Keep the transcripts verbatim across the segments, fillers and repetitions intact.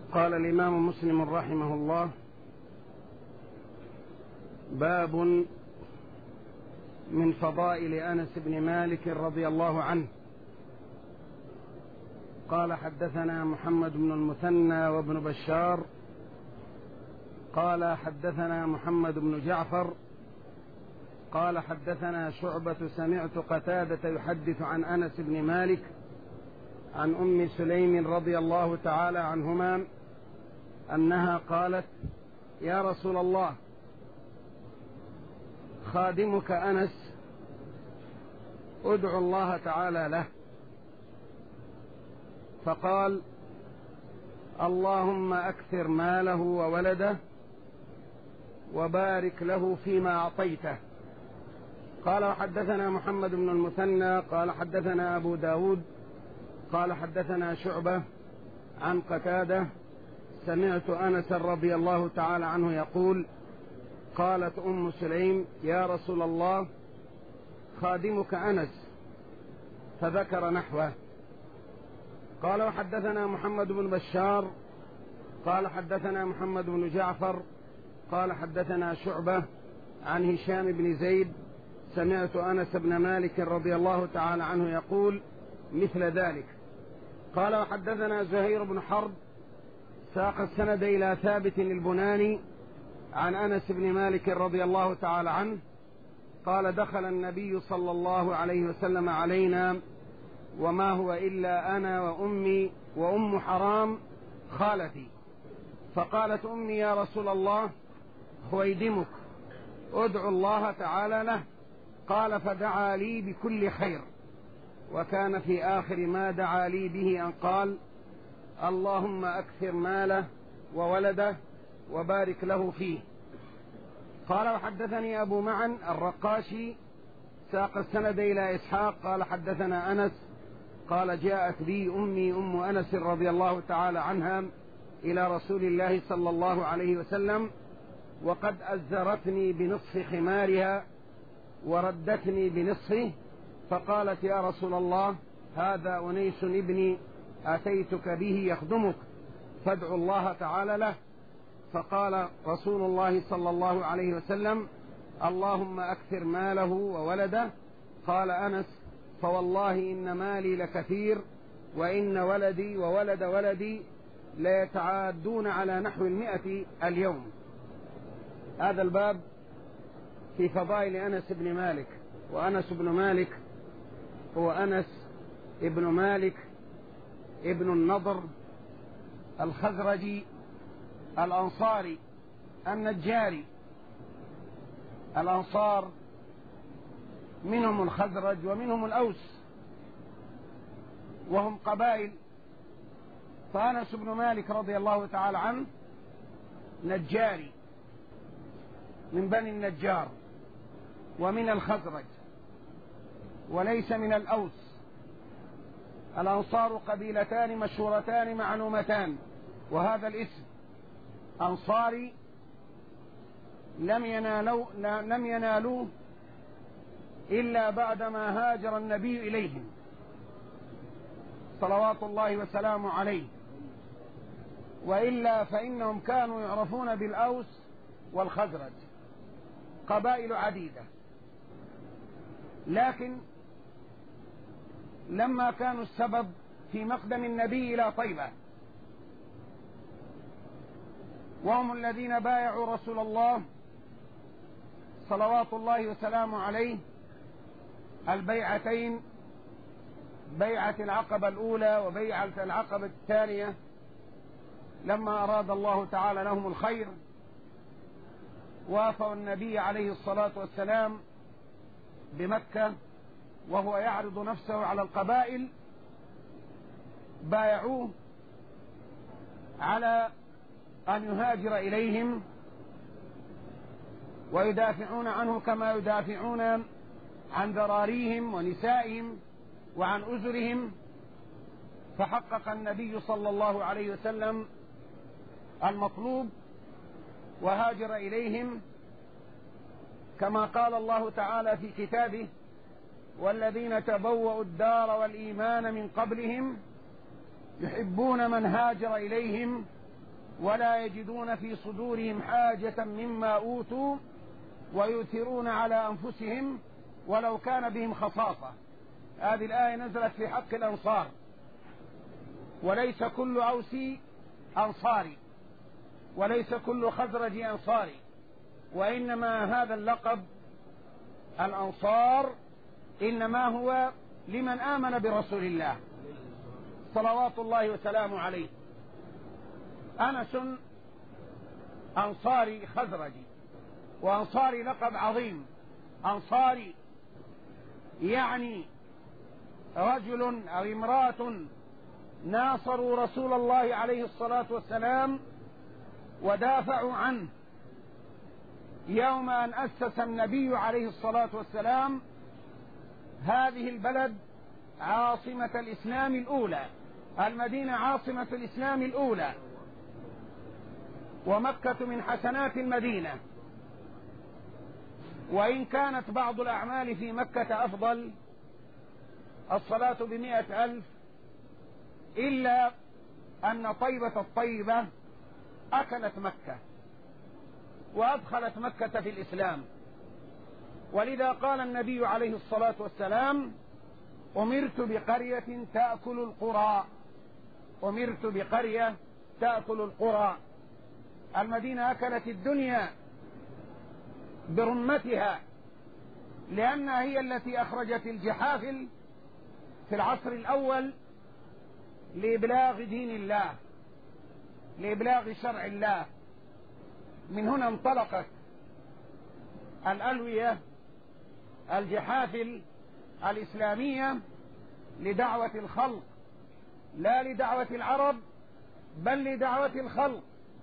قال الإمام مسلم رحمه الله: باب من فضائل أنس بن مالك رضي الله عنه. قال: حدثنا محمد بن المثنى وابن بشار قال: حدثنا محمد بن جعفر قال: حدثنا شعبة سمعت قتادة يحدث عن أنس بن مالك عن أم سليم رضي الله تعالى عنهما أنها قالت: يا رسول الله، خادمك أنس ادعو الله تعالى له. فقال: اللهم أكثر ماله وولده وبارك له فيما أعطيته. قال: وحدثنا محمد بن المثنى قال: حدثنا أبو داود قال: حدثنا شعبة عن قتادة سمعت أنس رضي الله تعالى عنه يقول: قالت أم سليم: يا رسول الله، خادمك أنس، فذكر نحوه. قال: وحدثنا محمد بن بشار قال: حدثنا محمد بن جعفر قال: حدثنا شعبة عن هشام بن زيد سمعت أنس بن مالك رضي الله تعالى عنه يقول مثل ذلك. قال: وحدثنا زهير بن حرب ساق السند إلى ثابت البناني عن أنس بن مالك رضي الله تعالى عنه قال: دخل النبي صلى الله عليه وسلم علينا وما هو إلا أنا وأمي وأم حرام خالتي، فقالت أمي: يا رسول الله، خويدمك، ادعو الله تعالى له. قال: فدعا لي بكل خير، وكان في آخر ما دعا لي به أن قال: اللهم أكثر ماله وولده وبارك له فيه. قال: وحدثني أبو معن الرقاشي ساق السند إلى إسحاق قال: حدثنا أنس قال: جاءت بي أمي أم أنس رضي الله تعالى عنها إلى رسول الله صلى الله عليه وسلم وقد أزرتني بنصف خمارها وردتني بنصفه، فقالت: يا رسول الله، هذا أنيس ابني أتيتك به يخدمك، فادعو الله تعالى له. فقال رسول الله صلى الله عليه وسلم: اللهم أكثر ماله وولده. قال أنس: فوالله إن مالي لكثير، وإن ولدي وولد ولدي ليتعادون على نحو المئة اليوم. هذا الباب في فضائل أنس بن مالك. وأنس بن مالك هو أنس ابن مالك ابن النضر الخزرجي الأنصاري النجاري. الأنصار منهم الخزرج ومنهم الأوس، وهم قبائل. فأنس بن مالك رضي الله تعالى عنه نجاري من بني النجار ومن الخزرج، وليس من الأوس. الأنصار قبيلتان مشهورتان معلومتان، وهذا الاسم أنصاري لم ينالوا لم ينالوه إلا بعدما هاجر النبي إليهم صلوات الله وسلامه عليه، وإلا فإنهم كانوا يعرفون بالأوس والخزرج، قبائل عديدة. لكن لما كانوا السبب في مقدم النبي إلى طيبة، وهم الذين بايعوا رسول الله صلوات الله وسلامه عليه البيعتين، بيعة العقبة الأولى وبيعة العقبة الثانية، لما أراد الله تعالى لهم الخير وافوا النبي عليه الصلاة والسلام بمكة وهو يعرض نفسه على القبائل، بايعوه على أن يهاجر إليهم ويدافعون عنه كما يدافعون عن ذراريهم ونسائهم وعن أزرهم. فحقق النبي صلى الله عليه وسلم المطلوب وهاجر إليهم، كما قال الله تعالى في كتابه: والذين تبوأوا الدار والإيمان من قبلهم يحبون من هاجر إليهم ولا يجدون في صدورهم حاجة مما أوتوا ويؤثرون على أنفسهم ولو كان بهم خصاصة. هذه الآية نزلت في حق الأنصار، وليس كل أوسي أنصاري وليس كل خزرج أنصاري، وإنما هذا اللقب الأنصار إنما هو لمن آمن برسول الله صلوات الله وسلامه عليه. أنس أنصاري خزرجي، وأنصاري لقب عظيم. أنصاري يعني رجل أو امرأة ناصروا رسول الله عليه الصلاة والسلام ودافعوا عنه يوم أن أسس النبي عليه الصلاة والسلام هذه البلد عاصمة الإسلام الأولى، المدينة عاصمة الإسلام الأولى، ومكة من حسنات المدينة. وإن كانت بعض الأعمال في مكة أفضل، الصلاة بمئة ألف، إلا أن طيبة الطيبة أكلت مكة وأدخلت مكة في الإسلام، ولذا قال النبي عليه الصلاة والسلام: أمرت بقرية تأكل القرى. أمرت بقرية تأكل القرى. المدينة أكلت الدنيا برمتها، لأنها هي التي أخرجت الجحافل في العصر الأول لإبلاغ دين الله، لإبلاغ شرع الله. من هنا انطلقت الألوية الجحافل الإسلامية لدعوة الخلق، لا لدعوة العرب بل لدعوة الخلق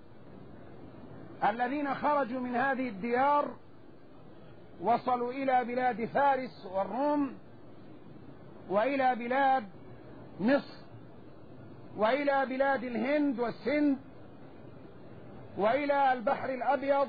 الذين خرجوا من هذه الديار، وصلوا إلى بلاد فارس والروم، وإلى بلاد مصر، وإلى بلاد الهند والسند، وإلى البحر الأبيض،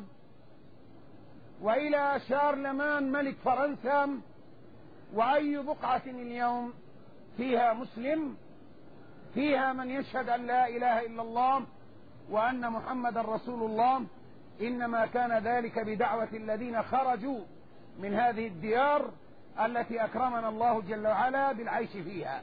وإلى شارلمان ملك فرنسا. وأي بقعة اليوم فيها مسلم، فيها من يشهد أن لا إله إلا الله وأن محمد رسول الله، إنما كان ذلك بدعوة الذين خرجوا من هذه الديار التي أكرمنا الله جل وعلا بالعيش فيها.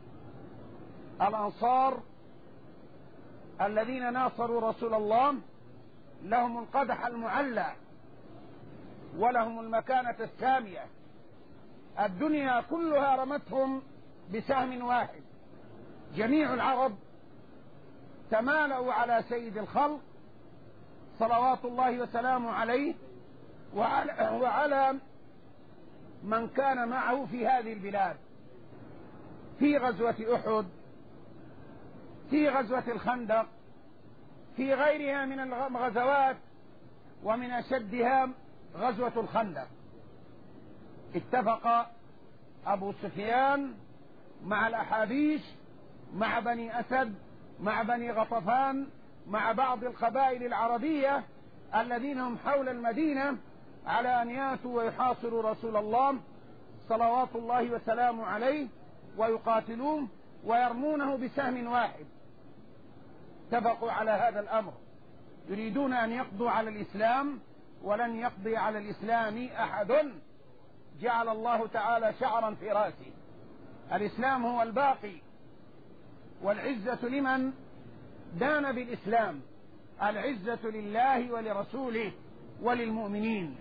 الأنصار الذين ناصروا رسول الله لهم القدح المعلى ولهم المكانة السامية. الدنيا كلها رمتهم بسهم واحد. جميع العرب تمالأوا على سيد الخلق صلوات الله وسلامه عليه وعلى, وعلى من كان معه في هذه البلاد، في غزوة أحد، في غزوة الخندق، في غيرها من الغزوات، ومن أشدها غزوة الخندق. اتفق أبو سفيان مع الأحابيش، مع بني أسد، مع بني غطفان، مع بعض القبائل العربية الذين هم حول المدينة، على أن ياتوا ويحاصروا رسول الله صلوات الله وسلامه عليه ويقاتلوه ويرمونه بسهم واحد. اتفقوا على هذا الأمر، يريدون أن يقضوا على الإسلام، ولن يقضي على الإسلام أحد جعل الله تعالى شعرا في راسه. الإسلام هو الباقي، والعزة لمن دان بالإسلام، العزة لله ولرسوله وللمؤمنين.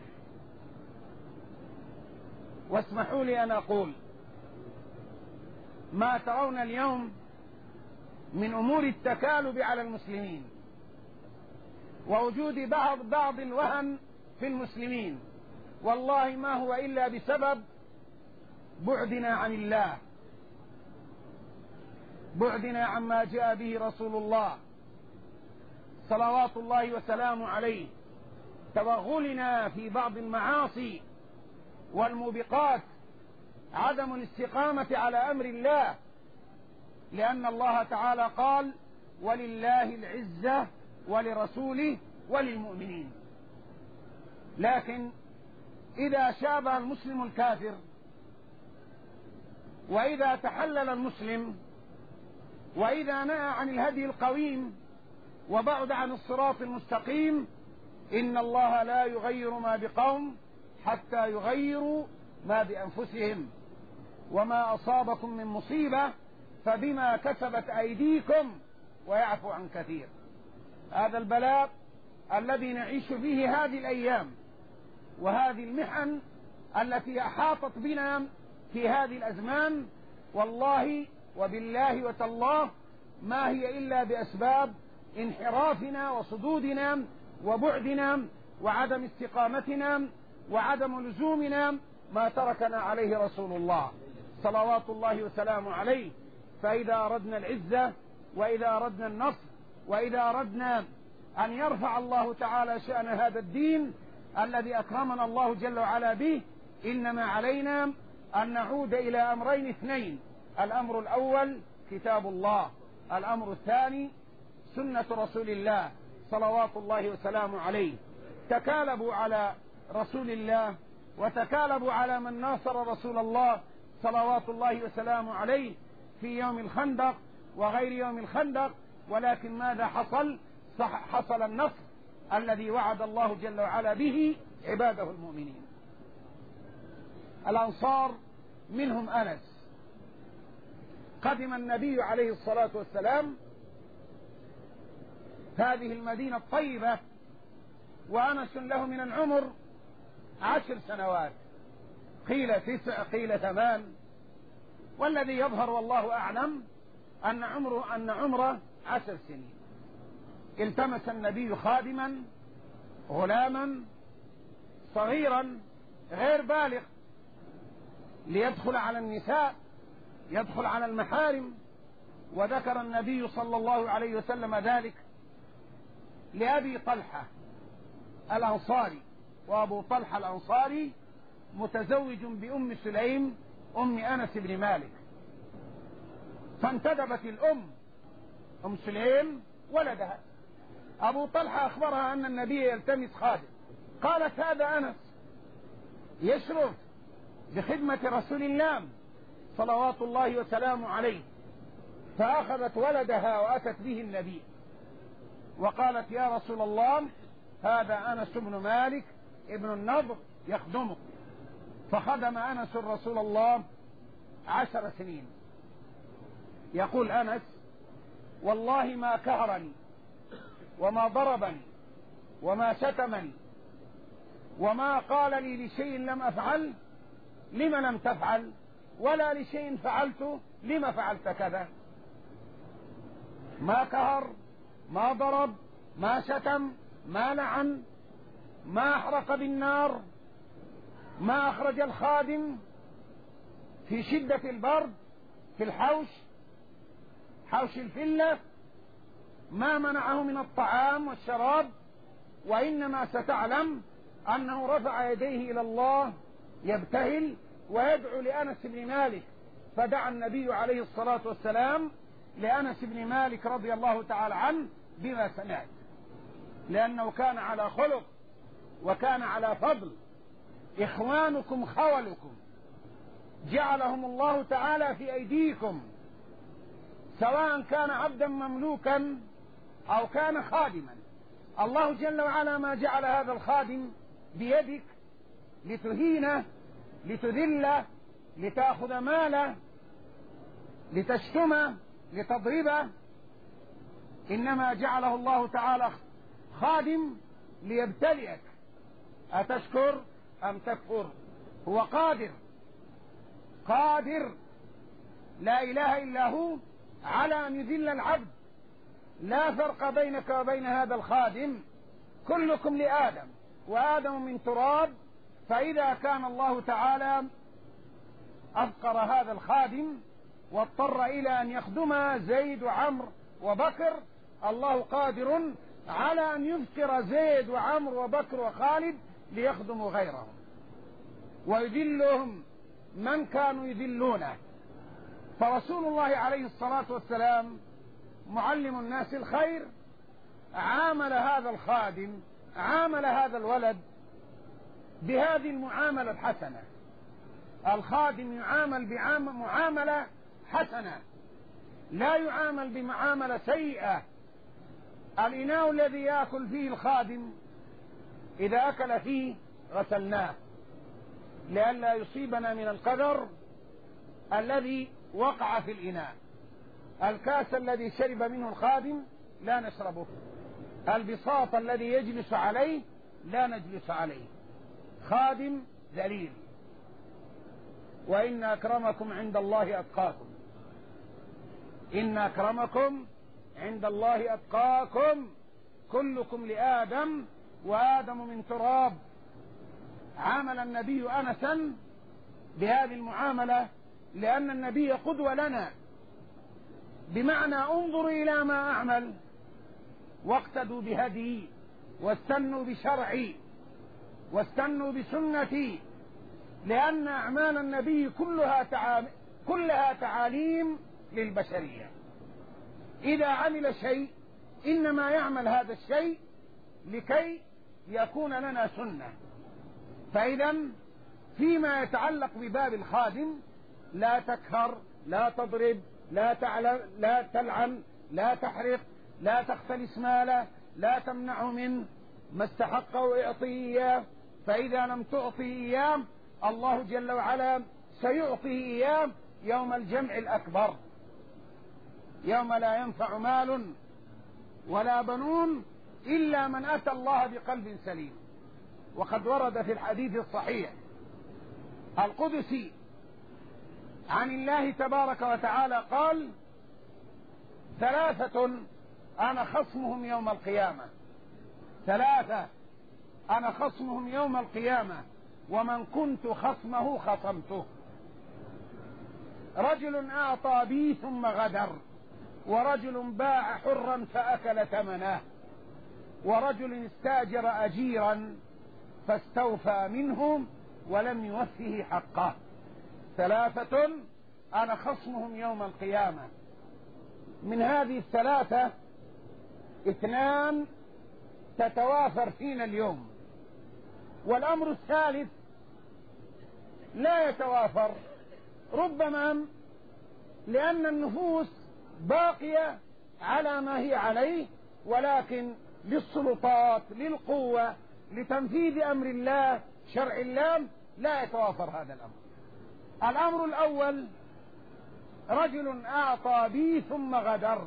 واسمحوا لي أن أقول ما ترون اليوم من أمور التكالب على المسلمين ووجود بعض بعض الوهن في المسلمين، والله ما هو إلا بسبب بعدنا عن الله، بعدنا عما جاء به رسول الله صلوات الله وسلامه عليه، توغلنا في بعض المعاصي والموبقات، عدم الاستقامة على أمر الله، لأن الله تعالى قال: ولله العزة ولرسوله وللمؤمنين. لكن إذا شابه المسلم الكافر، وإذا تحلل المسلم، وإذا نهى عن الهدي القويم وبعد عن الصراط المستقيم. إن الله لا يغير ما بقوم حتى يغيروا ما بأنفسهم، وما أصابكم من مصيبة فبما كسبت أيديكم ويعفو عن كثير. هذا البلاء الذي نعيش فيه هذه الأيام وهذه المحن التي أحاطت بنا في هذه الأزمان، والله وبالله وتالله ما هي إلا بأسباب انحرافنا وصدودنا وبعدنا وعدم استقامتنا وعدم لزومنا ما تركنا عليه رسول الله صلوات الله وسلامه عليه. فإذا أردنا العزة وإذا أردنا النصر وإذا أردنا أن يرفع الله تعالى شأن هذا الدين الذي أكرمنا الله جل وعلا به، إنما علينا أن نعود إلى أمرين اثنين: الأمر الأول كتاب الله، الأمر الثاني سنة رسول الله صلوات الله وسلامه عليه. تكالبوا على رسول الله وتكالبوا على من ناصر رسول الله صلوات الله وسلامه عليه في يوم الخندق وغير يوم الخندق، ولكن ماذا حصل؟ حصل النصر الذي وعد الله جل وعلا به عباده المؤمنين. الأنصار منهم أنس. قدم النبي عليه الصلاة والسلام هذه المدينة الطيبة وأنس له من العمر عشر سنوات، قيل تسع قيل ثمان، والذي يظهر والله أعلم أن عمره أن عمره عشر سنين. التمس النبي خادما غلاما صغيرا غير بالغ ليدخل على النساء، يدخل على المحارم، وذكر النبي صلى الله عليه وسلم ذلك لأبي طلحة الأنصاري، وأبو طلحة الأنصاري متزوج بأم سليم أم أنس بن مالك، فانتدبت الأم أم سليم ولدها. أبو طلحة أخبرها أن النبي يلتمس خادم، قالت هذا أنس يشرف بخدمة رسول الله صلوات الله وسلامه عليه، فأخذت ولدها وأتت به النبي وقالت يا رسول الله هذا أنس بن مالك ابن النضر يخدمك. فخدم أنس رسول الله عشر سنين. يقول أنس والله ما كهرني وما ضربني وما شتمني وما قال لي لشيء لم أفعل لم لم تفعل، ولا لشيء فعلته لم فعلت كذا. ما كهر، ما ضرب، ما شتم، ما لعن، ما أحرق بالنار، ما أخرج الخادم في شدة البرد في الحوش حوش الفلة، ما منعه من الطعام والشراب، وإنما ستعلم أنه رفع يديه إلى الله يبتهل ويدعو لأنس بن مالك. فدعا النبي عليه الصلاة والسلام لأنس بن مالك رضي الله تعالى عنه بما سمعت، لأنه كان على خلق وكان على فضل. إخوانكم خولكم جعلهم الله تعالى في أيديكم، سواء كان عبدا مملوكا أو كان خادما. الله جل وعلا ما جعل هذا الخادم بيدك لتهينه، لتذله، لتأخذ ماله، لتشتمه، لتضربه، إنما جعله الله تعالى خادم ليبتليك أتشكر أم تكفر. هو قادر قادر لا إله إلا هو على أن يذل العبد. لا فرق بينك وبين هذا الخادم، كلكم لآدم وآدم من تراب. فإذا كان الله تعالى أفقر هذا الخادم واضطر إلى أن يخدم زيد وعمر وبكر، الله قادر على أن يفقر زيد وعمر وبكر وخالد ليخدموا غيرهم ويذلهم من كانوا يذلونه. فرسول الله عليه الصلاة والسلام معلم الناس الخير عامل هذا الخادم، عامل هذا الولد بهذه المعاملة الحسنة. الخادم يعامل بمعاملة حسنة، لا يعامل بمعاملة سيئة الإناء الذي يأكل فيه الخادم إذا أكل فيه غسلناه لئلا يصيبنا من القدر الذي وقع في الإناء. الكاس الذي شرب منه الخادم لا نشربه، البساط الذي يجلس عليه لا نجلس عليه. خادم ذليل. وإن أكرمكم عند الله أتقاكم، إن أكرمكم عند الله أتقاكم، كلكم لآدم وآدم من تراب. عامل النبي أنسا بهذه المعاملة لأن النبي قدوة لنا، بمعنى انظروا إلى ما أعمل واقتدوا بهدي واستنوا بشرعي واستنوا بسنتي، لأن أعمال النبي كلها تعاليم, كلها تعاليم للبشرية. إذا عمل شيء إنما يعمل هذا الشيء لكي يكون لنا سنة. فإذا فيما يتعلق بباب الخادم لا تكهر، لا تضرب، لا تعلم، لا تلعن، لا تحرق، لا تختلس ماله، لا تمنعه من ما استحقه إعطيه. فإذا لم تعطي إياه الله جل وعلا سيعطيه إياه يوم الجمع الأكبر، يوم لا ينفع مال ولا بنون إلا من أتى الله بقلب سليم. وقد ورد في الحديث الصحيح القدسي عن الله تبارك وتعالى قال: ثلاثة أنا خصمهم يوم القيامة، ثلاثة أنا خصمهم يوم القيامة ومن كنت خصمه خصمته: رجل أعطى بي ثم غدر، ورجل باع حرا فأكل ثمنه، ورجل استاجر أجيرا فاستوفى منهم ولم يوفه حقه. ثلاثة أنا خصمهم يوم القيامة. من هذه الثلاثة اثنان تتوافر فينا اليوم، والأمر الثالث لا يتوافر، ربما لأن النفوس باقية على ما هي عليه، ولكن للسلطات، للقوة، لتنفيذ أمر الله، شرع الله، لا يتوافر هذا الأمر. الأمر الأول: رجل أعطى بي ثم غدر.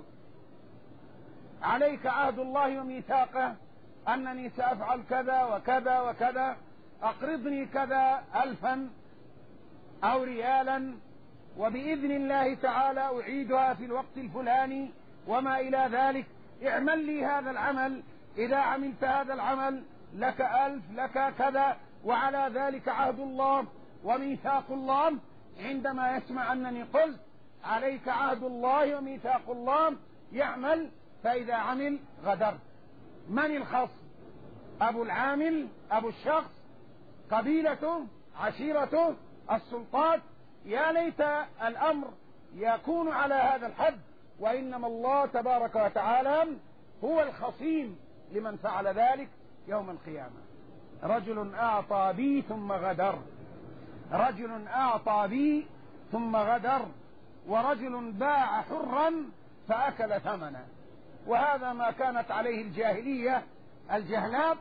عليك عهد الله وميثاقه أنني سأفعل كذا وكذا وكذا، أقرضني كذا ألفا أو ريالا، وبإذن الله تعالى أعيدها في الوقت الفلاني وما إلى ذلك، اعمل لي هذا العمل، إذا عملت هذا العمل لك ألف، لك كذا. وعلى ذلك عهد الله وميثاق الله. عندما يسمع أنني قلت عليك عهد الله وميثاق الله يعمل، فإذا عمل غدر. من الخصم؟ أبو العامل، أبو الشخص، قبيلته، عشيرته، السلطات. يا ليت الأمر يكون على هذا الحد، وإنما الله تبارك وتعالى هو الخصيم لمن فعل ذلك يوم القيامة. رجل أعطى بي ثم غدر، رجل أعطى بي ثم غدر، ورجل باع حرا فأكل ثمنه. وهذا ما كانت عليه الجاهلية الجهلاء،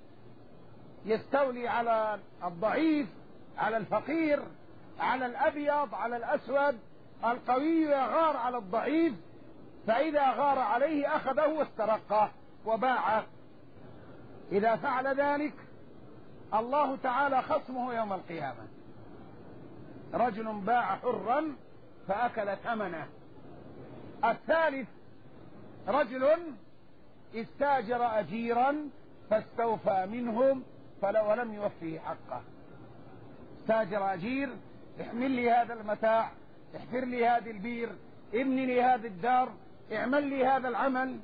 يستولي على الضعيف، على الفقير، على الأبيض، على الأسود. القوي يغار على الضعيف، فإذا غار عليه أخذه واسترقه وباعه. إذا فعل ذلك الله تعالى خصمه يوم القيامة. رجل باع حرا فأكل ثمنه. الثالث: رجل استاجر أجيرا فاستوفى منهم ولم يوفيه حقه. استاجر أجير: احمل لي هذا المتاع، احفر لي هذه البير، ابني لي هذه الدار، اعمل لي هذا العمل،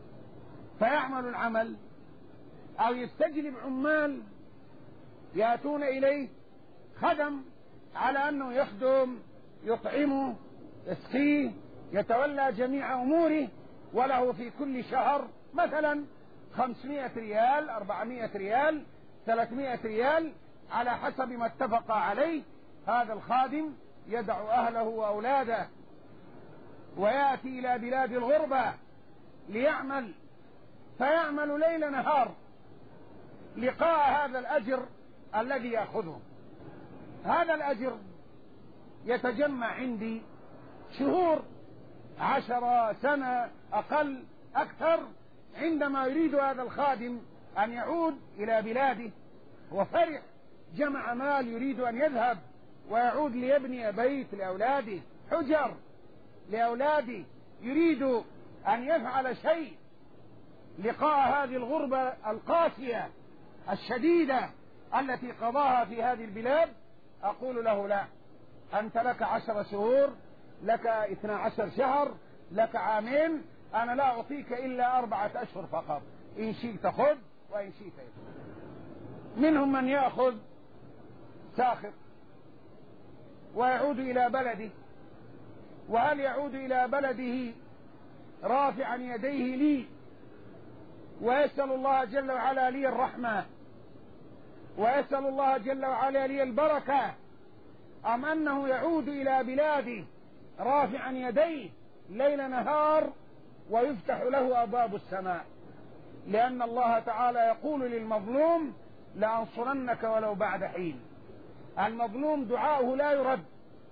فيعمل العمل. أو يستجلب عمال يأتون إليه خدم على أنه يخدم، يطعمه، يسقيه، يتولى جميع أموره، وله في كل شهر مثلا خمسمائة ريال، أربعمائة ريال، ثلاثمائة ريال، على حسب ما اتفق عليه. هذا الخادم يدع أهله وأولاده ويأتي إلى بلاد الغربة ليعمل فيعمل ليل نهار لقاء هذا الأجر الذي يأخذه. هذا الأجر يتجمع عندي شهور، عشر سنة أقل أكثر، عندما يريد هذا الخادم أن يعود إلى بلاده وفرح، جمع مال يريد أن يذهب ويعود ليبني بيت لأولاده، حجر لأولاده، يريد أن يفعل شيء لقاء هذه الغربة القاسية الشديدة التي قضاها في هذه البلاد، أقول له لا، أنت لك عشر شهور، لك اثنا عشر شهر، لك عامين، أنا لا أعطيك إلا أربعة أشهر فقط، إن شئت خذ وإن شئت يخذ. منهم من يأخذ ساخط ويعود إلى بلده، وهل يعود إلى بلده رافعا يديه لي ويسأل الله جل وعلا لي الرحمة ويسأل الله جل وعلا لي البركة، أم أنه يعود إلى بلاده رافعا يديه ليل نهار ويفتح له أبواب السماء؟ لأن الله تعالى يقول للمظلوم لأنصرنك ولو بعد حين. المظلوم دعاؤه لا يرد،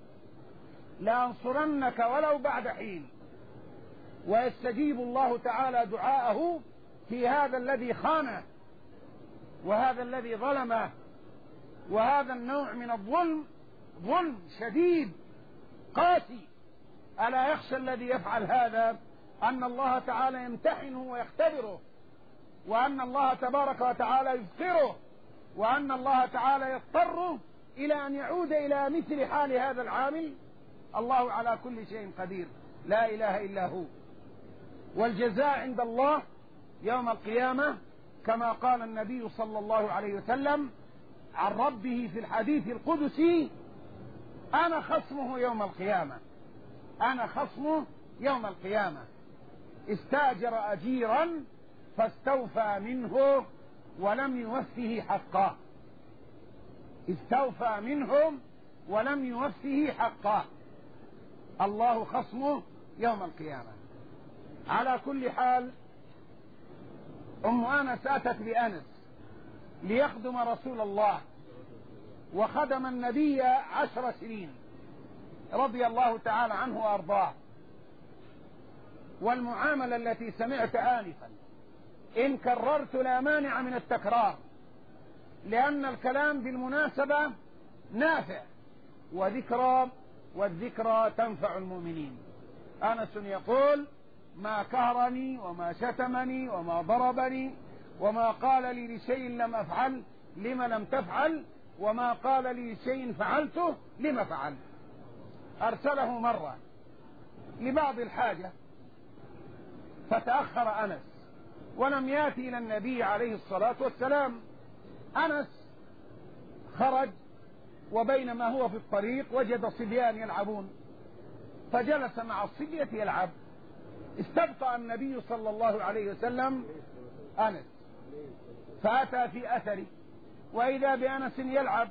لأنصرنك ولو بعد حين، ويستجيب الله تعالى دعاءه في هذا الذي خانه وهذا الذي ظلمه، وهذا النوع من الظلم ظلم شديد قاسي. ألا يخشى الذي يفعل هذا أن الله تعالى يمتحنه ويختبره، وأن الله تبارك وتعالى يذكره، وأن الله تعالى يضطره إلى أن يعود إلى مثل حال هذا العامل؟ الله على كل شيء قدير، لا إله إلا هو. والجزاء عند الله يوم القيامة كما قال النبي صلى الله عليه وسلم عن ربه في الحديث القدسي: أنا خصمه يوم القيامة، أنا خصمه يوم القيامة. استأجر أجيرا فاستوفى منه ولم يوفه حقه، استوفى منهم ولم يوفه حقه، الله خصمه يوم القيامة. على كل حال، أم أنس أتت بأنس ليخدم رسول الله، وخدم النبي عشر سنين رضي الله تعالى عنه وأرضاه. والمعاملة التي سمعت آنفا إن كررت لا مانع من التكرار، لأن الكلام بالمناسبة نافع وذكرى، والذكرى تنفع المؤمنين. أنس يقول: ما كهرني وما شتمني وما ضربني وما قال لي لشيء لم أفعل لما لم تفعل، وما قال لي شيء فعلته لما فعل. أرسله مرة لبعض الحاجة فتأخر أنس ولم يأتي إلى النبي عليه الصلاة والسلام. أنس خرج، وبينما هو في الطريق وجد صبيان يلعبون، فجلس مع الصبية يلعب. استبطأ النبي صلى الله عليه وسلم أنس فأتى في أثره، وإذا بأنس يلعب.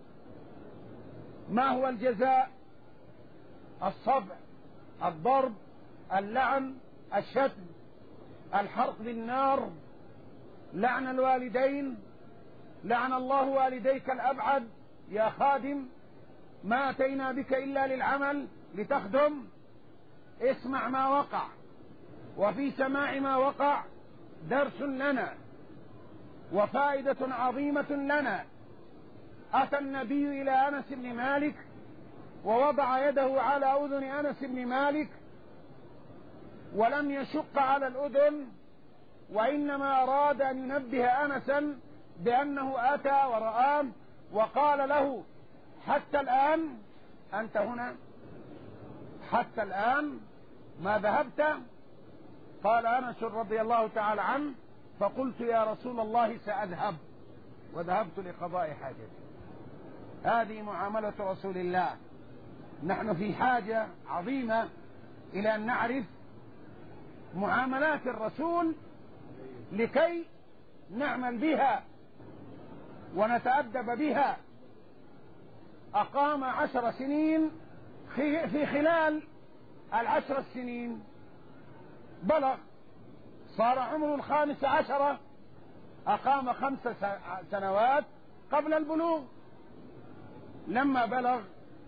ما هو الجزاء؟ الصبع، الضرب، اللعن، الشتم، الحرق بالنار، لعن الوالدين، لعن الله والديك الأبعد يا خادم، ما أتينا بك إلا للعمل لتخدم. اسمع ما وقع، وفي سماع ما وقع درس لنا وفائدة عظيمة لنا. أتى النبي إلى أنس بن مالك ووضع يده على أذن أنس بن مالك، ولم يشق على الأذن، وإنما أراد أن ينبه أنسا بأنه أتى ورآه، وقال له: حتى الآن أنت هنا؟ حتى الآن ما ذهبت؟ قال أنس رضي الله تعالى عنه: فقلت يا رسول الله سأذهب، وذهبت لقضاء حاجتي. هذه معاملة رسول الله. نحن في حاجة عظيمة إلى أن نعرف معاملات الرسول لكي نعمل بها ونتأدب بها. أقام عشر سنين، في خلال العشر السنين بلغ صار عمره الخامس عشرة، أقام خمس سنوات قبل البلوغ. لما بلغ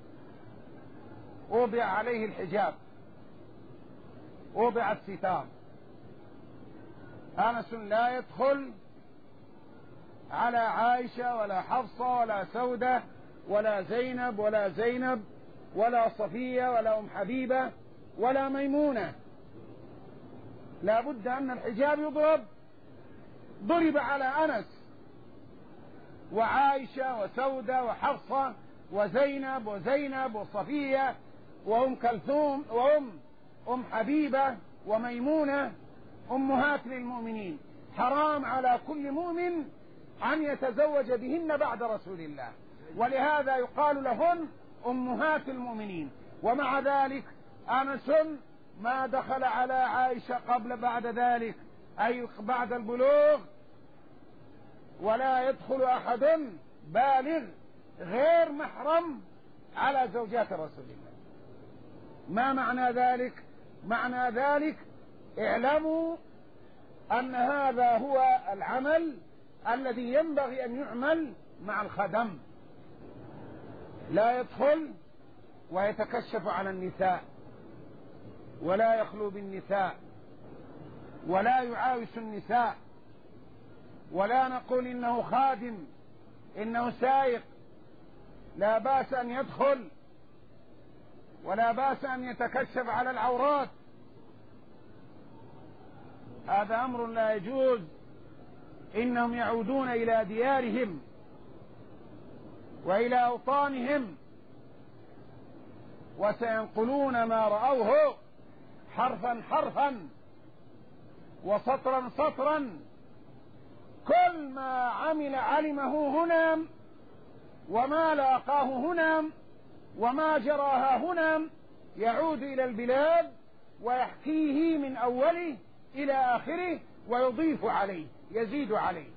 وضع عليه الحجاب، وضع الستار. أنس لا يدخل على عائشة ولا حفصة ولا سودة ولا زينب ولا زينب ولا صفية ولا أم حبيبة ولا ميمونة. لا بد أن الحجاب يضرب. ضرب على أنس وعائشة وسودة وحفصة وزينب وزينب وصفية وأم كلثوم وأم أم حبيبة وميمونة أمهات للمؤمنين. حرام على كل مؤمن أن يتزوج بهن بعد رسول الله، ولهذا يقال لهن أمهات المؤمنين. ومع ذلك أنس ما دخل على عائشة قبل بعد ذلك، أي بعد البلوغ، ولا يدخل أحد بالغ غير محرم على زوجات رسول الله. ما معنى ذلك؟ معنى ذلك اعلموا أن هذا هو العمل الذي ينبغي أن يعمل مع الخدم. لا يدخل ويتكشف على النساء، ولا يخلو بالنساء، ولا يعاوش النساء، ولا نقول إنه خادم، إنه سائق. لا بأس أن يدخل، ولا بأس أن يتكشف على العورات. هذا أمر لا يجوز. إنهم يعودون إلى ديارهم وإلى أوطانهم وسينقلون ما رأوه حرفا حرفا وسطرا سطرا. كل ما عمل علمه هنا، وما لاقاه هنا، وما جراها هنا، يعود إلى البلاد ويحكيه من أوله إلى آخره ويضيف عليه، يزيد عليه.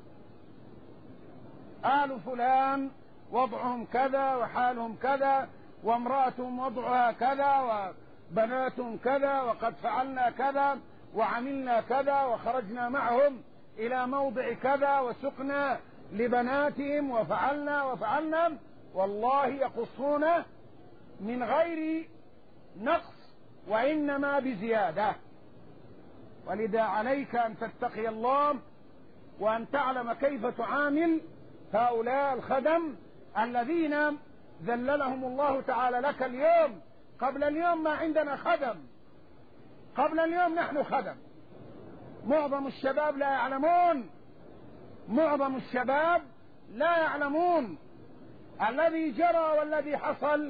آل فلان وضعهم كذا وحالهم كذا، وامرأتهم وضعها كذا، وبناتهم كذا، وقد فعلنا كذا وعملنا كذا، وخرجنا معهم إلى موضع كذا وسقنا لبناتهم وفعلنا وفعلنا. والله يقصون من غير نقص وإنما بزيادة. ولذا عليك أن تتقي الله وأن تعلم كيف تعامل هؤلاء الخدم الذين ذللهم الله تعالى لك اليوم. قبل اليوم ما عندنا خدم، قبل اليوم نحن خدم. معظم الشباب لا يعلمون، معظم الشباب لا يعلمون الذي جرى والذي حصل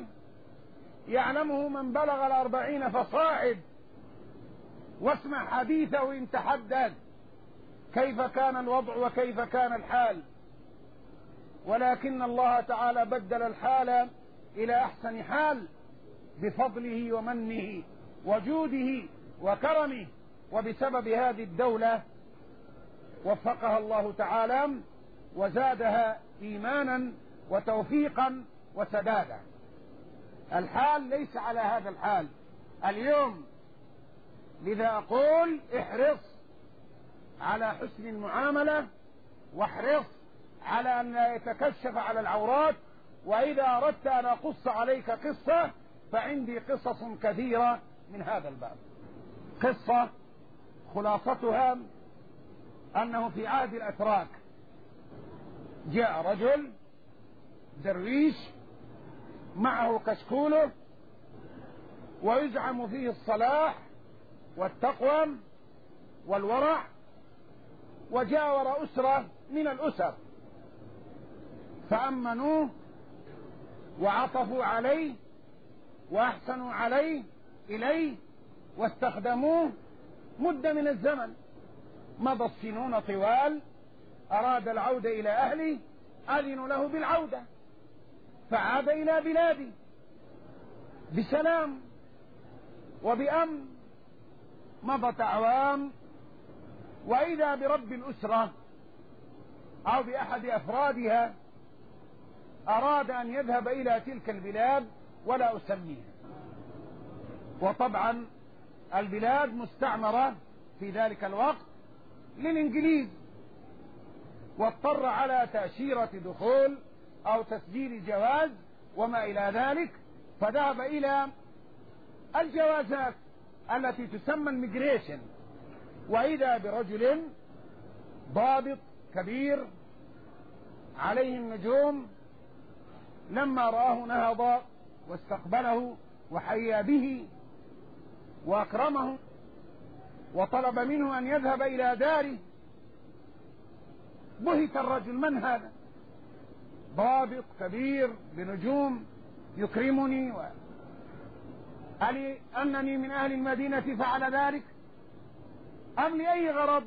يعلمه من بلغ الأربعين فصاعد. واسمع حديثه إن تحدث كيف كان الوضع وكيف كان الحال. ولكن الله تعالى بدل الحال إلى أحسن حال بفضله ومنه وجوده وكرمه. وبسبب هذه الدولة وفقها الله تعالى وزادها إيمانا وتوفيقا وسدادا. الحال ليس على هذا الحال اليوم. لذا أقول احرص على حسن المعاملة، واحرص على أن لا يتكشف على العورات. وإذا أردت أن أقص عليك قصة فعندي قصص كثيرة من هذا الباب. قصة خلاصتها أنه في عهد الأتراك جاء رجل درويش معه كشكوله ويزعم فيه الصلاح والتقوى والورع، وجاور أسرة من الأسر فأمنوه وعطفوا عليه وأحسنوا عليه إليه واستخدموه مدة من الزمن. مضى السنون طوال، أراد العودة إلى أهله، أذنوا له بالعودة فعاد إلى بلاده بسلام وبأمن. مضت أعوام، وإذا برب الأسرة أو بأحد أفرادها أراد أن يذهب إلى تلك البلاد ولا أسميها. وطبعا البلاد مستعمرة في ذلك الوقت للإنجليز، واضطر على تأشيرة دخول أو تسجيل جواز وما إلى ذلك، فذهب إلى الجوازات التي تسمى الميجريشن، وإذا برجل ضابط كبير عليه النجوم، لما رآه نهض واستقبله وحيا به وأكرمه وطلب منه أن يذهب إلى داره. بهت الرجل: من هذا؟ ضابط كبير بنجوم يكرمني و... ألي أنني من أهل المدينة فعل ذلك أم لأي غرض؟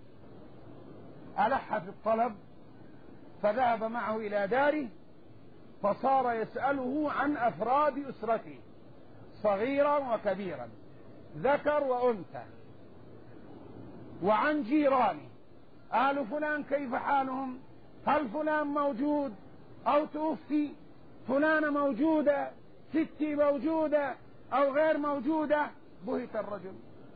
ألح في الطلب، فذهب معه إلى داره، فصار يسأله عن أفراد أسرته صغيرا وكبيرا، ذكر وأنثى، وعن جيرانه: آل فلان كيف حالهم؟ هل فلان موجود أو توفي؟ فلانة موجودة؟ ستي موجودة أو غير موجودة؟ بهت الرجل: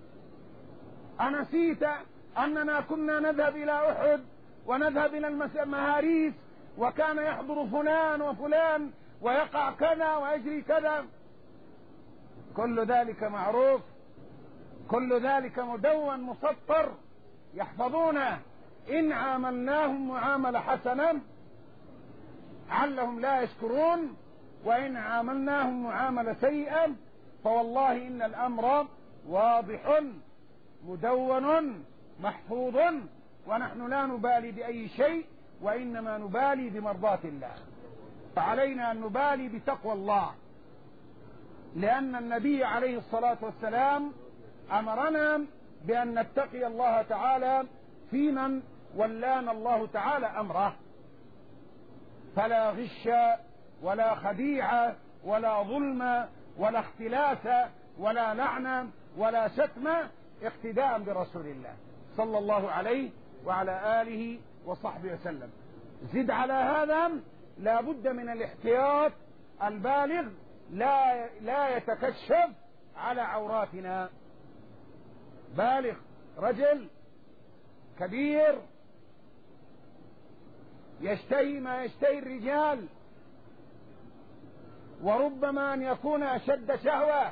أنسيت أننا كنا نذهب إلى أحد ونذهب إلى المهاريس وكان يحضر فلان وفلان ويقع كذا ويجري كذا؟ كل ذلك معروف، كل ذلك مدون مسطر يحفظونه. إن عاملناهم معاملة حسنة علهم لا يشكرون، وإن عاملناهم معاملة سيئة فوالله إن الأمر واضح مدون محفوظ، ونحن لا نبالي بأي شيء، وإنما نبالي بمرضاة الله. فعلينا أن نبالي بتقوى الله، لأن النبي عليه الصلاة والسلام أمرنا بأن نتقي الله تعالى في من ولانا الله تعالى أمره، فلا غش ولا خديعة ولا ظلم ولا اختلاس ولا لعنة ولا شتم، اقتداء برسول الله صلى الله عليه وعلى آله وصحبه وسلم. زد على هذا لا بد من الاحتياط البالغ، لا, لا يتكشف على عوراتنا. بالغ رجل كبير يشتهي ما يشتهي الرجال، وربما أن يكون أشد شهوة،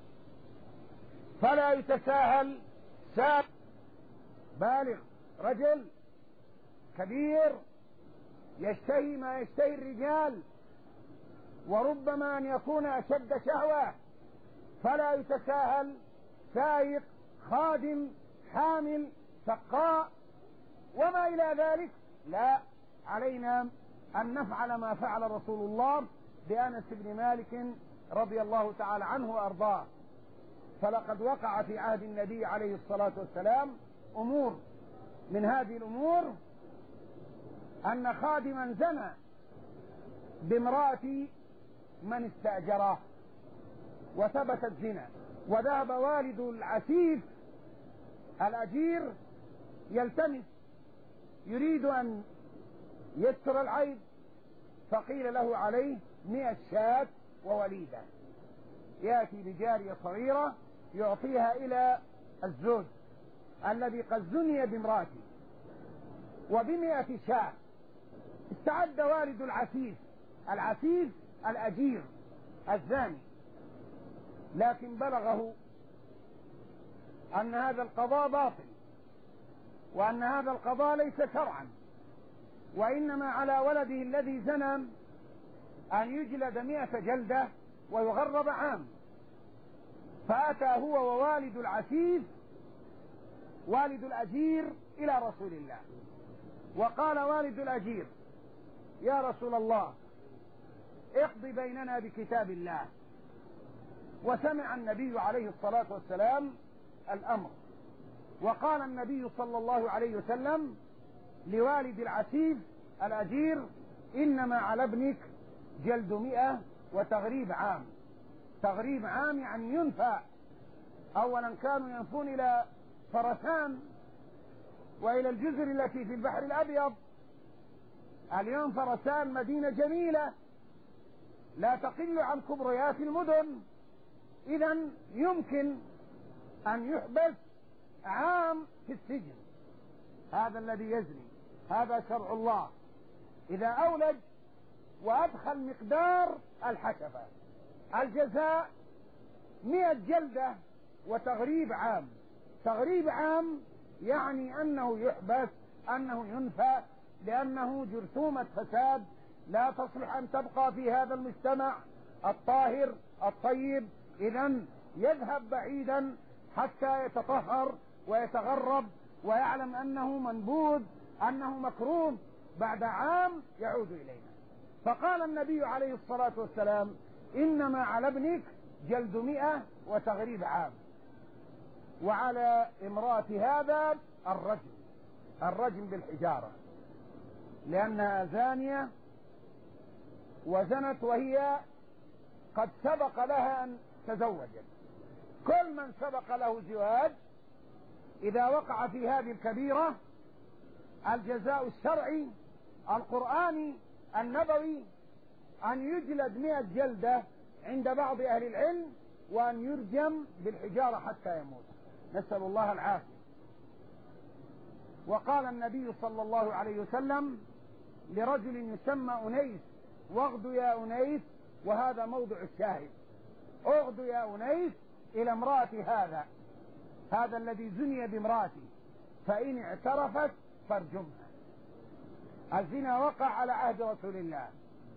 فلا يتساهل سال. بالغ رجل كبير يشتهي ما يشتهي الرجال، وربما أن يكون أشد شهوة، فلا يتساهل سائق، خادم، حامل، سقاء وما إلى ذلك. لا، علينا أن نفعل ما فعل رسول الله بأنس بن مالك رضي الله تعالى عنه وأرضاه. فلقد وقع في عهد النبي عليه الصلاة والسلام أمور، من هذه الأمور أن خادما زنى بامرأة من استأجره وثبت الزنا، وذهب والد العسيف الأجير يلتمس يريد أن يستر العيب، فقيل له عليه مئة شاة ووليدة، يأتي بجارية صغيرة يعطيها إلى الزوج الذي قد زني بامرأته وبمئة شاة. استعد والد العسيف العسيف الأجير الزاني، لكن بلغه أن هذا القضاء باطل، وأن هذا القضاء ليس شرعا، وإنما على ولده الذي زنى أن يجلد مئة جلدة ويغرب عام. فأتى هو ووالد العسيف والد الأجير إلى رسول الله، وقال والد الأجير: يا رسول الله، اقض بيننا بكتاب الله. وسمع النبي عليه الصلاة والسلام الأمر، وقال النبي صلى الله عليه وسلم لوالد العسيف الأجير: إنما على ابنك جلد مئة وتغريب عام. تغريب عام يعني ينفى. أولا كانوا ينفون إلى فرسان وإلى الجزر التي في البحر الأبيض، اليوم فرسان مدينة جميلة لا تقل عن كبريات المدن، إذن يمكن أن يحبس عام في السجن. هذا الذي يزني هذا شرع الله. إذا أولج وأدخل مقدار الحشفة الجزاء مئة جلدة وتغريب عام. تغريب عام يعني أنه يحبس، أنه ينفى، لأنه جرثومة فساد لا تصلح أن تبقى في هذا المجتمع الطاهر الطيب. إذن يذهب بعيدا حتى يتطهر ويتغرب ويعلم أنه منبوذ، أنه مكروه، بعد عام يعود إلينا. فقال النبي عليه الصلاة والسلام إنما على ابنك جلد مئة وتغريب عام، وعلى امرأة هذا الرجم، الرجم بالحجارة، لأنها زانية وزنت وهي قد سبق لها أن تزوجت. كل من سبق له زواج إذا وقع في هذه الكبيرة الجزاء الشرعي القرآني النبوي أن يجلد مئة جلدة عند بعض أهل العلم، وأن يرجم بالحجارة حتى يموت، نسأل الله العافية. وقال النبي صلى الله عليه وسلم لرجل يسمى أنيس: واغد يا أنيس، وهذا موضع الشاهد، اغد يا أنيس إلى امرأة هذا هذا الذي زني بامرأته، فإن اعترفت فارجمها. الزنا وقع على عهد رسول الله،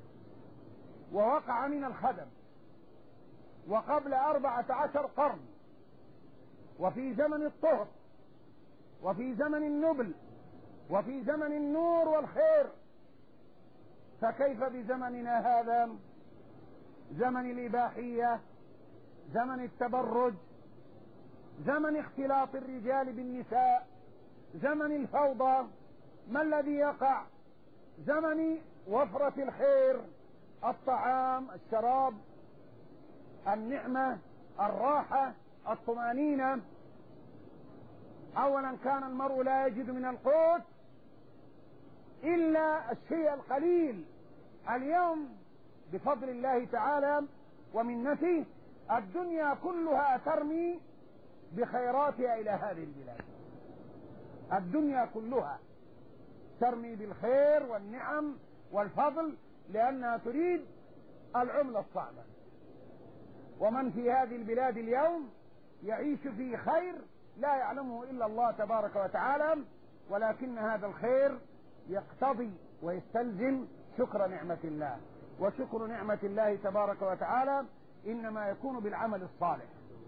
ووقع من الخدم، وقبل أربعة عشر قرن، وفي زمن الطهر، وفي زمن النبل، وفي زمن النور والخير. فكيف بزمننا هذا، زمن الإباحية، زمن التبرج، زمن اختلاط الرجال بالنساء، زمن الفوضى؟ ما الذي يقع؟ زمن وفرة الخير، الطعام، الشراب، النعمة، الراحة، الطمأنينة. أولا كان المرء لا يجد من القوت إلا الشيء القليل. اليوم بفضل الله تعالى ومنته الدنيا كلها ترمي بخيراتها إلى هذه البلاد. الدنيا كلها ترمي بالخير والنعم والفضل، لأنها تريد العملة الصعبة. ومن في هذه البلاد اليوم يعيش في خير لا يعلمه إلا الله تبارك وتعالى، ولكن هذا الخير يقتضي ويستلزم شكر نعمة الله، وشكر نعمة الله تبارك وتعالى إنما يكون بالعمل الصالح.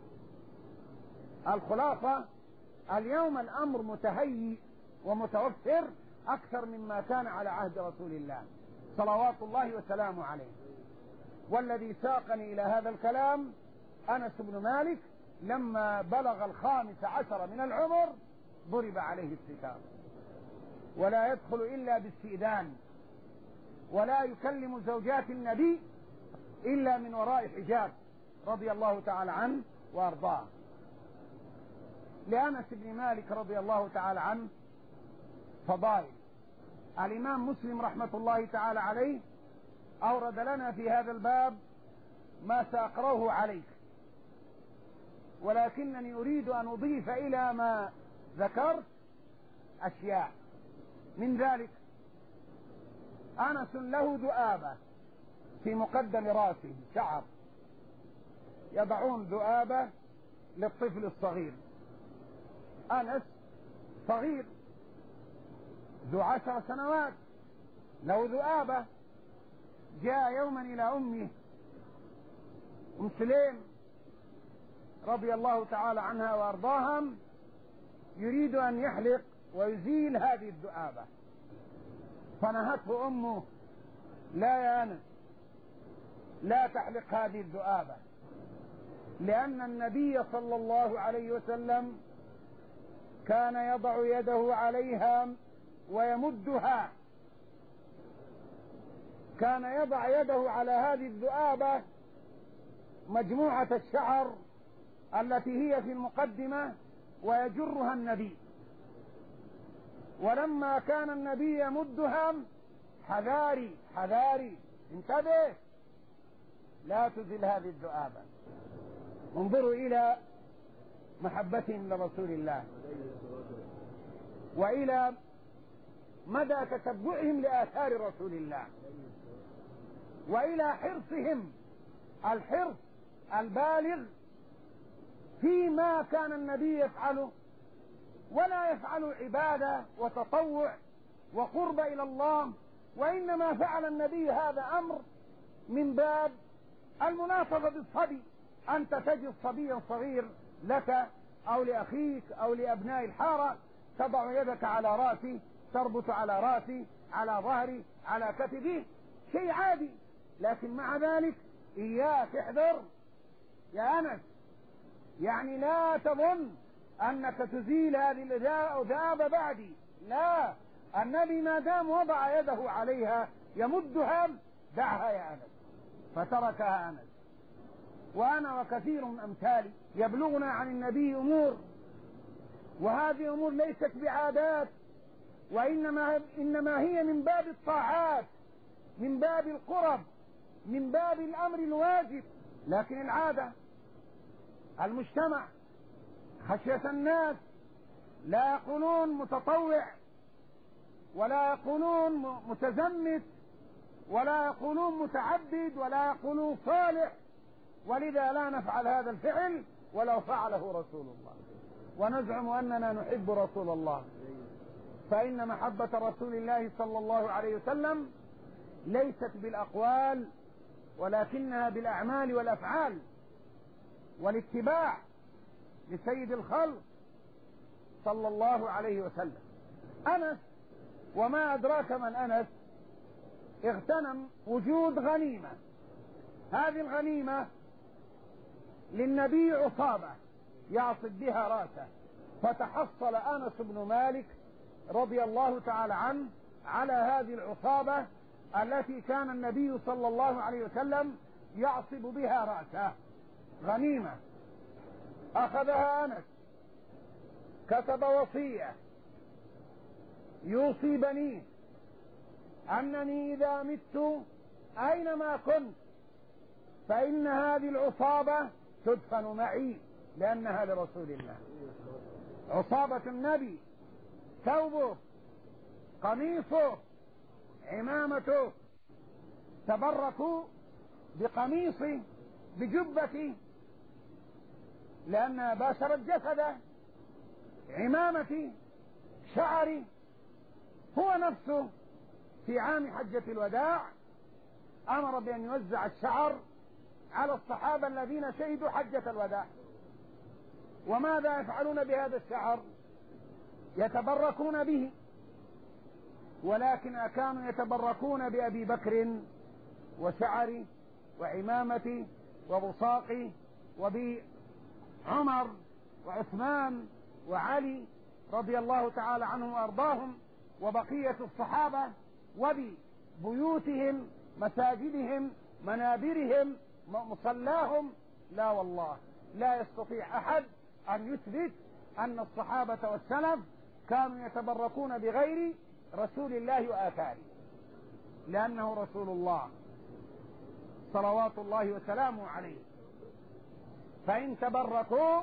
الخلاصة اليوم الأمر متهيئ ومتوفر أكثر مما كان على عهد رسول الله صلوات الله وسلامه عليه. والذي ساقني إلى هذا الكلام أنس بن مالك لما بلغ الخامس عشر من العمر ضرب عليه الستار، ولا يدخل إلا باستئذان، ولا يكلم زوجات النبي إلا من وراء حجاب، رضي الله تعالى عنه وأرضاه. لأنس بن مالك رضي الله تعالى عنه فضائل. الإمام مسلم رحمة الله تعالى عليه أورد لنا في هذا الباب ما سأقرأه عليك، ولكنني أريد أن أضيف إلى ما ذكرت أشياء. من ذلك أنس له ذؤابة في مقدم رأسه، شعر، يضعون ذؤابة للطفل الصغير. أنس صغير ذو عشر سنوات له ذؤابة. جاء يوما إلى أمه أم سليم رضي الله تعالى عنها وأرضاها يريد أن يحلق ويزيل هذه الذؤابة، فنهته أمه: لا يا أنس، لا تحلق هذه الذؤابة، لأن النبي صلى الله عليه وسلم كان يضع يده عليها ويمدها، كان يضع يده على هذه الذؤابة مجموعة الشعر التي هي في المقدمة ويجرها النبي. ولما كان النبي يمدها: حذاري حذاري، انتبه، لا تزل هذه الذؤابة. انظروا إلى محبتهم لرسول الله، وإلى مدى تتبعهم لآثار رسول الله، وإلى حرصهم الحرص البالغ فيما كان النبي يفعله، ولا يفعل عبادة وتطوع وقرب إلى الله، وإنما فعل النبي هذا أمر من باب المناصفة بالصبي. أنت تجد صبيا صغير لك أو لأخيك أو لأبناء الحارة، تضع يدك على رأسي، تربط على رأسي، على ظهري، على كتفي، شيء عادي، لكن مع ذلك إياك احذر يا أنس، يعني لا تظن أنك تزيل هذه الذئاب بعدي، لا، النبي ما دام وضع يده عليها يمدها، دعها يا أنس، فتركها أنس. وأنا وكثير من أمثالي يبلغنا عن النبي أمور، وهذه أمور ليست بعادات، وإنما إنما هي من باب الطاعات، من باب القرب، من باب الأمر الواجب. لكن العادة، المجتمع، خشية الناس، لا يقولون متطوع، ولا يقولون متزمت، ولا يقولون متعبد، ولا يقولون صالح، ولذا لا نفعل هذا الفعل ولو فعله رسول الله، ونزعم أننا نحب رسول الله. فإن محبة رسول الله صلى الله عليه وسلم ليست بالأقوال، ولكنها بالأعمال والأفعال والاتباع لسيد الخلق صلى الله عليه وسلم. أنس، وما أدراك من أنس، اغتنم وجود غنيمة، هذه الغنيمة للنبي عصابة يعصب بها رأسه، فتحصل أنس بن مالك رضي الله تعالى عنه على هذه العصابة التي كان النبي صلى الله عليه وسلم يعصب بها رأسه، غنيمة أخذها أنس، كتب وصية يوصي بنيه أنني إذا مت أينما كنت فإن هذه العصابة تدفن معي، لأنها لرسول الله. عصابة النبي، ثوبه، قميصه، عمامته، تبركوا بقميصي، بجبتي، لأنها باشرت جسده، عمامتي، شعري. هو نفسه في عام حجة الوداع أمر بأن يوزع الشعر على الصحابة الذين شهدوا حجة الوداع. وماذا يفعلون بهذا الشعر؟ يتبركون به، ولكن كانوا يتبركون بأبي بكر وشعري وعمامتي وبصاقي، وبعمر وعثمان وعلي رضي الله تعالى عنهم وأرضاهم، وبقية الصحابة، وببيوتهم، مساجدهم، منابرهم، مصلاهم. لا والله، لا يستطيع أحد أن يثبت أن الصحابة والسلف كانوا يتبركون بغير رسول الله وآثاره، لأنه رسول الله صلوات الله وسلامه عليه. فإن تبركوا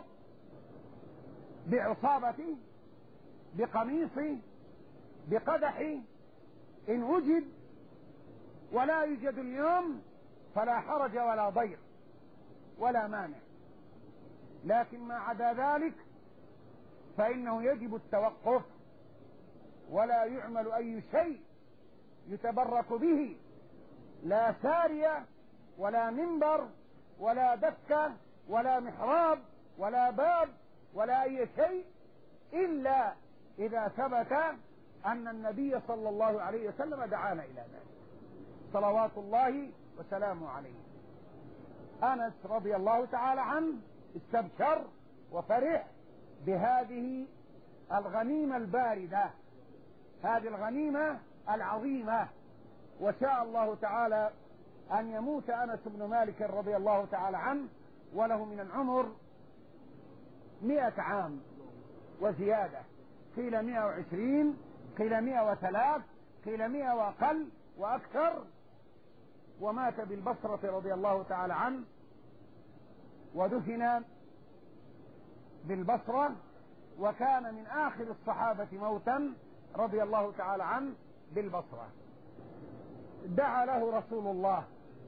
بعصابتي، بقميصي، بقدحي، إن وجد ولا يوجد اليوم فلا حرج ولا ضير ولا مانع، لكن ما عدا ذلك فإنه يجب التوقف، ولا يعمل أي شيء يتبرك به، لا سارية ولا منبر ولا دكة ولا محراب ولا باب ولا أي شيء، إلا إذا ثبت أن النبي صلى الله عليه وسلم دعانا إلى ذلك صلوات الله وسلامه عليه. أنس رضي الله تعالى عنه استبشر وفرح بهذه الغنيمة الباردة، هذه الغنيمة العظيمة، وشاء الله تعالى أن يموت أنس بن مالك رضي الله تعالى عنه وله من العمر مئة عام وزيادة، قيل مئة وعشرين، قيل مئة وثلاث، قيل مئة وأقل وأكثر. ومات بالبصرة رضي الله تعالى عنه، ودفن بالبصرة، وكان من آخر الصحابة موتا رضي الله تعالى عنه بالبصرة. دعا له رسول الله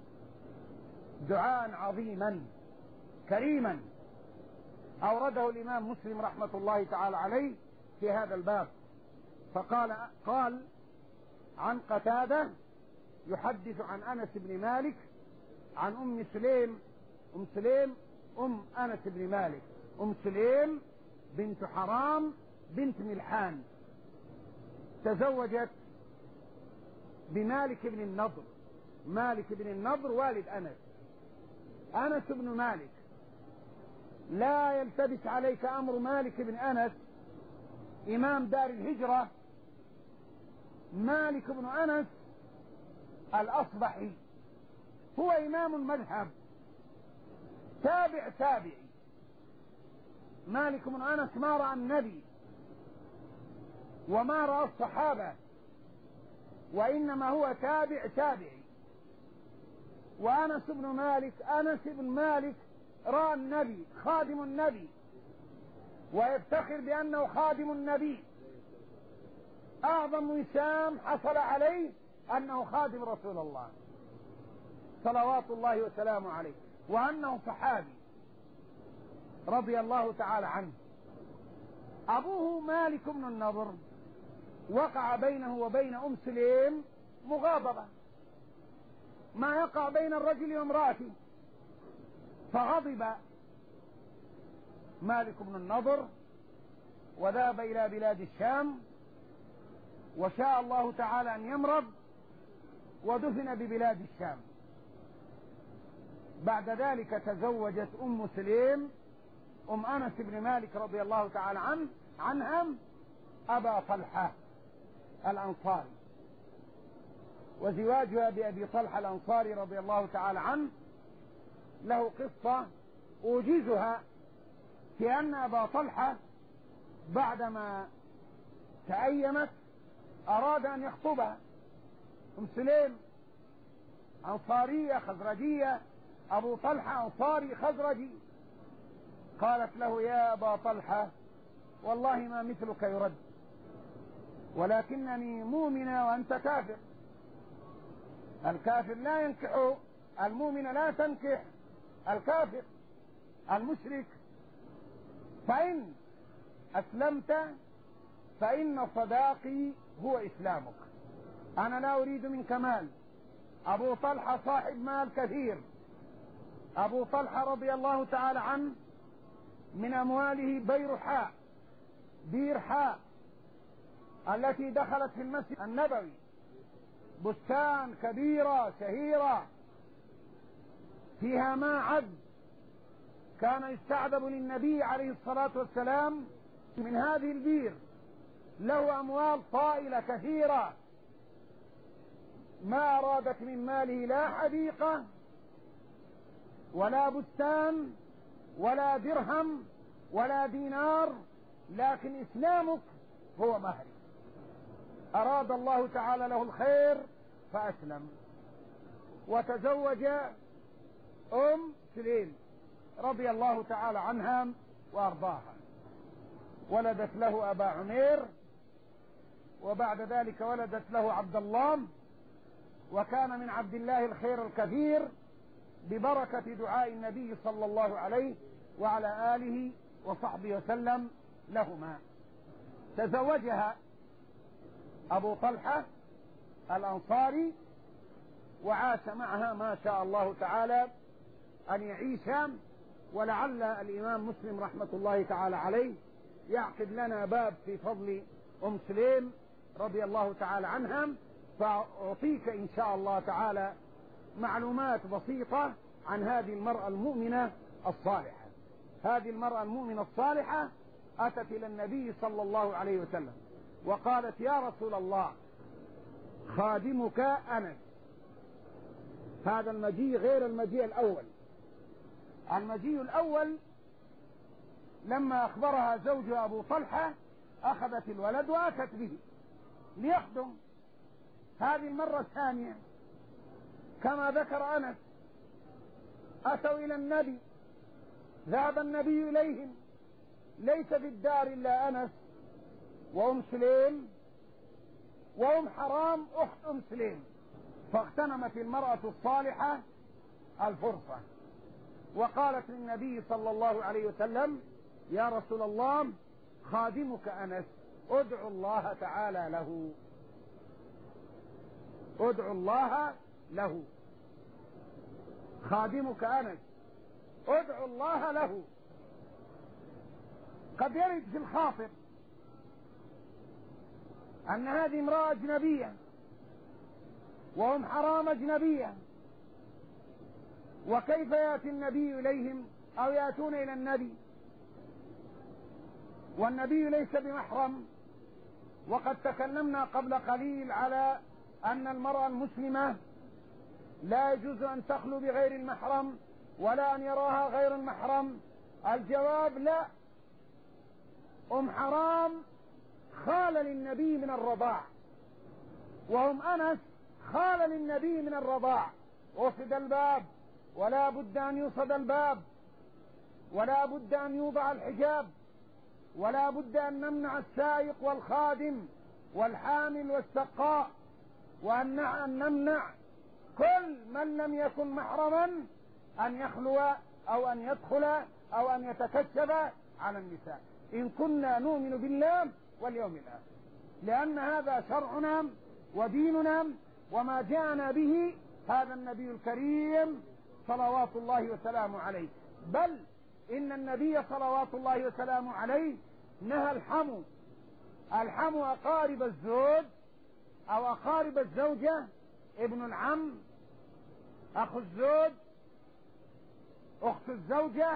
دعاء عظيما كريما أورده الإمام مسلم رحمة الله تعالى عليه في هذا الباب. فقال قال عن قتادة يحدث عن أنس بن مالك عن أم سليم أم سليم أم أنس بن مالك أم سليم بنت حرام بنت ملحان، تزوجت بمالك بن النضر. مالك بن النضر والد أنس. أنس بن مالك، لا يلتبس عليك أمر مالك بن أنس إمام دار الهجرة. مالك بن أنس الأصبحي هو إمام المذهب، تابع تابعي. مالك بن أنس ما رأى النبي وما رأى الصحابة، وإنما هو تابع تابعي. وأنس بن مالك أنس بن مالك رأى النبي، خادم النبي، ويفتخر بأنه خادم النبي. أعظم وسام حصل عليه أنه خادم رسول الله صلوات الله وسلامه عليه، وأنه صحابي رضي الله تعالى عنه. أبوه مالك بن النضر وقع بينه وبين أم سليم مغاضبة، ما يقع بين الرجل وامرأته، فغضب مالك بن النضر وذهب إلى بلاد الشام، وشاء الله تعالى أن يمرض ودفن ببلاد الشام. بعد ذلك تزوجت أم سليم أم أنس بن مالك رضي الله تعالى عنه عنها أبا طلحة الأنصاري. وزواجها بأبي طلحة الأنصاري رضي الله تعالى عنه له قصة أوجزها، في أن أبا طلحة بعدما تأيمت أراد أن يخطبها. أم سليم أنصارية خزرجية، أبو طلحة أنصاري خزرجي. قالت له يا أبا طلحة والله ما مثلك يرد، ولكنني مؤمنة وأنت كافر. الكافر لا ينكح المؤمن، لا تنكح الكافر المشرك. فإن أسلمت فإن صداقي هو إسلامك، أنا لا أريد منك مال. أبو طلحة صاحب مال كثير. أبو طلحة رضي الله تعالى عنه من أمواله بيرحاء بيرحاء التي دخلت في المسجد النبوي، بستان كبيرة شهيرة فيها ماء عذب، كان يستعذب للنبي عليه الصلاة والسلام من هذه البير. له أموال طائلة كثيرة، ما أرادت من ماله لا حديقة ولا بستان ولا درهم ولا دينار، لكن إسلامك هو مهري. أراد الله تعالى له الخير فأسلم، وتزوج أم سليم رضي الله تعالى عنها وأرضاها. ولدت له أبا عمير، وبعد ذلك ولدت له عبد الله، وكان من عبد الله الخير الكثير ببركة دعاء النبي صلى الله عليه وعلى آله وصحبه وسلم لهما. تزوجها أبو طلحة الأنصاري وعاش معها ما شاء الله تعالى أن يعيش. ولعل الإمام مسلم رحمة الله تعالى عليه يعقد لنا باب في فضل أم سليم رضي الله تعالى عنها، فأعطيك إن شاء الله تعالى معلومات بسيطة عن هذه المرأة المؤمنة الصالحة. هذه المرأة المؤمنة الصالحة أتت إلى النبي صلى الله عليه وسلم وقالت يا رسول الله خادمك أنس. هذا المجيء غير المجيء الأول. المجيء الأول لما أخبرها زوجها أبو طلحة أخذت الولد وأتت به ليخدم. هذه المرة الثانية كما ذكر أنس أتوا إلى النبي، ذهب النبي إليهم ليس في الدار إلا أنس وأم سليم وأم حرام أخت أم سليم، فاغتنمت المرأة الصالحة الفرصة وقالت للنبي صلى الله عليه وسلم: يا رسول الله، خادمك أنس، ادعو الله تعالى له، ادعو الله له، خادمك أنس ادعو الله له. قد يرد في الخاطر أن هذه امرأة أجنبية وهم حرام أجنبية، وكيف يأتي النبي إليهم أو يأتون إلى النبي والنبي ليس بمحرم؟ وقد تكلمنا قبل قليل على أن المرأة المسلمة لا يجوز أن تخلو بغير المحرم ولا أن يراها غير المحرم. الجواب: لا. أم حرام خال للنبي من الرضاع، وأم أنس خال للنبي من الرضاع. وصد الباب، ولا بد أن يوصد الباب، ولا بد أن يوضع الحجاب، ولا بد أن نمنع السائق والخادم والحامل والسقاء، وأن نمنع كل من لم يكن محرما أن يخلو أو أن يدخل أو أن يتكشف على النساء إن كنا نؤمن بالله واليوم الآخر، لأن هذا شرعنا وديننا وما جاءنا به هذا النبي الكريم صلوات الله وسلامه عليه. بل إن النبي صلوات الله وسلامه عليه نهى الحمو الحمو أقارب الزوج أو أقارب الزوجة، ابن العم، أخو الزوج، أخت الزوجة،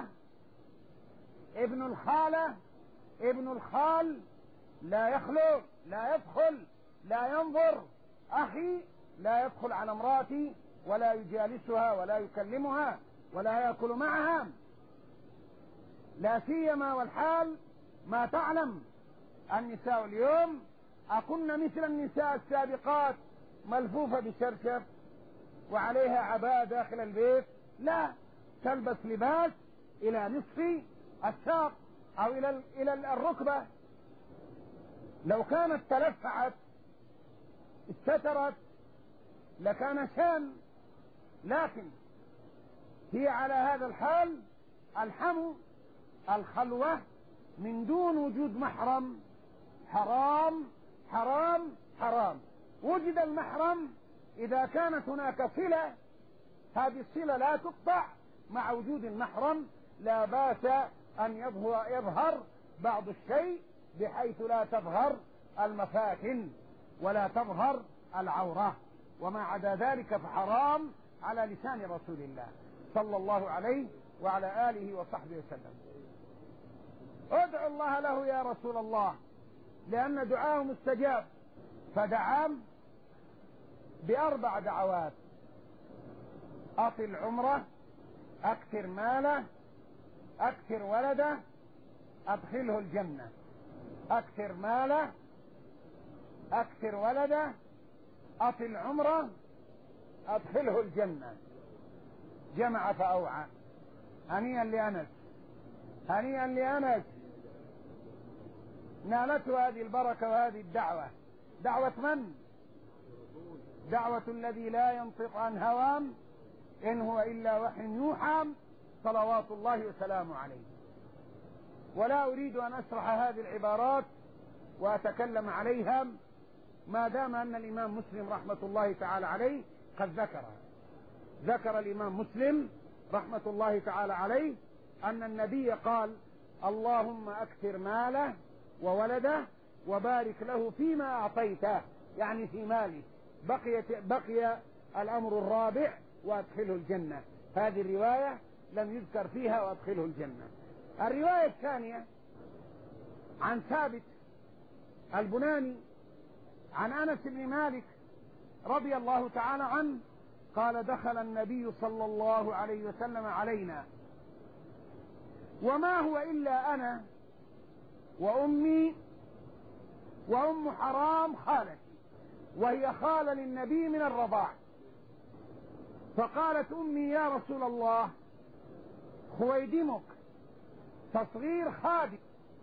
ابن الخالة، ابن الخال، لا يخلو، لا يدخل، لا ينظر. أخي لا يدخل على امرأتي ولا يجالسها ولا يكلمها ولا يأكل معها، لا سيما والحال ما تعلم النساء اليوم أكن مثل النساء السابقات ملفوفة بشرشف وعليها عباءة داخل البيت، لا، تلبس لباس إلى نصف الساق أو إلى إلى الركبة. لو كانت تلفعت استترت لكان شان، لكن هي على هذا الحال. الحمو الخلوة من دون وجود محرم حرام حرام حرام. وجد المحرم إذا كانت هناك صلة، هذه الصلة لا تقطع مع وجود المحرم، لا باس أن يظهر بعض الشيء بحيث لا تظهر المفاتن ولا تظهر العورة، وما عدا ذلك فحرام على لسان رسول الله صلى الله عليه وعلى آله وصحبه وسلم. ادعو الله له يا رسول الله، لأن دعاه مستجاب، فدعا بأربع دعوات: أطل عمره، أكثر ماله، أكثر ولده، أدخله الجنة. أكثر ماله، أكثر ولده، أطل عمره، أدخله الجنة. جمع فأوعى. هنيئا لأنس، هنيئا لأنس، نالته هذه البركة وهذه الدعوة. دعوة من؟ دعوة الذي لا ينطق عن هوى إن هو إلا وحي يوحى صلوات الله وسلامه عليه. ولا أريد أن أشرح هذه العبارات وأتكلم عليها ما دام أن الإمام مسلم رحمة الله تعالى عليه قد ذكرها. ذكر الإمام مسلم رحمة الله تعالى عليه أن النبي قال: اللهم أكثر ماله وولده وبارك له فيما أعطيته، يعني في ماله. بقي, بقي الأمر الرابع: وأدخله الجنة. هذه الرواية لم يذكر فيها وأدخله الجنة. الرواية الثانية عن ثابت البناني عن أنس بن مالك رضي الله تعالى عنه قال: دخل النبي صلى الله عليه وسلم علينا وما هو إلا أنا وأمي وأم حرام خالتي، وهي خالة للنبي من الرضاع. فقالت أمي: يا رسول الله، خويدمك تصغير خادم،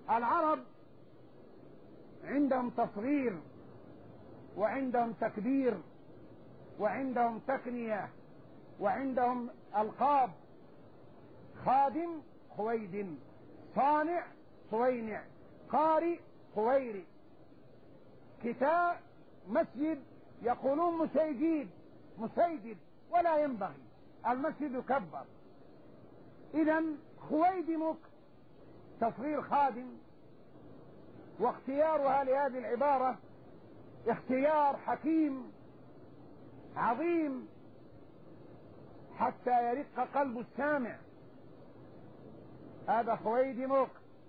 العرب عندهم تصغير وعندهم تكبير وعندهم تكنية وعندهم ألقاب. خادم خويدم، صانع صوينع، قارئ خويري، كتاب مسجد يقولون مسيجيد مسيجد، ولا ينبغي، المسجد يكبر. إذن خويدمك تصغير خادم. واختيارها لهذه العبارة اختيار حكيم عظيم حتى يرق قلب السامع. هذا خويدمك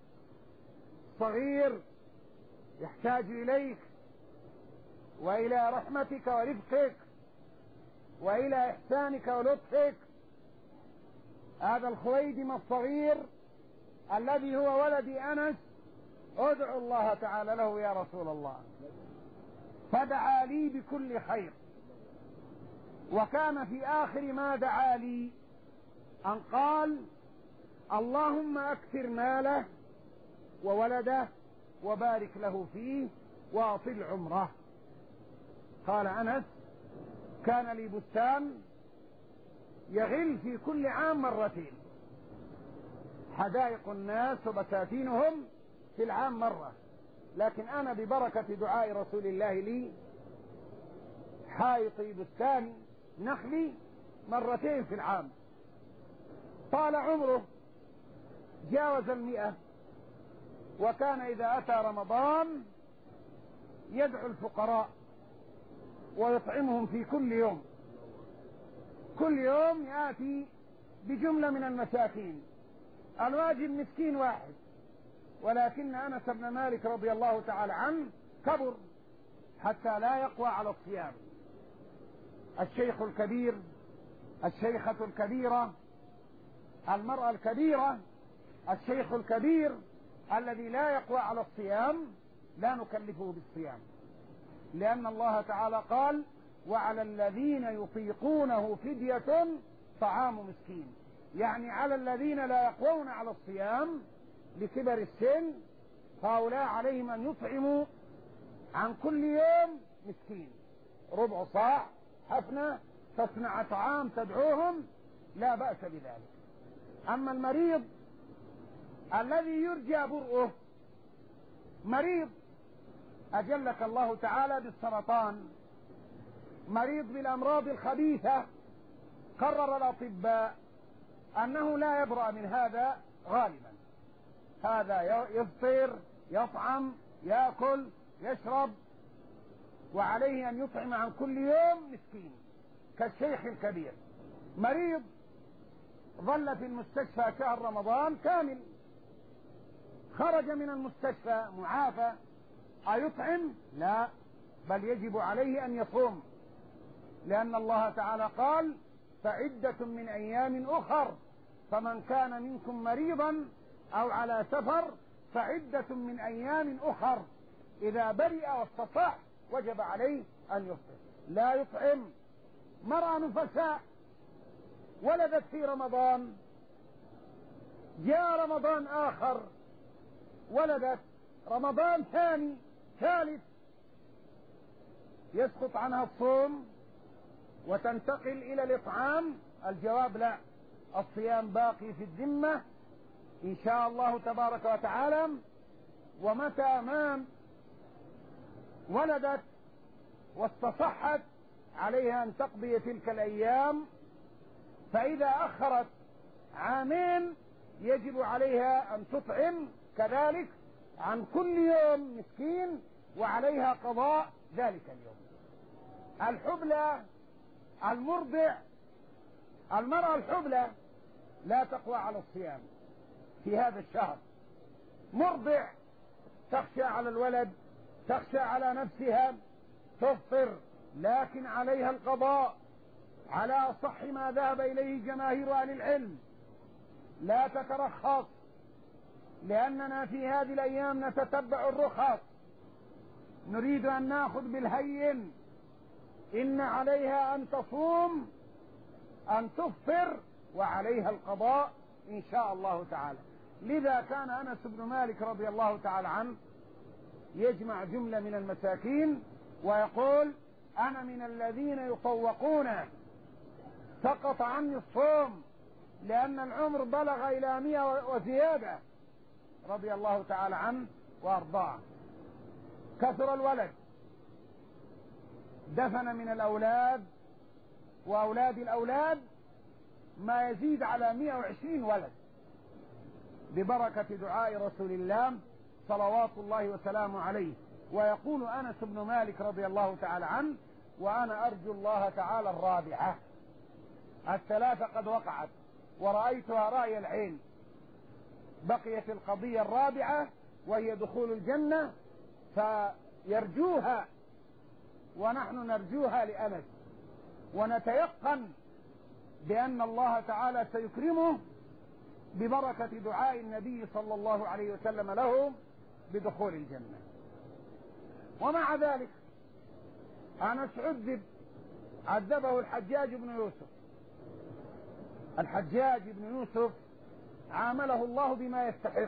صغير يحتاج إليك وإلى رحمتك ورفقك وإلى إحسانك ولطفك. هذا الخويدم الصغير الذي هو ولد أنس ادعو الله تعالى له يا رسول الله، فدعا لي بكل خير. وكان في آخر ما دعا لي أن قال اللهم أكثر ماله وولده وبارك له فيه واطل عمره. قال أنس كان لي بستان يغل في كل عام مرتين، حدائق الناس وبساتينهم في العام مرة، لكن أنا ببركة دعاء رسول الله لي حائطي بستاني نخلي مرتين في العام. طال عمره جاوز المئة، وكان إذا أتى رمضان يدعو الفقراء ويطعمهم في كل يوم. كل يوم يأتي بجملة من المساكين، الواجب مسكين واحد، ولكن أنس بن مالك رضي الله تعالى عنه كبر حتى لا يقوى على الصيام. الشيخ الكبير، الشيخة الكبيرة، المرأة الكبيرة، الشيخ الكبير الذي لا يقوى على الصيام لا نكلفه بالصيام، لأن الله تعالى قال وعلى الذين يطيقونه فدية طعام مسكين، يعني على الذين لا يقوون على الصيام لكبر السن، هؤلاء عليهم أن يطعموا عن كل يوم مسكين، ربع صاع حفنة، تصنع طعام تدعوهم، لا بأس بذلك. أما المريض الذي يرجى برؤه، مريض أجلك الله تعالى بالسرطان، مريض بالأمراض الخبيثة، قرر الأطباء أنه لا يبرأ من هذا غالبا، هذا يفطر يطعم يأكل يشرب، وعليه أن يطعم عن كل يوم مسكين كالشيخ الكبير. مريض ظل في المستشفى شهر رمضان كامل، خرج من المستشفى معافى، أيطعم؟ لا، بل يجب عليه أن يصوم، لأن الله تعالى قال فعدة من أيام أخر، فمن كان منكم مريضا أو على سفر فعدة من أيام أخر، إذا برئ واستطاع وجب عليه أن يفطر. لا يطعم. مرأة نفساء ولدت في رمضان، جاء رمضان آخر ولدت، رمضان ثاني ثالث، يسقط عنها الصوم وتنتقل إلى الإطعام؟ الجواب لا، الصيام باقي في الذمة إن شاء الله تبارك وتعالى. ومتى ما ولدت واستصحت عليها أن تقضي تلك الأيام، فإذا أخرت عامين يجب عليها أن تطعم كذلك عن كل يوم مسكين، وعليها قضاء ذلك اليوم. الحبلى المرضع، المرأة الحبلى لا تقوى على الصيام في هذا الشهر، مرضع تخشى على الولد، تخشى على نفسها، تفطر، لكن عليها القضاء على أصح ما ذهب إليه جماهير أهل العلم. لا تترخص، لأننا في هذه الأيام نتتبع الرخص، نريد أن نأخذ بالهين. إن عليها أن تصوم، أن تفطر، وعليها القضاء إن شاء الله تعالى. لذا كان أنس بن مالك رضي الله تعالى عنه يجمع جملة من المساكين ويقول أنا من الذين يطوقون، سقط عني الصوم لأن العمر بلغ إلى مئة وزيادة، رضي الله تعالى عنه وأرضاه. كثر الولد، دفن من الأولاد وأولاد الأولاد ما يزيد على مئة وعشرين ولد ببركة دعاء رسول الله صلوات الله وسلامه عليه. ويقول أنس بن مالك رضي الله تعالى عنه وأنا أرجو الله تعالى الرابعة، الثلاثة قد وقعت ورأيتها رأي العين، بقيت القضية الرابعة وهي دخول الجنة، فيرجوها ونحن نرجوها لأنس، ونتيقن بأن الله تعالى سيكرمه ببركة دعاء النبي صلى الله عليه وسلم له بدخول الجنة. ومع ذلك أنس عذب، عذبه الحجاج بن يوسف. الحجاج بن يوسف عامله الله بما يستحق،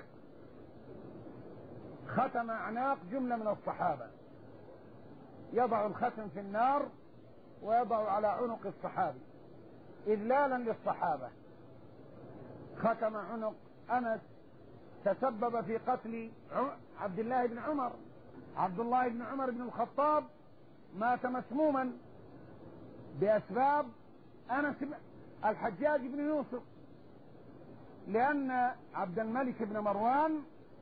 ختم أعناق جملة من الصحابة، يضع الختم في النار ويضع على عنق الصحابي إذلالا للصحابة. ختم عنق أنس، تسبب في قتل عبد الله بن عمر. عبد الله بن عمر بن الخطاب مات مسموما بأسباب أنس الحجاج بن يوسف، لأن عبد الملك بن مروان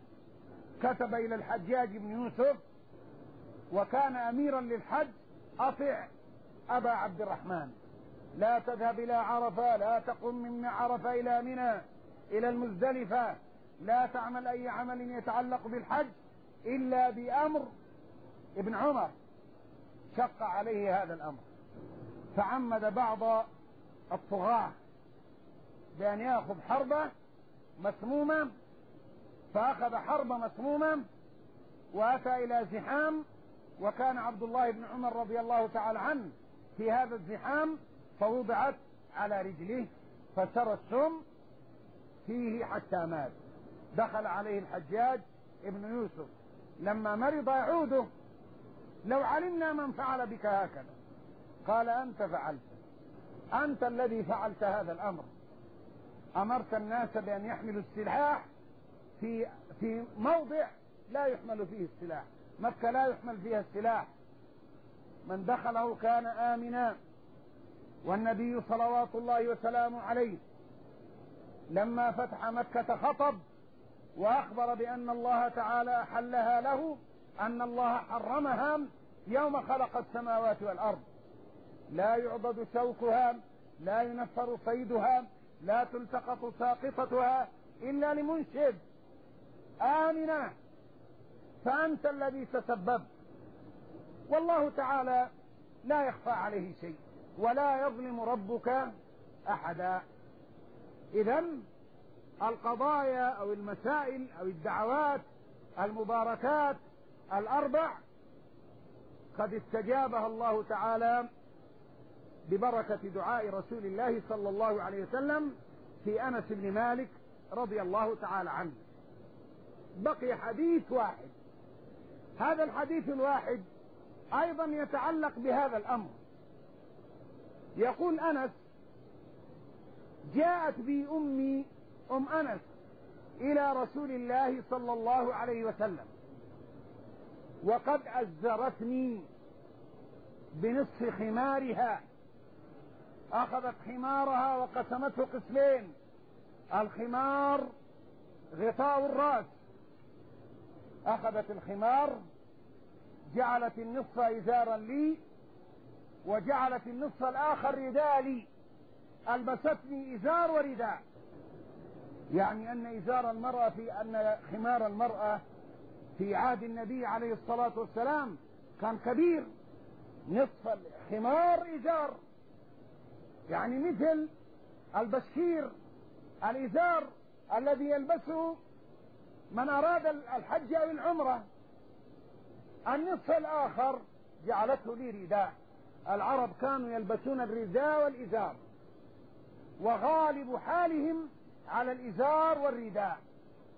كتب إلى الحجاج بن يوسف وكان أميرا للحج: أطع أبا عبد الرحمن، لا تذهب إلى عرفة، لا تقم من عرفة إلى منى إلى المزدلفة، لا تعمل أي عمل يتعلق بالحج إلا بأمر ابن عمر. شق عليه هذا الأمر، فعمد بعض الطغاة بأن يأخذ حربة مسمومة، فأخذ حربة مسمومة وأتى إلى زحام، وكان عبد الله بن عمر رضي الله تعالى عنه في هذا الزحام، فوضعت على رجله فسرى السم فيه حتى مات. دخل عليه الحجاج ابن يوسف لما مرض يعوده: لو علمنا من فعل بك هكذا. قال: أنت فعلت، أنت الذي فعلت هذا الأمر، أمرت الناس بأن يحملوا السلاح في في موضع لا يحمل فيه السلاح. مكة لا يحمل فيها السلاح، من دخله كان آمنا. والنبي صلوات الله وسلامه عليه لما فتح مكة خطب وأخبر بأن الله تعالى أحلها له، أن الله حرمها يوم خلق السماوات والأرض، لا يعضد شوكها، لا ينفر صيدها، لا تلتقط ساقطتها إلا لمنشد. آمنا، فأنت الذي تسببت، والله تعالى لا يخفى عليه شيء ولا يظلم ربك أحدا. إذن القضايا أو المسائل أو الدعوات المباركات الأربع قد استجابها الله تعالى ببركة دعاء رسول الله صلى الله عليه وسلم في أنس بن مالك رضي الله تعالى عنه. بقي حديث واحد، هذا الحديث الواحد أيضا يتعلق بهذا الأمر. يقول أنس: جاءت بي أمي أم أنس إلى رسول الله صلى الله عليه وسلم وقد أزرتني بنصف خمارها. أخذت خمارها وقسمته قسمين، الخمار غطاء الرأس، أخذت الخمار جعلت النصف إزارا لي وجعلت النصف الآخر رداء لي، ألبستني إزار ورداء. يعني أن إزار المرأة في أن خمار المرأة في عهد النبي عليه الصلاة والسلام كان كبير، نصف الخمار إزار، يعني مثل البشير الإزار الذي يلبسه من أراد الحج أو العمرة. النصف الآخر جعلته لي رداء. العرب كانوا يلبسون الرداء والإزار، وغالب حالهم على الإزار والرداء،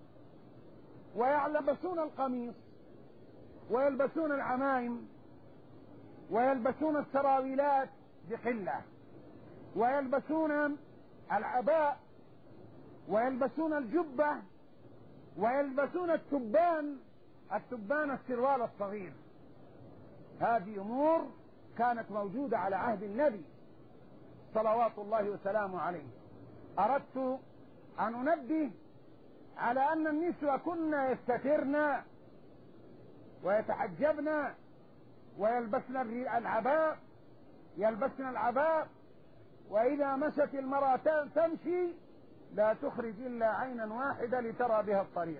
ويلبسون القميص ويلبسون العمائم ويلبسون السراويلات بقلة، ويلبسون العباء ويلبسون الجبة ويلبسون التبان التبان السروال الصغير. هذه أمور كانت موجودة على عهد النبي صلوات الله وسلامه عليه. أردت أن أنبه على أن النسوة كنا يستترن ويتحجبن ويلبسن العباء يلبسن العباء وإذا مشت المرأة تمشي لا تخرج إلا عينا واحدة لترى بها الطريق،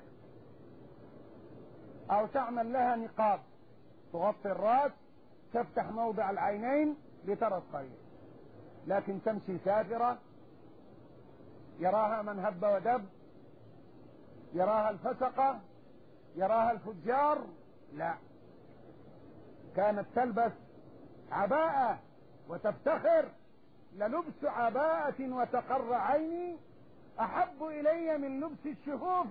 أو تعمل لها نقاب تغطي الرأس تفتح موضع العينين لترى الطريق، لكن تمشي سافرة يراها من هب ودب، يراها الفسقة، يراها الفجار. لا، كانت تلبس عباءة وتفتخر: للبس عباءة وتقر عيني أحب إلي من لبس الشفوف،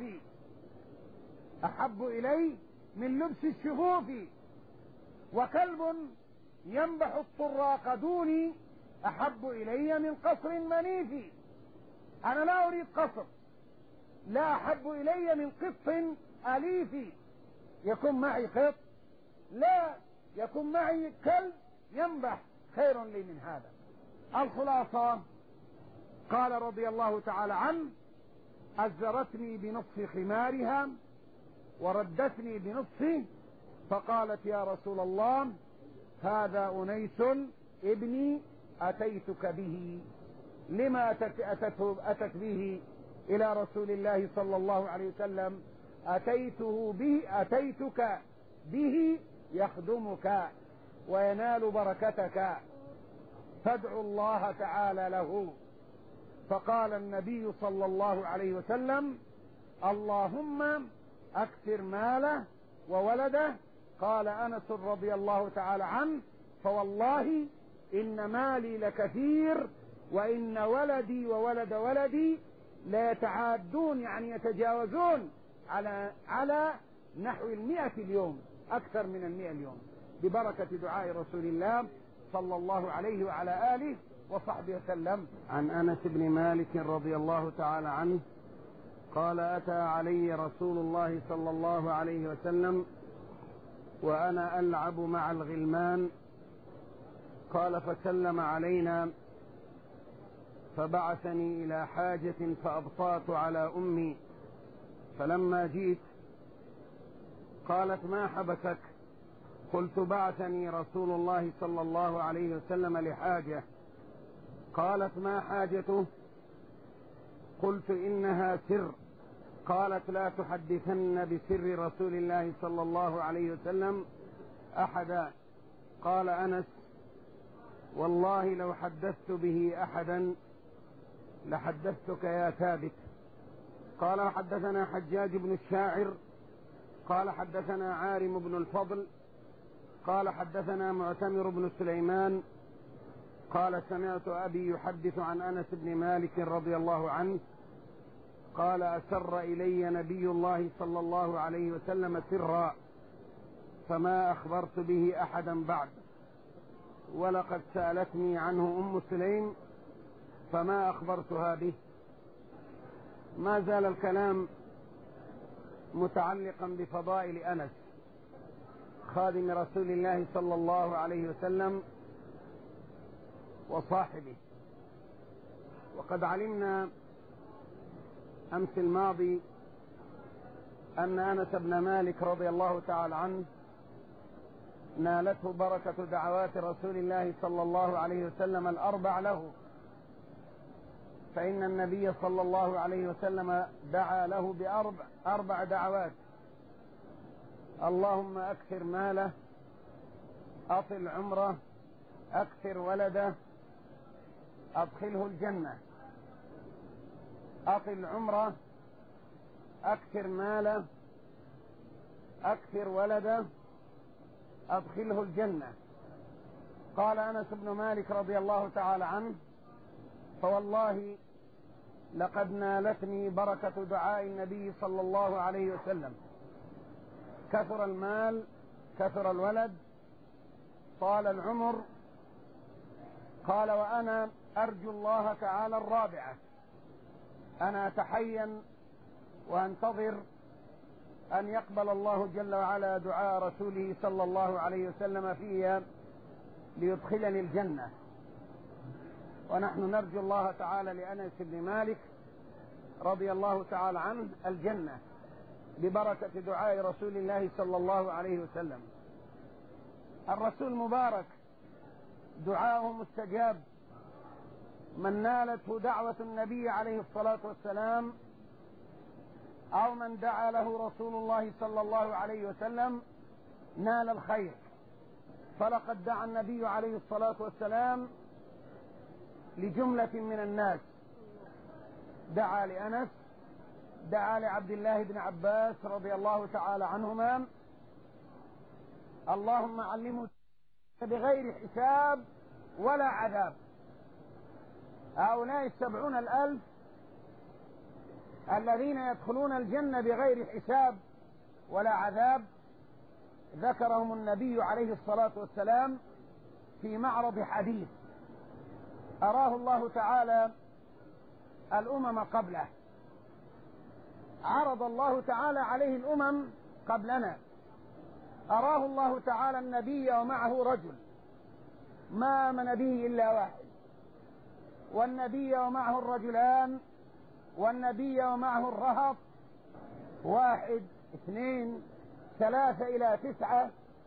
أحب إلي من لبس الشفوف. وكلب ينبح الطراق دوني أحب إلي من قصر منيف. أنا لا أريد قصر، لا أحب إلي من قط أليف. يكون معي قط؟ لا، يكون معي كلب ينبح خير لي من هذا. الخلاصة قال رضي الله تعالى عنه: أزرتني بنصف خمارها وردتني بنصفه، فقالت: يا رسول الله هذا أنيس ابني أتيتك به. لما أتت, أتت, أتت به إلى رسول الله صلى الله عليه وسلم؟ أتيته به أتيتك به يخدمك وينال بركتك، فادعوا الله تعالى له. فقال النبي صلى الله عليه وسلم: اللهم أكثر ماله وولده. قال أنس رضي الله تعالى عنه: فوالله إن مالي لكثير وإن ولدي وولد ولدي لا يتعادون، يعني يتجاوزون على على نحو المئة اليوم، أكثر من المئة اليوم، ببركة دعاء رسول الله صلى الله عليه وعلى آله وصحبه وسلم. عن أنس بن مالك رضي الله تعالى عنه قال: أتى علي رسول الله صلى الله عليه وسلم وأنا ألعب مع الغلمان، قال: فسلم علينا فبعثني إلى حاجة فأبطأت على أمي، فلما جئت قالت: ما حبسك؟ قلت: بعثني رسول الله صلى الله عليه وسلم لحاجة. قالت: ما حاجته؟ قلت: إنها سر. قالت: لا تحدثن بسر رسول الله صلى الله عليه وسلم أحدا. قال أنس: والله لو حدثت به أحدا لحدثتك يا ثابت. قال: وحدثنا حجاج بن الشاعر قال حدثنا عارم بن الفضل قال حدثنا معتمر بن سليمان قال: سمعت أبي يحدث عن أنس بن مالك رضي الله عنه قال: أسر إلي نبي الله صلى الله عليه وسلم سرا فما أخبرت به أحدا بعد، ولقد سألتني عنه أم سليم فما أخبرتها به. ما زال الكلام متعلقا بفضائل أنس خادم رسول الله صلى الله عليه وسلم وصاحبه. وقد علمنا أمس الماضي أن أنس بن مالك رضي الله تعالى عنه نالته بركة دعوات رسول الله صلى الله عليه وسلم الأربع له، فإن النبي صلى الله عليه وسلم دعا له بأربع أربع دعوات: اللهم أكثر ماله، أطل عمره، أكثر ولده، أدخله الجنة. أطل عمره، أكثر ماله، أكثر ولده، أدخله الجنة. قال أنس بن مالك رضي الله تعالى عنه: فوالله لقد نالتني بركة دعاء النبي صلى الله عليه وسلم كثر المال، كثر الولد، طال العمر. قال: وأنا أرجو الله تعالى الرابعة، أنا أتحين وأنتظر أن يقبل الله جل وعلا دعاء رسوله صلى الله عليه وسلم فيها ليدخلني الجنة. ونحن نرجو الله تعالى لأنس بن مالك رضي الله تعالى عنه الجنة ببركة دعاء رسول الله صلى الله عليه وسلم. الرسول مبارك دعاءه مستجاب، من نالته دعوة النبي عليه الصلاة والسلام أو من دعا له رسول الله صلى الله عليه وسلم نال الخير. فلقد دعا النبي عليه الصلاة والسلام لجملة من الناس، دعا لأنس، دعا لعبد الله بن عباس رضي الله تعالى عنهما: اللهم علمه بغير حساب ولا عذاب. هؤلاء السبعون الألف الذين يدخلون الجنة بغير حساب ولا عذاب ذكرهم النبي عليه الصلاة والسلام في معرض حديث أراه الله تعالى الأمم قبله. عرض الله تعالى عليه الأمم قبلنا، أراه الله تعالى النبي ومعه رجل ما آمن به إلا واحد، والنبي ومعه الرجلان، والنبي ومعه الرهط، واحد اثنين ثلاثة إلى تسعة،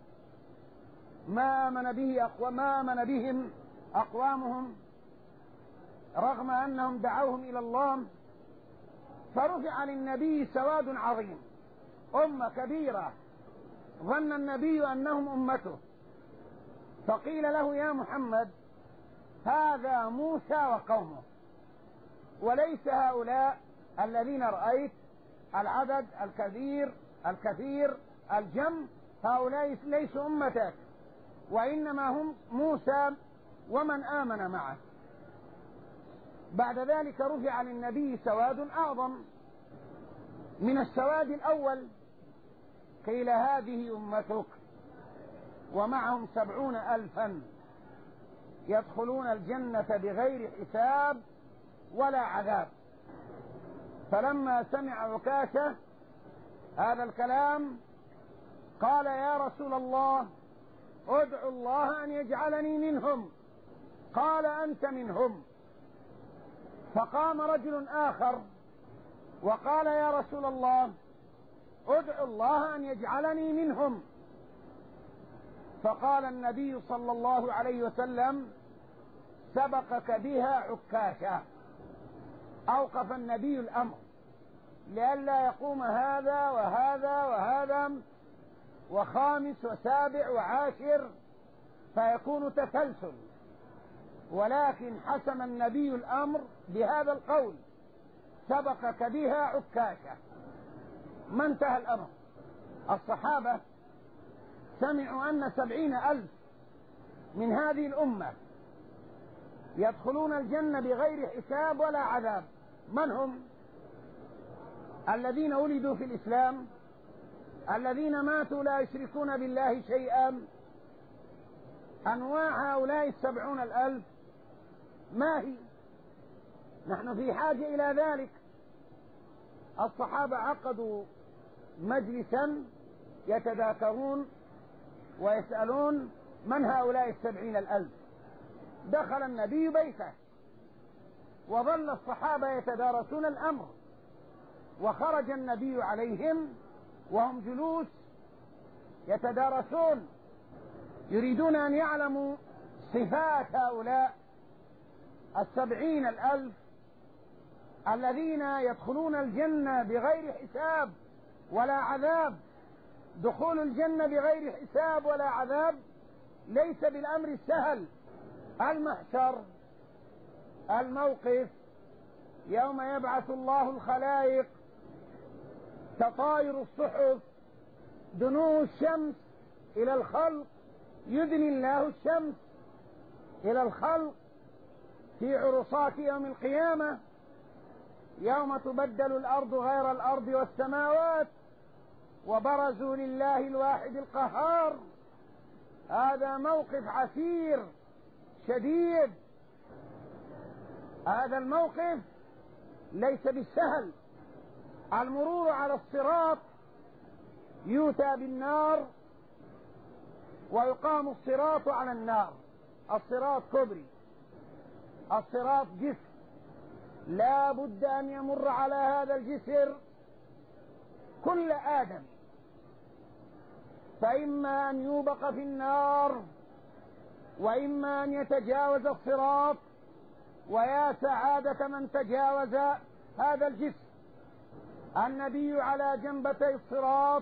ما آمن به أقوى ما آمن بهم أقوامهم رغم أنهم دعوهم إلى الله. فرفع للنبي سواد عظيم، أمة كبيرة ظن النبي أنهم أمته، فقيل له: يا محمد، هذا موسى وقومه، وليس هؤلاء الذين رأيت العدد الكبير الكثير الجم، هؤلاء ليسوا أمتك، وإنما هم موسى ومن آمن معه. بعد ذلك رفع للنبي سواد أعظم من السواد الأول، قيل: هذه أمتك ومعهم سبعون ألفا يدخلون الجنة بغير حساب ولا عذاب. فلما سمع عكاشة هذا الكلام قال: يا رسول الله، ادعو الله أن يجعلني منهم. قال: أنت منهم. فقام رجل آخر وقال: يا رسول الله، ادعو الله أن يجعلني منهم. فقال النبي صلى الله عليه وسلم: سبقك بها عكاشة. أوقف النبي الأمر لئلا يقوم هذا وهذا وهذا وخامس وسابع وعاشر فيكون تسلسل، ولكن حسم النبي الأمر بهذا القول: سبقك بها عكاشة. ما انتهى الأمر. الصحابة سمعوا أن سبعين ألف من هذه الأمة يدخلون الجنة بغير حساب ولا عذاب. من هم؟ الذين ولدوا في الإسلام، الذين ماتوا لا يشركون بالله شيئا. أنواع هؤلاء السبعون الألف ما هي؟ نحن في حاجة إلى ذلك. الصحابة عقدوا مجلسا يتذاكرون ويسألون: من هؤلاء السبعين الألف؟ دخل النبي بيته وظل الصحابة يتدارسون الأمر، وخرج النبي عليهم وهم جلوس يتدارسون يريدون أن يعلموا صفات هؤلاء السبعين الألف الذين يدخلون الجنة بغير حساب ولا عذاب. دخول الجنة بغير حساب ولا عذاب ليس بالأمر السهل. المحشر، الموقف، يوم يبعث الله الخلائق، تطاير الصحف، دنو الشمس إلى الخلق، يدني الله الشمس إلى الخلق في عرصات يوم القيامة، يوم تبدل الأرض غير الأرض والسماوات وبرزوا لله الواحد القهار. هذا موقف عسير شديد، هذا الموقف ليس بالسهل. المرور على الصراط، يؤتى بالنار ويقام الصراط على النار. الصراط كبري، الصراط جسر، لا بد أن يمر على هذا الجسر كل آدم، فإما أن يوبق في النار وإما أن يتجاوز الصراط، ويا سعادة من تجاوز هذا الجسر. النبي على جنبتي الصراط،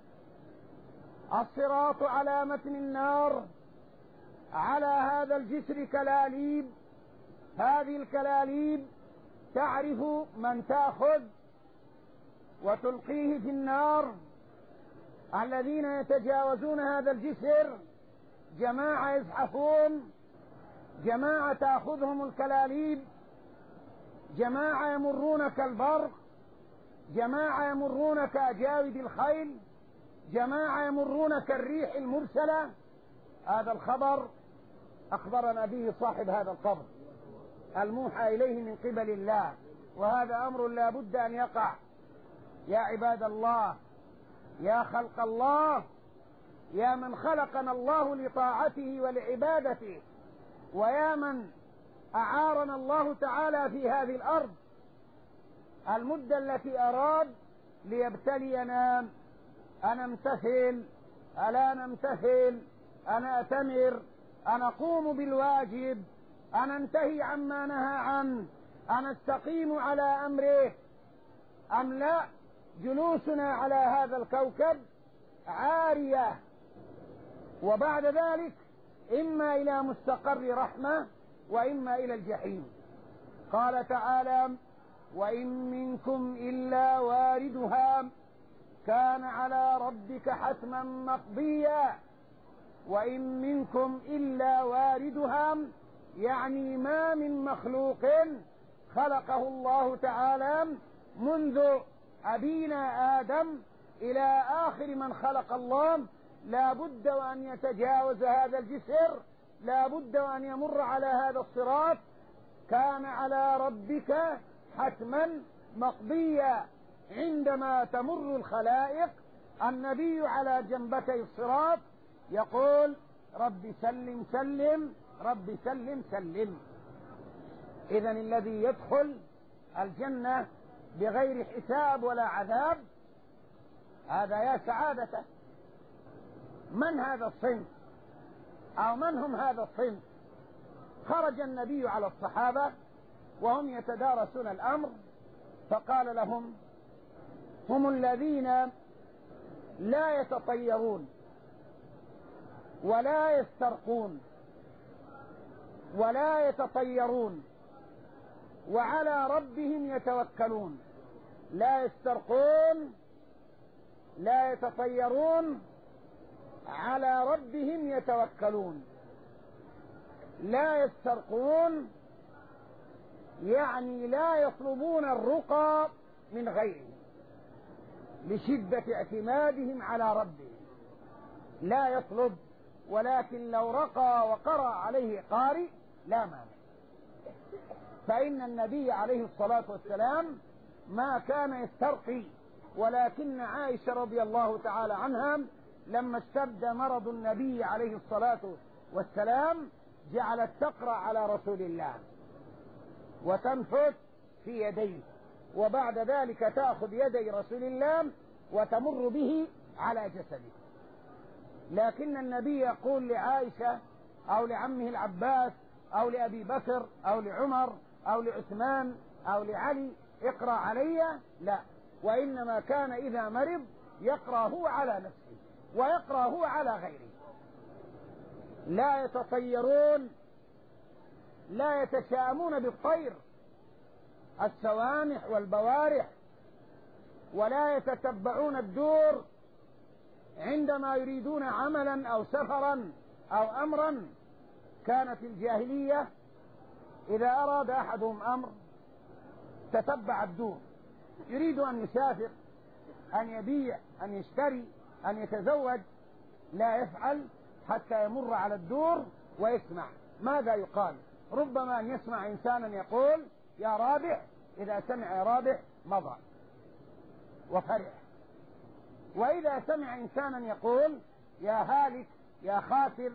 الصراط على متن النار، على هذا الجسر كلاليب، هذه الكلاليب تعرف من تأخذ وتلقيه في النار. الذين يتجاوزون هذا الجسر جماعة يزحفون، جماعة تأخذهم الكلاليب، جماعة يمرون كالبرق، جماعة يمرون كأجاود الخيل، جماعة يمرون كالريح المرسلة. هذا الخبر أخبرنا به صاحب هذا القبر الموحى إليه من قبل الله، وهذا أمر لا بد أن يقع. يا عباد الله، يا خلق الله، يا من خلقنا الله لطاعته ولعبادته، ويا من أعارنا الله تعالى في هذه الأرض المدة التي أراد ليبتلينا، أنا امتثل ألا نمتثل، أنا أتمر، أنا أقوم بالواجب، أنا انتهي عما نهى عنه، أنا استقيم على أمره أم لا. جلوسنا على هذا الكوكب عارية، وبعد ذلك إما إلى مستقر رحمة وإما إلى الجحيم. قال تعالى: وإن منكم إلا واردها كان على ربك حتما مقضيا. وإن منكم إلا واردها يعني ما من مخلوق خلقه الله تعالى منذ أبينا آدم إلى آخر من خلق الله لا بد وأن يتجاوز هذا الجسر، لا بد وأن يمر على هذا الصراط. كان على ربك حتما مقضيا. عندما تمر الخلائق النبي على جنبتي الصراط يقول: رب سلم سلم، رب سلم سلم. إذن الذي يدخل الجنة بغير حساب ولا عذاب هذا يا سعادته. من هذا الصنف أو من هم هذا الصنف؟ خرج النبي على الصحابة وهم يتدارسون الأمر فقال لهم: هم الذين لا يتطيرون ولا يسترقون ولا يتطيرون وعلى ربهم يتوكلون. لا يسترقون، لا يتطيرون، على ربهم يتوكلون. لا يسترقون يعني لا يطلبون الرقى من غيرهم لشدة اعتمادهم على ربهم، لا يطلب، ولكن لو رقى وقرأ عليه قارئ لا مانع. فإن النبي عليه الصلاة والسلام ما كان يسترقي، ولكن عائشة رضي الله تعالى عنها لما اشتد مرض النبي عليه الصلاة والسلام جعلت تقرأ على رسول الله وتنفث في يديه، وبعد ذلك تأخذ يدي رسول الله وتمر به على جسده. لكن النبي يقول لعائشة أو لعمه العباس أو لأبي بكر أو لعمر أو لعثمان أو لعلي: اقرأ علي. لا، وإنما كان إذا مرض يقرأ هو على نفسه ويقرأ هو على غيره. لا يتطيرون، لا يتشاءمون بالطير السوانح والبوارح، ولا يتتبعون الدور عندما يريدون عملا أو سفرا أو أمرا. كانت الجاهلية إذا أراد أحدهم أمر تتبع الدور، يريد أن يسافر أن يبيع، أن يشتري، أن يتزوج، لا يفعل حتى يمر على الدور ويسمع ماذا يقال. ربما أن يسمع إنسانا يقول يا رابح، إذا سمع يا رابح مضى وفرح، وإذا سمع إنسانا يقول يا هالك يا خاسر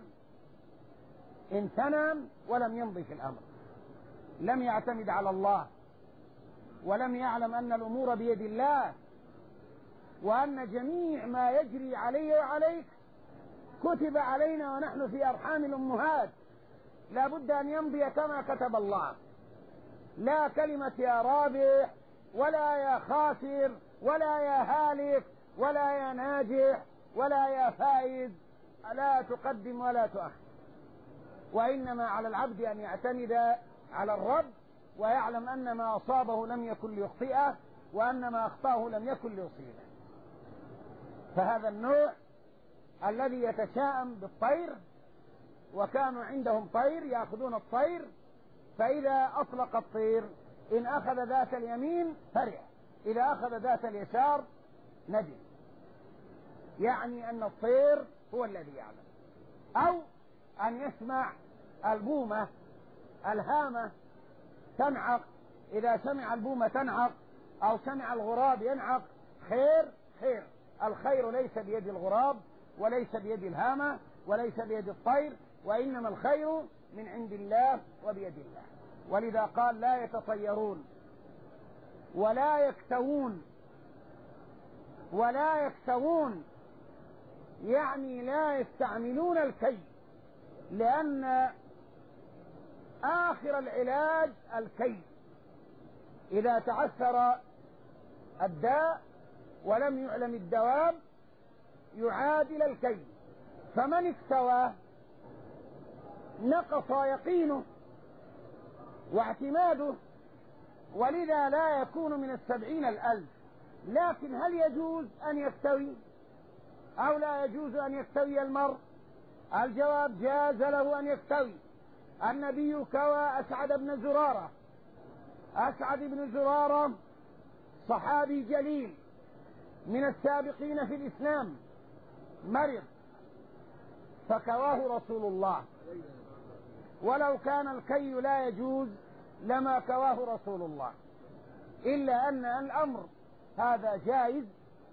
امتنى ولم يمضي في الأمر، لم يعتمد على الله، ولم يعلم أن الأمور بيد الله، وأن جميع ما يجري علي وعليك كتب علينا ونحن في أرحام الأمهات، لا بد أن يمضي كما كتب الله. لا كلمة يا رابح ولا يا خاسر ولا يا هالك ولا يا ناجح ولا يا فائز، لا تقدم ولا تؤخر، وإنما على العبد أن يعتمد على الرب ويعلم أن ما أصابه لم يكن ليخطئه وأن ما أخطأه لم يكن ليصيبه. فهذا النوع الذي يتشاءم بالطير، وكانوا عندهم طير يأخذون الطير، فإذا أطلق الطير إن أخذ ذات اليمين فرح، إذا أخذ ذات اليسار ندم، يعني أن الطير هو الذي يعلم. أو أن يسمع البومة الهامة تنعق، إذا سمع البومة تنعق أو سمع الغراب ينعق خير خير، الخير ليس بيد الغراب وليس بيد الهامة وليس بيد الطير، وإنما الخير من عند الله وبيد الله. ولذا قال لا يتطيرون ولا يكتوون ولا يكتوون، يعني لا يستعملون الكي، لأن آخر العلاج الكي. إذا تعثر الداء ولم يعلم الدواب يعادل الكي، فمن اكتوى نقص يقينه واعتماده، ولذا لا يكون من السبعين الألف. لكن هل يجوز أن يكتوي أو لا يجوز أن يكتوي المرء؟ الجواب جاز له أن يكتوي. النبي كوى أسعد بن زرارة. أسعد بن زرارة صحابي جليل من السابقين في الإسلام، مرض فكواه رسول الله، ولو كان الكي لا يجوز لما كواه رسول الله، إلا أن الأمر هذا جائز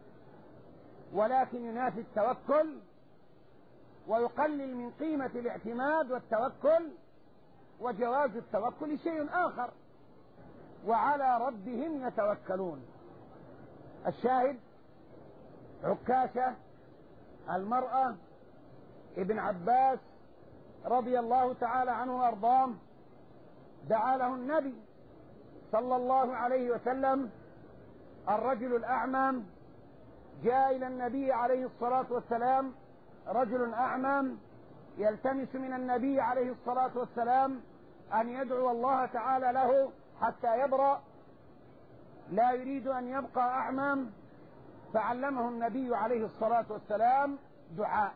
ولكن ينافي التوكل ويقلل من قيمة الاعتماد والتوكل، وجواز التوكل شيء آخر، وعلى ربهم يتوكلون. الشاهد عكاشة المرأة ابن عباس رضي الله تعالى عنه وارضاه دعا له النبي صلى الله عليه وسلم. الرجل الأعمى جاء إلى النبي عليه الصلاة والسلام، رجل أعمى يلتمس من النبي عليه الصلاة والسلام أن يدعو الله تعالى له حتى يبرأ، لا يريد أن يبقى أعمى، فعلمه النبي عليه الصلاة والسلام دعاء،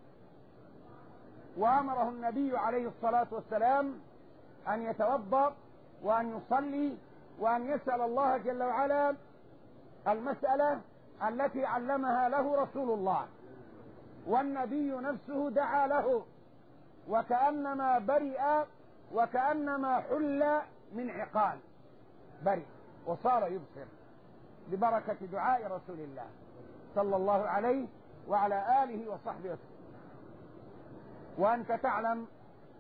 وأمره النبي عليه الصلاة والسلام أن يتوضأ وأن يصلي وأن يسأل الله جل وعلا المسألة التي علمها له رسول الله، والنبي نفسه دعا له وكأنما برئ وكأنما حل من عقال، برئ وصار يبصر ببركة دعاء رسول الله صلى الله عليه وعلى آله وصحبه وسلم. وأنت تعلم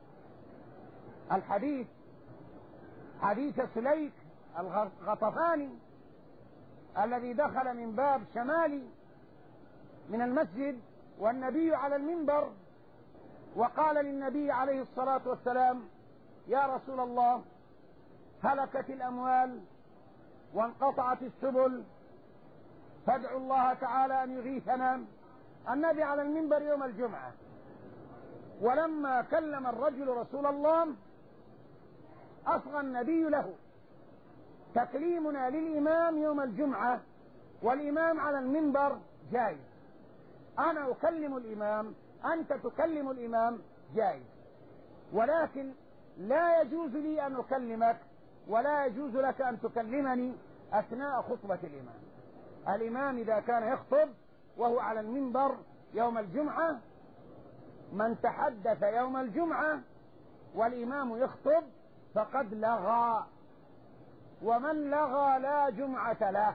الحديث، حديث سليك الغطفاني الذي دخل من باب شمالي من المسجد والنبي على المنبر، وقال للنبي عليه الصلاة والسلام يا رسول الله هلكت الأموال وانقطعت السبل فادعوا الله تعالى أن يغيثنا. النبي على المنبر يوم الجمعة، ولما كلم الرجل رسول الله أصغى النبي له. تكليمنا للإمام يوم الجمعة والإمام على المنبر جائز، أنا أكلم الإمام أنت تكلم الإمام جائز، ولكن لا يجوز لي أن أكلمك ولا يجوز لك أن تكلمني أثناء خطبة الإمام. الإمام إذا كان يخطب وهو على المنبر يوم الجمعة، من تحدث يوم الجمعة والإمام يخطب فقد لغى، ومن لغى لا جمعة له.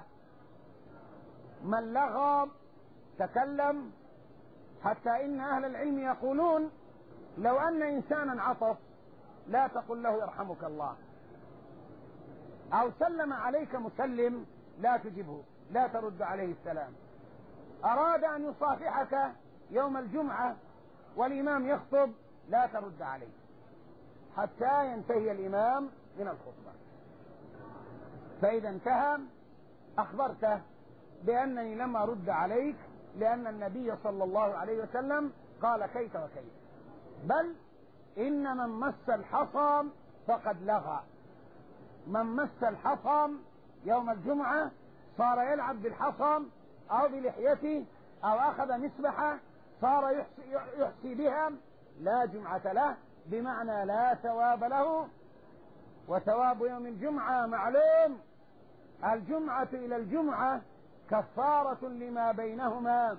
من لغى تكلم، حتى إن أهل العلم يقولون لو أن إنسانا عطس لا تقل له يرحمك الله، أو سلم عليك مسلم لا تجبه، لا ترد عليه السلام. أراد أن يصافحك يوم الجمعة والإمام يخطب لا ترد عليه حتى ينتهي الإمام من الخطبة. فإذا انتهى أخبرته بأنني لم أرد عليك لأن النبي صلى الله عليه وسلم قال كيف وكيف، بل إن من مس الحصى فقد لغى. من مس الحصى يوم الجمعة صار يلعب بالحصى أو بلحيته أو أخذ مسبحة صار يحسي, يحسي بها لا جمعة له، بمعنى لا ثواب له. وثواب يوم الجمعة معلوم، الجمعة إلى الجمعة كفارة لما بينهما.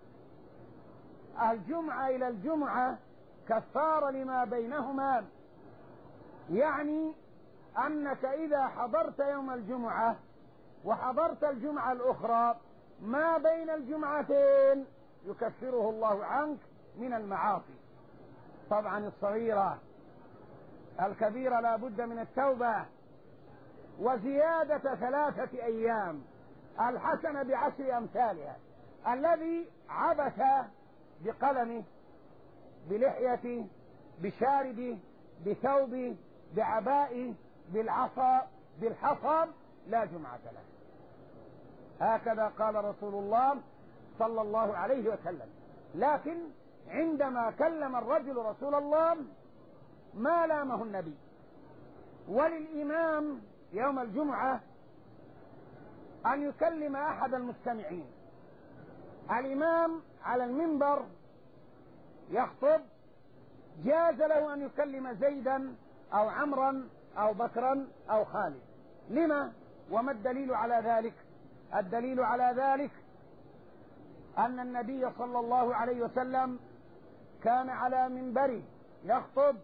الجمعة إلى الجمعة كفارة لما بينهما، يعني أنك إذا حضرت يوم الجمعة وحضرت الجمعة الأخرى ما بين الجمعتين يكفره الله عنك من المعاصي. طبعا الصغيرة، الكبيرة لا بد من التوبة، وزيادة ثلاثة أيام، الحسنة بعشر أمثالها. الذي عبث بقلمه بلحيته بشاربه بثوبه بعبائه بالعصا بالحصى لا جمعة له. هكذا قال رسول الله صلى الله عليه وسلم. لكن عندما كلم الرجل رسول الله ما لامه النبي. وللإمام يوم الجمعة أن يكلم أحد المستمعين. الإمام على المنبر يخطب، جاز له أن يكلم زيدا أو عمرا أو بكرا أو خالد. لما؟ وما الدليل على ذلك؟ الدليل على ذلك أن النبي صلى الله عليه وسلم كان على منبره يخطب،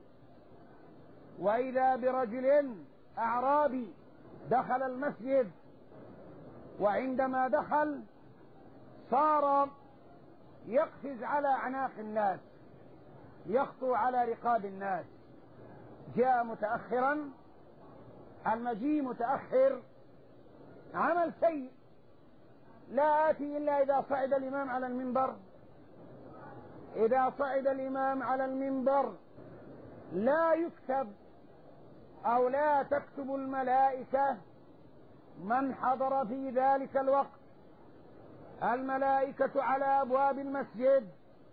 وإذا برجل أعرابي دخل المسجد، وعندما دخل صار يقفز على أعناق الناس، يخطو على رقاب الناس. جاء متأخرا، المجيء متأخر عمل سيء. لا آتي إلا إذا صعد الإمام على المنبر. إذا صعد الإمام على المنبر لا يكتب أو لا تكتب الملائكة من حضر في ذلك الوقت. الملائكة على أبواب المسجد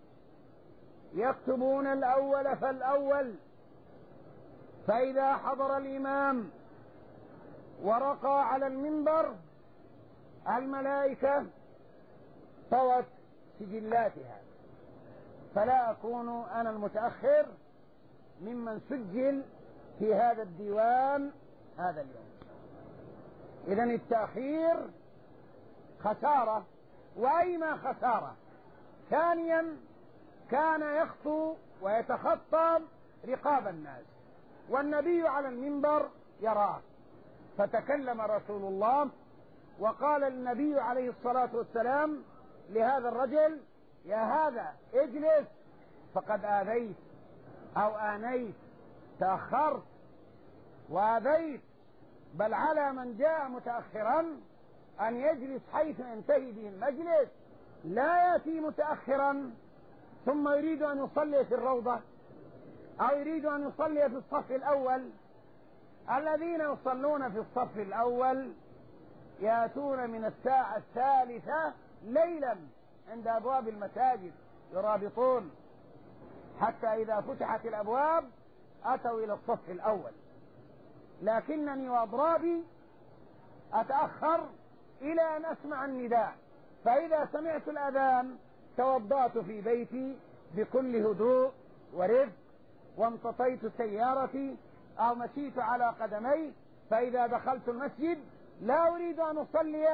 يكتبون الأول فالأول. فإذا حضر الإمام ورقى على المنبر الملائكة طوت سجلاتها، فلا أكون أنا المتأخر ممن سجل في هذا الديوان هذا اليوم. إذن التأخير خسارة، وأيما خسارة. ثانيا كان يخطو ويتخطى رقاب الناس والنبي على المنبر يراه، فتكلم رسول الله وقال النبي عليه الصلاة والسلام لهذا الرجل: يا هذا اجلس، فقد آذيت أو آنيت، تأخرت وآذيت. بل على من جاء متأخرا أن يجلس حيث ينتهي به المجلس، لا يأتي متأخرا ثم يريد أن يصلي في الروضة أو يريد أن يصلي في الصف الأول. الذين يصلون في الصف الأول يأتون من الساعة الثالثة ليلا عند أبواب المساجد يرابطون، حتى إذا فتحت الأبواب أتوا إلى الصف الأول. لكنني وأضرابي أتأخر إلى أن أسمع النداء، فإذا سمعت الأذان توضأت في بيتي بكل هدوء ورفق، وامتطيت سيارتي أو مشيت على قدمي، فإذا دخلت المسجد لا أريد أن أصلي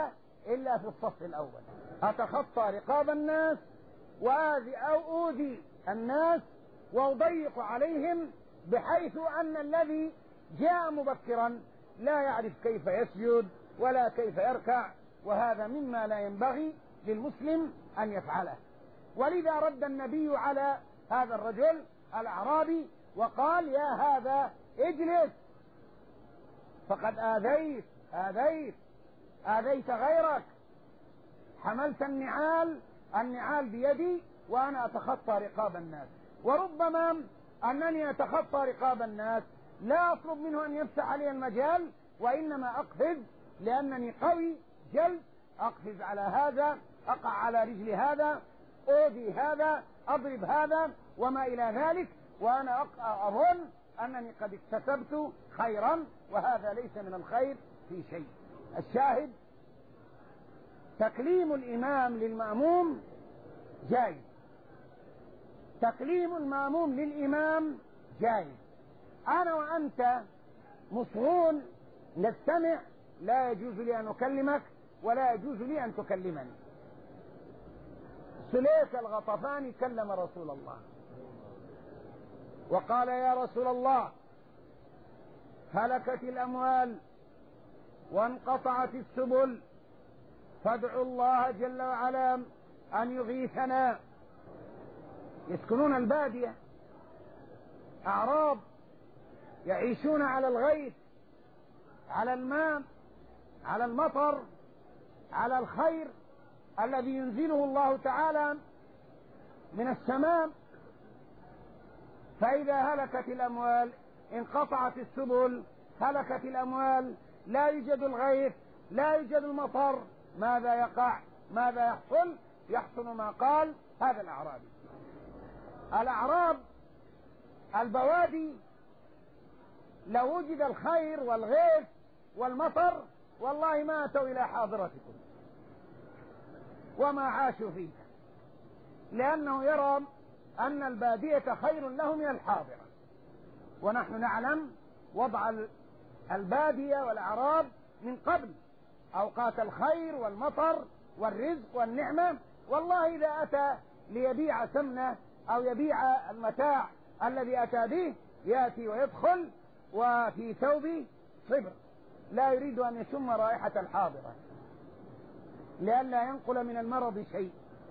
إلا في الصف الأول. أتخطى رقاب الناس وآذي أو أوذي الناس وأضيق عليهم بحيث أن الذي جاء مبكرا لا يعرف كيف يسجد ولا كيف يركع، وهذا مما لا ينبغي للمسلم أن يفعله. ولذا رد النبي على هذا الرجل الأعرابي وقال: يا هذا اجلس، فقد آذيت آذيت آذيت غيرك، حملت النعال النعال بيدي وأنا أتخطى رقاب الناس. وربما أنني أتخطى رقاب الناس لا أطلب منه أن يفتح علي المجال، وإنما أقفز لأنني قوي جلد، أقفز على هذا، أقع على رجل هذا، أوذي هذا، أضرب هذا وما إلى ذلك، وأنا أظن أنني قد اكتسبت خيرا، وهذا ليس من الخير في شيء. الشاهد: تكليم الإمام للمأموم جائز، تكليم المأموم للإمام جائز. أنا وأنت مصغون نستمع، لا يجوز لي أن أكلمك ولا يجوز لي أن تكلمني. سليك الغطفاني كلم رسول الله وقال: يا رسول الله، هلكت الأموال وانقطعت السبل، فادعوا الله جل وعلا أن يغيثنا. يسكنون البادية، أعراب يعيشون على الغيث، على الماء، على المطر، على الخير الذي ينزله الله تعالى من السماء. فإذا هلكت الأموال، انقطعت السبل، هلكت الأموال، لا يوجد الغيث، لا يوجد المطر، ماذا يقع؟ ماذا يحصل؟ يحصل ما قال هذا الأعرابي. الأعراب البوادي لو وجد الخير والغيث والمطر والله ما أتوا إلى حاضرتكم وما عاشوا فيها، لأنه يرى أن البادية خير له من الحاضرة. ونحن نعلم وضع البادية والأعراب من قبل، أوقات الخير والمطر والرزق والنعمة. والله إذا أتى ليبيع سمنة أو يبيع المتاع الذي أتى به يأتي ويدخل وفي ثوبه صبر، لا يريد أن يشم رائحة الحاضرة لئلا ينقل من المرض شيء.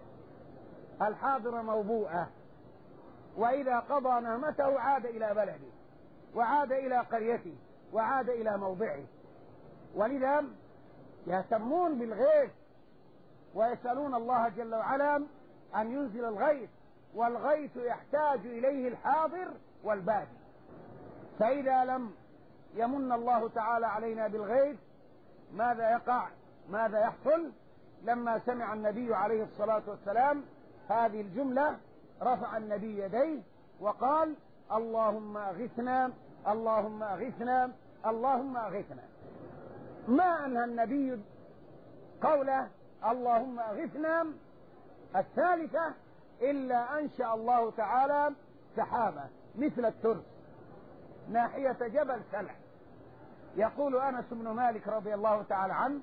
الحاضرة موبوءة، وإذا قضى نهمته عاد إلى بلده وعاد إلى قريته وعاد إلى موضعه. ولذا يهتمون بالغيث ويسألون الله جل وعلا أن ينزل الغيث، والغيث يحتاج إليه الحاضر والبادي. فإذا لم يمن الله تعالى علينا بالغيث ماذا يقع؟ ماذا يحصل؟ لما سمع النبي عليه الصلاة والسلام هذه الجملة رفع النبي يديه وقال: اللهم أغثنا، اللهم أغثنا، اللهم أغثنا. ما أنهى النبي قوله اللهم أغثنا الثالثة إلا أنشأ الله تعالى سحابة مثل الترس ناحية جبل سلع. يقول أنس بن مالك رضي الله تعالى عنه: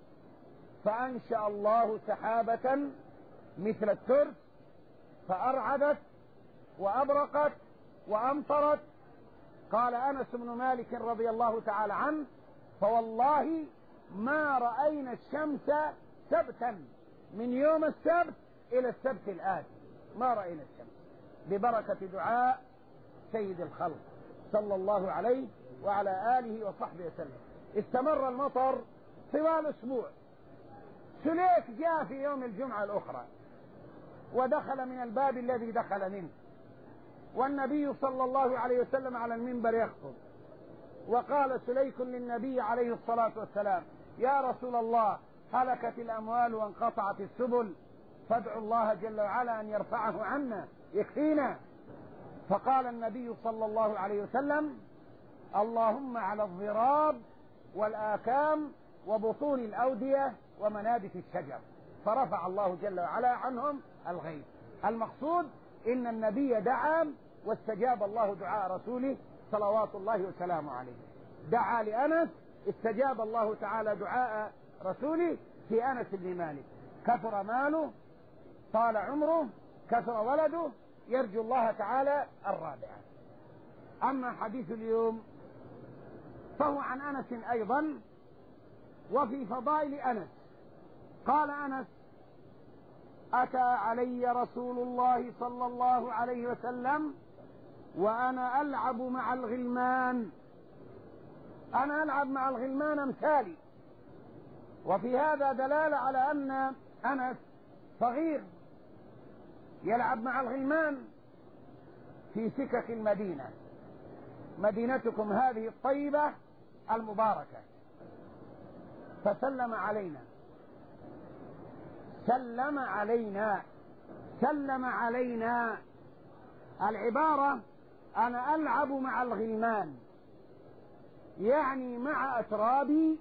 فأنشأ الله سحابة مثل الترس فأرعدت وأبرقت وأمطرت. قال أنس بن مالك رضي الله تعالى عنه: فوالله ما رأينا الشمس سبتا من يوم السبت إلى السبت الآتي، ما رأينا الشمس، ببركة دعاء سيد الخلق صلى الله عليه وعلى آله وصحبه وسلم. استمر المطر طوال أسبوع. سليك جاء في يوم الجمعة الأخرى ودخل من الباب الذي دخل منه، والنبي صلى الله عليه وسلم على المنبر يخطب، وقال سليك للنبي عليه الصلاة والسلام: يا رسول الله، هلكت الأموال وانقطعت السبل، فادعوا الله جل وعلا أن يرفعه عنا يكفينا. فقال النبي صلى الله عليه وسلم: اللهم على الضراب والآكام وبطون الأودية ومنابت الشجر، فرفع الله جل وعلا عنهم الغيث. المقصود إن النبي دعا واستجاب الله دعاء رسوله صلوات الله وسلامه عليه. دعا لأنس، استجاب الله تعالى دعاء رسوله، في أنس بن مالك: كثر ماله، طال عمره، كثر ولده، يرجو الله تعالى الرابعة. أما حديث اليوم فهو عن أنس أيضا، وفي فضائل أنس. قال أنس: أتى علي رسول الله صلى الله عليه وسلم وأنا ألعب مع الغلمان. أنا ألعب مع الغلمان أمثالي. وفي هذا دلالة على أن أنس صغير يلعب مع الغلمان في سكك المدينة، مدينتكم هذه الطيبة المباركة. فسلم علينا سلم علينا سلم علينا العبارة: أنا ألعب مع الغلمان، يعني مع أترابي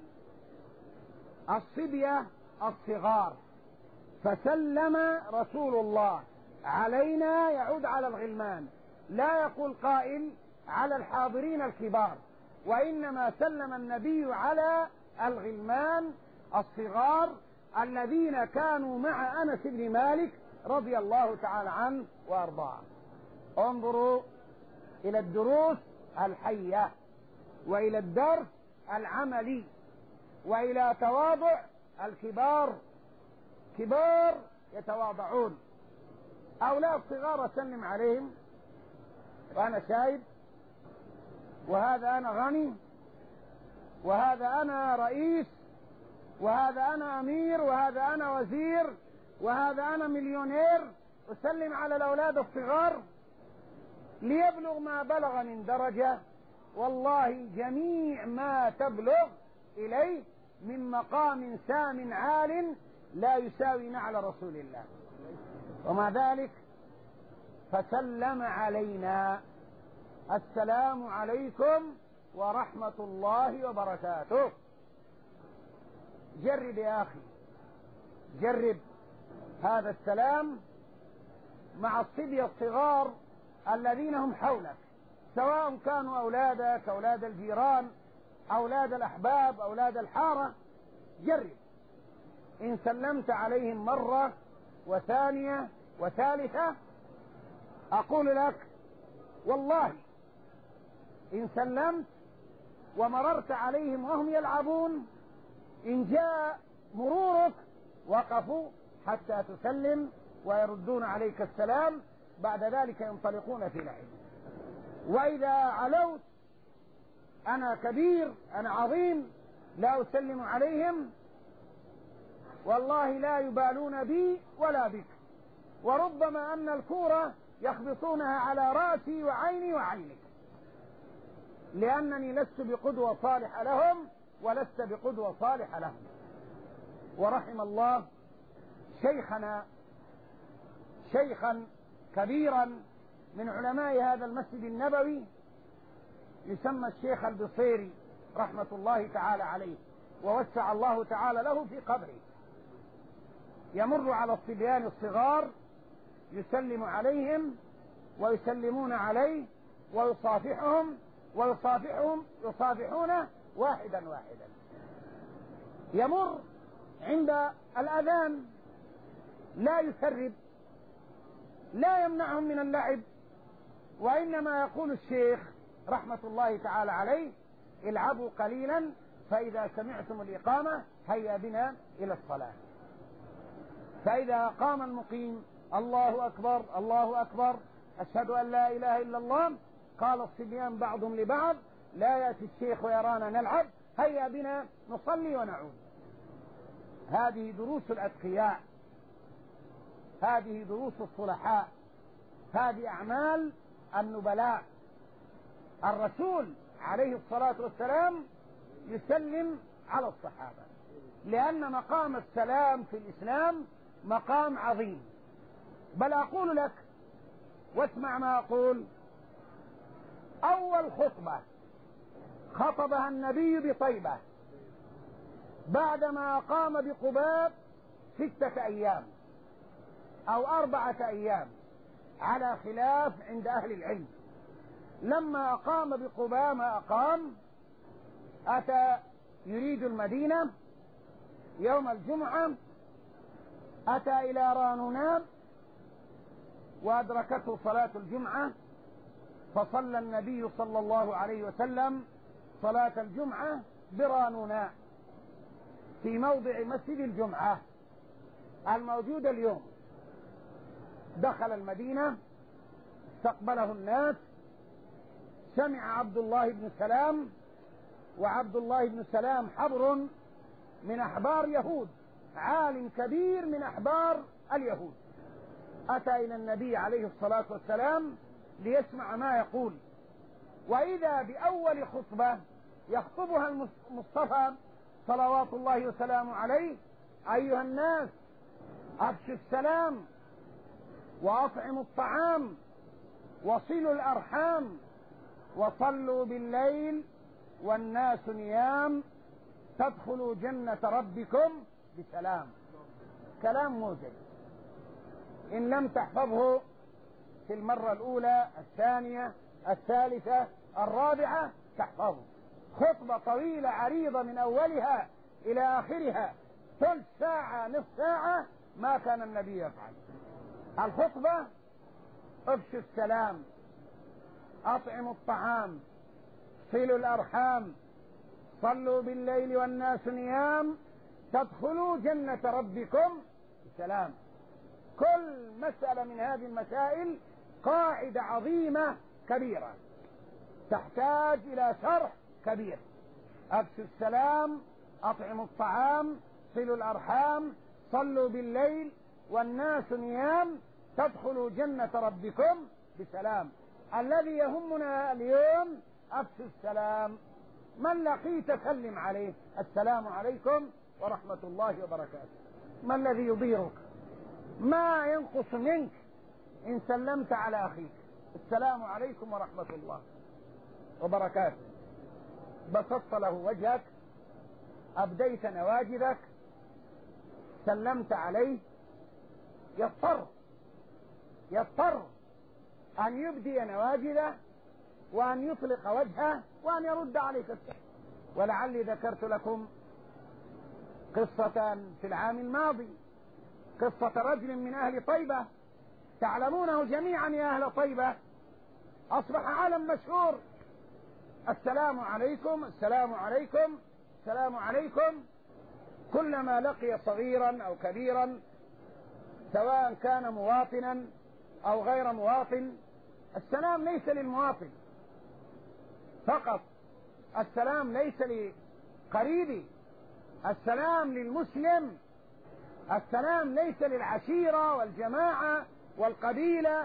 الصبية الصغار. فسلم رسول الله علينا يعود على الغلمان، لا يقول قائل على الحاضرين الكبار، وإنما سلم النبي على الغلمان الصغار الذين كانوا مع أنس بن مالك رضي الله تعالى عنه وأرضاه. انظروا إلى الدروس الحية، وإلى الدرس العملي، وإلى تواضع الكبار. كبار يتواضعون. أولاد صغار أسلم عليهم وأنا شايب، وهذا أنا غني، وهذا أنا رئيس، وهذا أنا أمير، وهذا أنا وزير، وهذا أنا مليونير. أسلم على الأولاد الصغار ليبلغ ما بلغ من درجة. والله جميع ما تبلغ إليه من مقام سام عال لا يساوي نعل رسول الله. ومع ذلك فسلم علينا: السلام عليكم ورحمة الله وبركاته. جرب يا أخي، جرب هذا السلام مع الصبية الصغار الذين هم حولك، سواء كانوا أولادك، أولاد الجيران، أولاد الأحباب، أولاد الحارة. جرب. إن سلمت عليهم مرة وثانية وثالثة، أقول لك والله إن سلمت ومررت عليهم وهم يلعبون، إن جاء مرورك وقفوا حتى تسلم ويردون عليك السلام، بعد ذلك ينطلقون في لعب. وإذا علوت: أنا كبير، أنا عظيم، لا أسلم عليهم، والله لا يبالون بي ولا بك، وربما أن الكورة يخبطونها على رأسي وعيني وعينك، لأنني لست بقدوة صالحة لهم ولست بقدوة صالحة لهم. ورحم الله شيخنا، شيخا كبيرا من علماء هذا المسجد النبوي، يسمى الشيخ البصيري رحمة الله تعالى عليه، ووسع الله تعالى له في قبره. يمر على الصبيان الصغار يسلم عليهم ويسلمون عليه ويصافحهم ويصافحهم يصافحونه واحدا واحدا. يمر عند الأذان لا يسرب، لا يمنعهم من اللعب، وإنما يقول الشيخ رحمة الله تعالى عليه: العبوا قليلا فإذا سمعتم الإقامة هيا بنا إلى الصلاة. فإذا قام المقيم: الله أكبر الله أكبر أشهد أن لا إله إلا الله، قال الصبيان بعضهم لبعض: لا يأتي الشيخ ويرانا نلعب، هيا بنا نصلي ونعود. هذه دروس الأتقياء، هذه دروس الصلحاء، هذه أعمال النبلاء. الرسول عليه الصلاة والسلام يسلم على الصحابة، لأن مقام السلام في الإسلام مقام عظيم. بل أقول لك واسمع ما أقول: أول خطبة خطبها النبي بطيبة بعدما أقام بقباء ستة أيام أو أربعة أيام، على خلاف عند أهل العلم. لما أقام بقباء ما أقام، أتى يريد المدينة، يوم الجمعة أتى إلى رانونام وأدركته صلاة الجمعة، فصلى النبي صلى الله عليه وسلم صلاة الجمعة برانونام في موضع مسجد الجمعة الموجود اليوم. دخل المدينة، استقبله الناس، سمع عبد الله بن سلام، وعبد الله بن سلام حبر من أحبار يهود، عالم كبير من أحبار اليهود، أتى إلى النبي عليه الصلاة والسلام ليسمع ما يقول. وإذا بأول خطبة يخطبها المصطفى صلوات الله وسلامه عليه: أيها الناس، أفشوا السلام وأطعموا الطعام وصلوا الأرحام وصلوا بالليل والناس نيام تدخلوا جنة ربكم بسلام. كلام موجز، إن لم تحفظه في المرة الأولى الثانية الثالثة الرابعة تحفظه. خطبة طويلة عريضة من أولها إلى آخرها، ثلث ساعة نصف ساعة، ما كان النبي يفعل. الخطبة: افشوا السلام، أطعموا الطعام، صلوا الأرحام، صلوا بالليل والناس نيام تدخلوا جنة ربكم بسلام. كل مسألة من هذه المسائل قاعدة عظيمة كبيرة تحتاج إلى شرح كبير. أفشوا السلام، أطعموا الطعام، صلوا الأرحام، صلوا بالليل والناس نيام تدخلوا جنة ربكم بسلام. الذي يهمنا اليوم أفشوا السلام. من لقيت سلم عليه: السلام عليكم ورحمة الله وبركاته. ما الذي يضيرك؟ ما ينقص منك إن سلمت على أخيك: السلام عليكم ورحمة الله وبركاته. بسطت له وجهك، أبديت نواجذك، سلمت عليه، يضطر يضطر أن يبدي نواجذه وأن يطلق وجهه وأن يرد عليك السلام. ولعلي ذكرت لكم قصة في العام الماضي، قصة رجل من أهل طيبة، تعلمونه جميعا يا أهل طيبة، أصبح عالم مشهور: السلام عليكم، السلام عليكم، السلام عليكم. كلما لقي صغيرا أو كبيرا، سواء كان مواطنا أو غير مواطن، السلام ليس للمواطن فقط، السلام ليس لقريبي، السلام للمسلم، السلام ليس للعشيرة والجماعة والقبيلة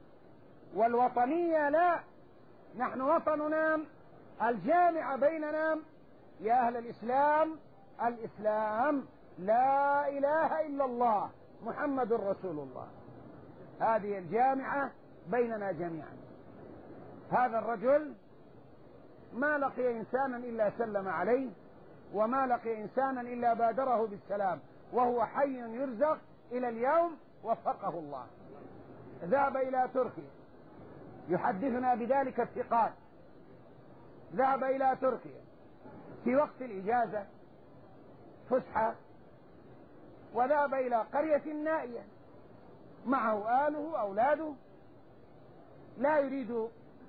والوطنية، لا، نحن وطننا الجامع بيننا يا أهل الإسلام الإسلام، لا إله إلا الله محمد رسول الله، هذه الجامعة بيننا جميعا. هذا الرجل ما لقي إنسانا إلا سلم عليه، وما لقي إنسانا إلا بادره بالسلام، وهو حي يرزق إلى اليوم وفقه الله. ذهب إلى تركيا، يحدثنا بذلك الثقات، ذهب إلى تركيا في وقت الإجازة فسحة، وذهب إلى قرية نائية معه آله أولاده، لا يريد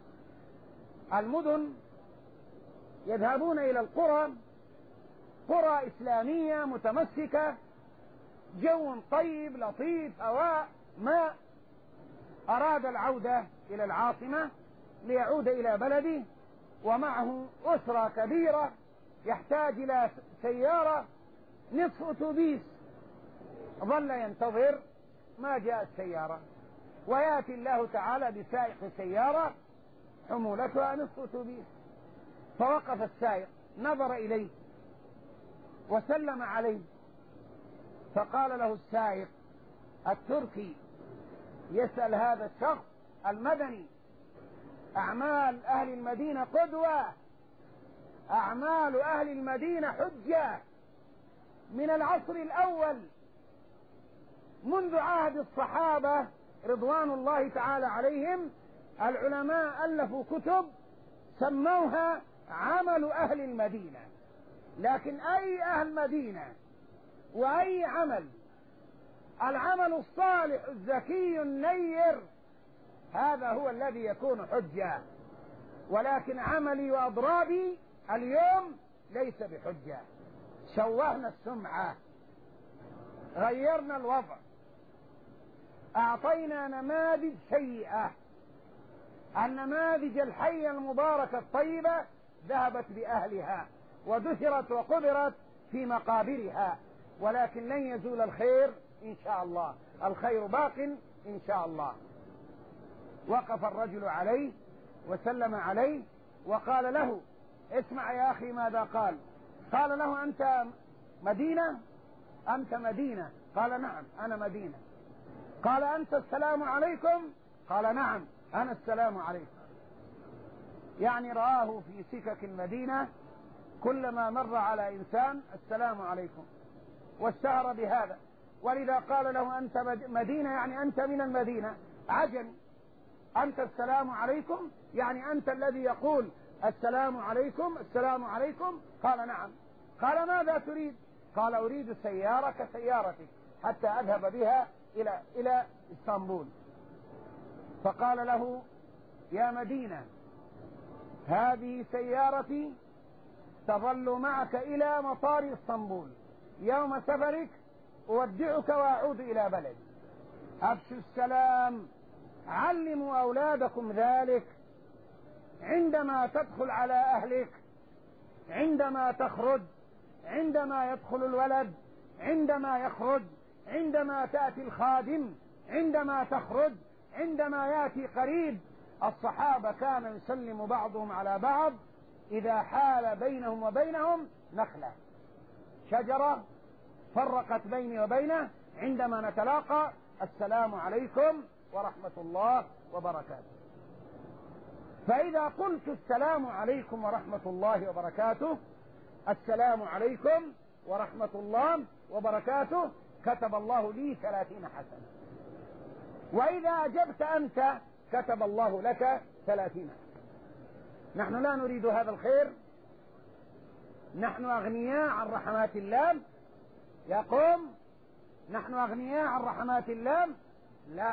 المدن، يذهبون إلى القرى، قرى إسلامية متمسكة، جو طيب لطيف، هواء، ماء. أراد العودة إلى العاصمة ليعود إلى بلده، ومعه أسرة كبيرة، يحتاج إلى سيارة، نصف أتوبيس. ظل ينتظر، ما جاءت سيارة، ويأتي الله تعالى بسائق سيارة حمولتها نصف أتوبيس. فوقف السائق، نظر إليه وسلم عليه، فقال له السائق التركي يسأل هذا الشخص المدني: أعمال أهل المدينة قدوة، أعمال أهل المدينة حجة من العصر الأول منذ عهد الصحابة رضوان الله تعالى عليهم. العلماء ألفوا كتب سموها عمل أهل المدينة، لكن أي أهل مدينة وأي عمل، العمل الصالح الزكي النير هذا هو الذي يكون حجة، ولكن عملي وأضرابي اليوم ليس بحجة. شوهنا السمعة، غيرنا الوضع، أعطينا نماذج سيئة. النماذج الحية المباركة الطيبة ذهبت بأهلها ودثرت وقبرت في مقابرها، ولكن لن يزول الخير إن شاء الله، الخير باق إن شاء الله. وقف الرجل عليه وسلم عليه وقال له: اسمع يا أخي ماذا قال. قال له: أنت مدينة؟ أنت مدينة؟ قال: نعم أنا مدينة. قال: أنت السلام عليكم؟ قال: نعم أنا السلام عليكم. يعني رآه في سكك المدينة كلما مر على إنسان السلام عليكم، واشتهر بهذا، ولذا قال له: أنت مدينة يعني أنت من المدينة، عجمي. أنت السلام عليكم يعني أنت الذي يقول السلام عليكم السلام عليكم. قال: نعم. قال: ماذا تريد؟ قال: أريد سيارة كسيارتك حتى أذهب بها إلى إلى اسطنبول. فقال له: يا مدينة، هذه سيارتي تظل معك إلى مطار اسطنبول، يوم سفرك أودعك وأعود إلى بلدي. أفشوا السلام، علموا أولادكم ذلك عندما تدخل على أهلك، عندما تخرج، عندما يدخل الولد، عندما يخرج، عندما تأتي الخادم، عندما تخرج، عندما يأتي قريب. الصحابة كان يسلم بعضهم على بعض إذا حال بينهم وبينهم نخلة، شجرة فرقت بيني وبينه، عندما نتلاقى السلام عليكم ورحمة الله وبركاته. فإذا قلت السلام عليكم ورحمة الله وبركاته، السلام عليكم ورحمة الله وبركاته، كتب الله لي ثلاثين حسنة. وإذا أجبت أنت كتب الله لك ثلاثين حسنة. نحن لا نريد هذا الخير، نحن أغنياء عن رحمات الله. يقوم نحن أغنياء عن رحمات الله؟ لا.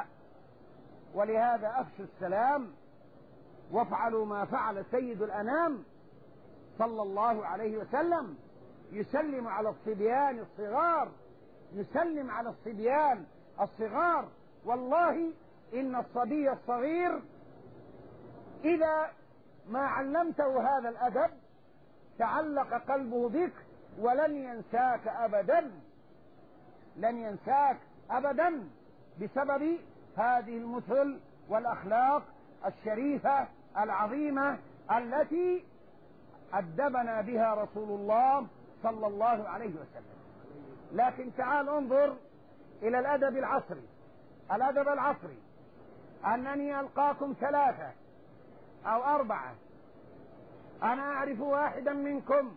ولهذا أفشوا السلام وافعلوا ما فعل سيد الأنام صلى الله عليه وسلم، يسلم على الصبيان الصغار، يسلم على الصبيان الصغار. والله إن الصبي الصغير إذا ما علمته هذا الأدب تعلق قلبه بك ولن ينساك أبدا، لن ينساك أبدا، بسبب هذه المثل والأخلاق الشريفة العظيمة التي أدبنا بها رسول الله صلى الله عليه وسلم. لكن تعال انظر إلى الأدب العصري. الأدب العصري أنني ألقاكم ثلاثة أو أربعة، أنا أعرف واحدا منكم،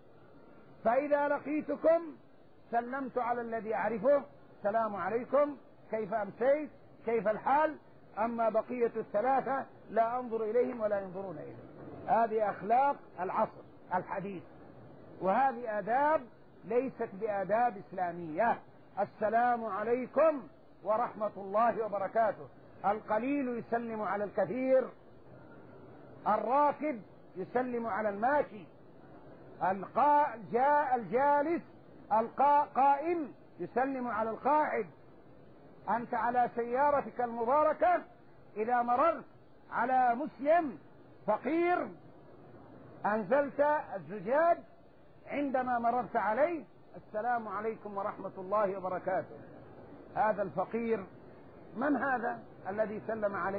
فإذا لقيتكم سلمت على الذي أعرفه، السلام عليكم، كيف أمسيت، كيف الحال، أما بقية الثلاثة لا أنظر إليهم ولا ينظرون إليهم. هذه أخلاق العصر الحديث، وهذه آداب ليست بآداب إسلامية. السلام عليكم ورحمة الله وبركاته. القليل يسلم على الكثير، الراكب يسلم على الماشي، القا... جاء الجالس القائم يسلم على القاعد. أنت على سيارتك المباركة إذا مررت على مسلم فقير أنزلت الزجاج، عندما مررت عليه السلام عليكم ورحمة الله وبركاته. هذا الفقير من هذا الذي سلم عليه؟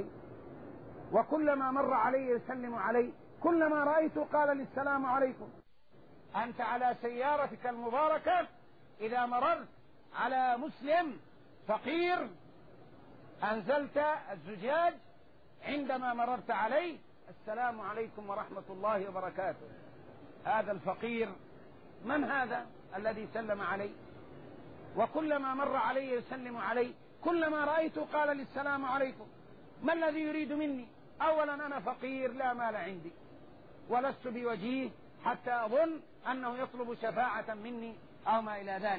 وكلما مر عليه يسلم عليه، كلما رأيته قال لي السلام عليكم. أنت على سيارتك المباركة إذا مررت على مسلم فقير أنزلت الزجاج، عندما مررت عليه السلام عليكم ورحمة الله وبركاته. هذا الفقير من هذا الذي سلم عليه؟ وكلما مر عليه يسلم عليه، كلما رأيته قال لي السلام عليكم. ما الذي يريد مني؟ أولا أنا فقير لا مال عندي، ولست بوجيه حتى أظن أنه يطلب شفاعة مني أو ما إلى ذلك.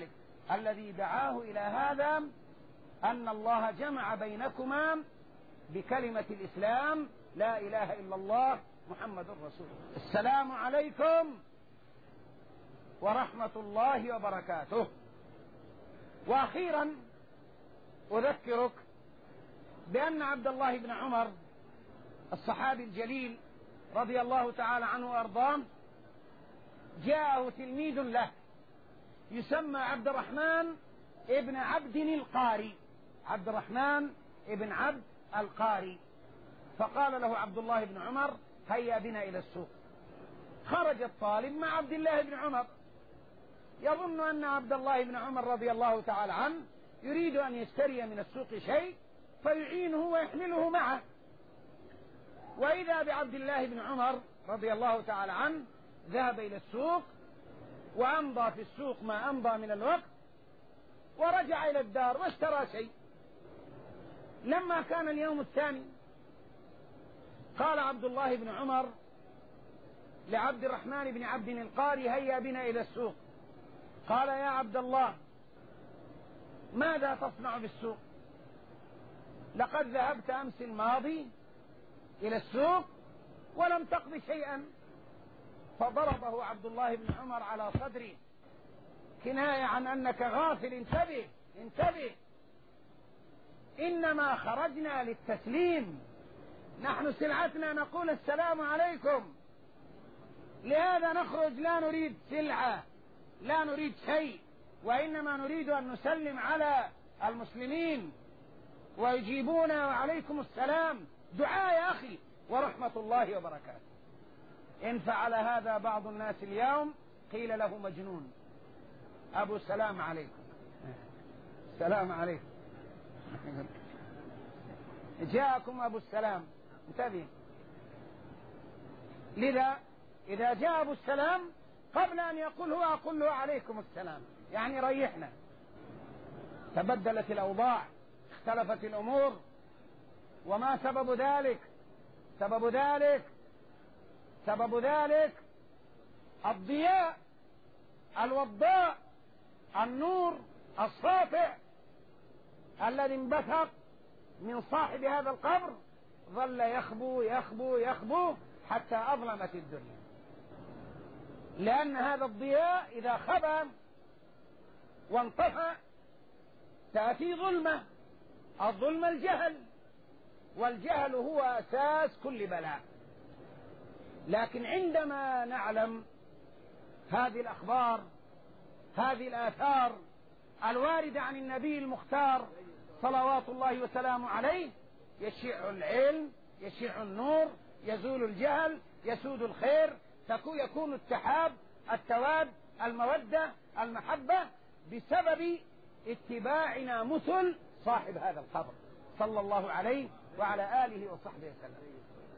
الذي دعاه إلى هذا أن الله جمع بينكما بكلمة الإسلام لا إله إلا الله محمد رسول الله. السلام عليكم ورحمة الله وبركاته. وأخيرا أذكرك بأن عبد الله بن عمر الصحابي الجليل رضي الله تعالى عنه وأرضاه جاءه تلميذ له يسمى عبد الرحمن ابن عبد القاري، عبد الرحمن ابن عبد القاري. فقال له عبد الله بن عمر هيا بنا إلى السوق. خرج الطالب مع عبد الله بن عمر يظن أن عبد الله بن عمر رضي الله تعالى عنه يريد أن يشتري من السوق شيء فيعينه ويحمله معه، وإذا بعبد الله بن عمر رضي الله تعالى عنه ذهب إلى السوق وأمضى في السوق ما أمضى من الوقت ورجع إلى الدار واشترى شيء. لما كان اليوم الثاني قال عبد الله بن عمر لعبد الرحمن بن عبد القاري هيا بنا إلى السوق. قال يا عبد الله ماذا تصنع بالسوق؟ لقد ذهبت أمس الماضي إلى السوق ولم تقض شيئا. فضربه عبد الله بن عمر على صدره كناية عن أنك غافل. انتبه انتبه، إنما خرجنا للتسليم، نحن سلعتنا نقول السلام عليكم، لهذا نخرج لا نريد سلعة لا نريد شيء، وإنما نريد أن نسلم على المسلمين ويجيبونا وعليكم السلام، دعاء يا أخي ورحمة الله وبركاته. إن فعل هذا بعض الناس اليوم قيل له مجنون. أبو سلام عليكم، سلام عليكم، جاءكم أبو السلام. انتبه، لذا إذا جاء أبو السلام قبل أن يقول هو أقول له عليكم السلام، يعني ريحنا. تبدلت الأوضاع، اختلفت الأمور. وما سبب ذلك؟ سبب ذلك سبب ذلك الضياء الوضاء، النور الساطع الذي انبثق من صاحب هذا القبر، ظل يخبو يخبو يخبو حتى أظلمت الدنيا. لأن هذا الضياء إذا خبى وانطفأ تأتي ظلمة، الظلمة الجهل، والجهل هو أساس كل بلاء. لكن عندما نعلم هذه الأخبار، هذه الآثار الواردة عن النبي المختار صلوات الله وسلامه عليه، يشيع العلم، يشيع النور، يزول الجهل، يسود الخير، يكون التحاب، التواد، المودة، المحبة، بسبب اتباعنا مثل صاحب هذا القبر صلى الله عليه وعلى آله وصحبه وسلم.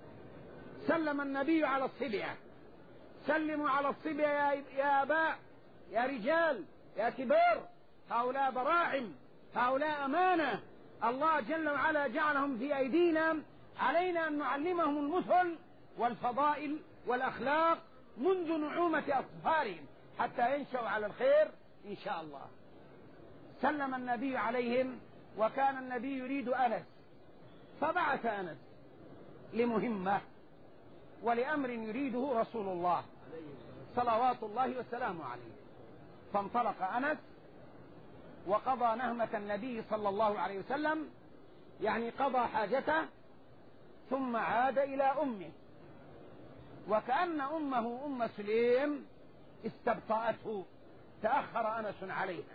سلم النبي على الصبية، سلموا على الصبية يا, يا أباء، يا رجال، يا كبار، هؤلاء براعم، هؤلاء أمانة، الله جل وعلا جعلهم في أيدينا، علينا أن نعلمهم المثل والفضائل والأخلاق منذ نعومة أطفالهم حتى ينشأوا على الخير إن شاء الله. سلم النبي عليهم، وكان النبي يريد أنس، فبعث أنس لمهمة ولأمر يريده رسول الله صلوات الله وسلامه عليه. فانطلق أنس وقضى نهمة النبي صلى الله عليه وسلم، يعني قضى حاجته، ثم عاد إلى أمه، وكأن أمه أم سليم استبطأته، تأخر أنس عليها.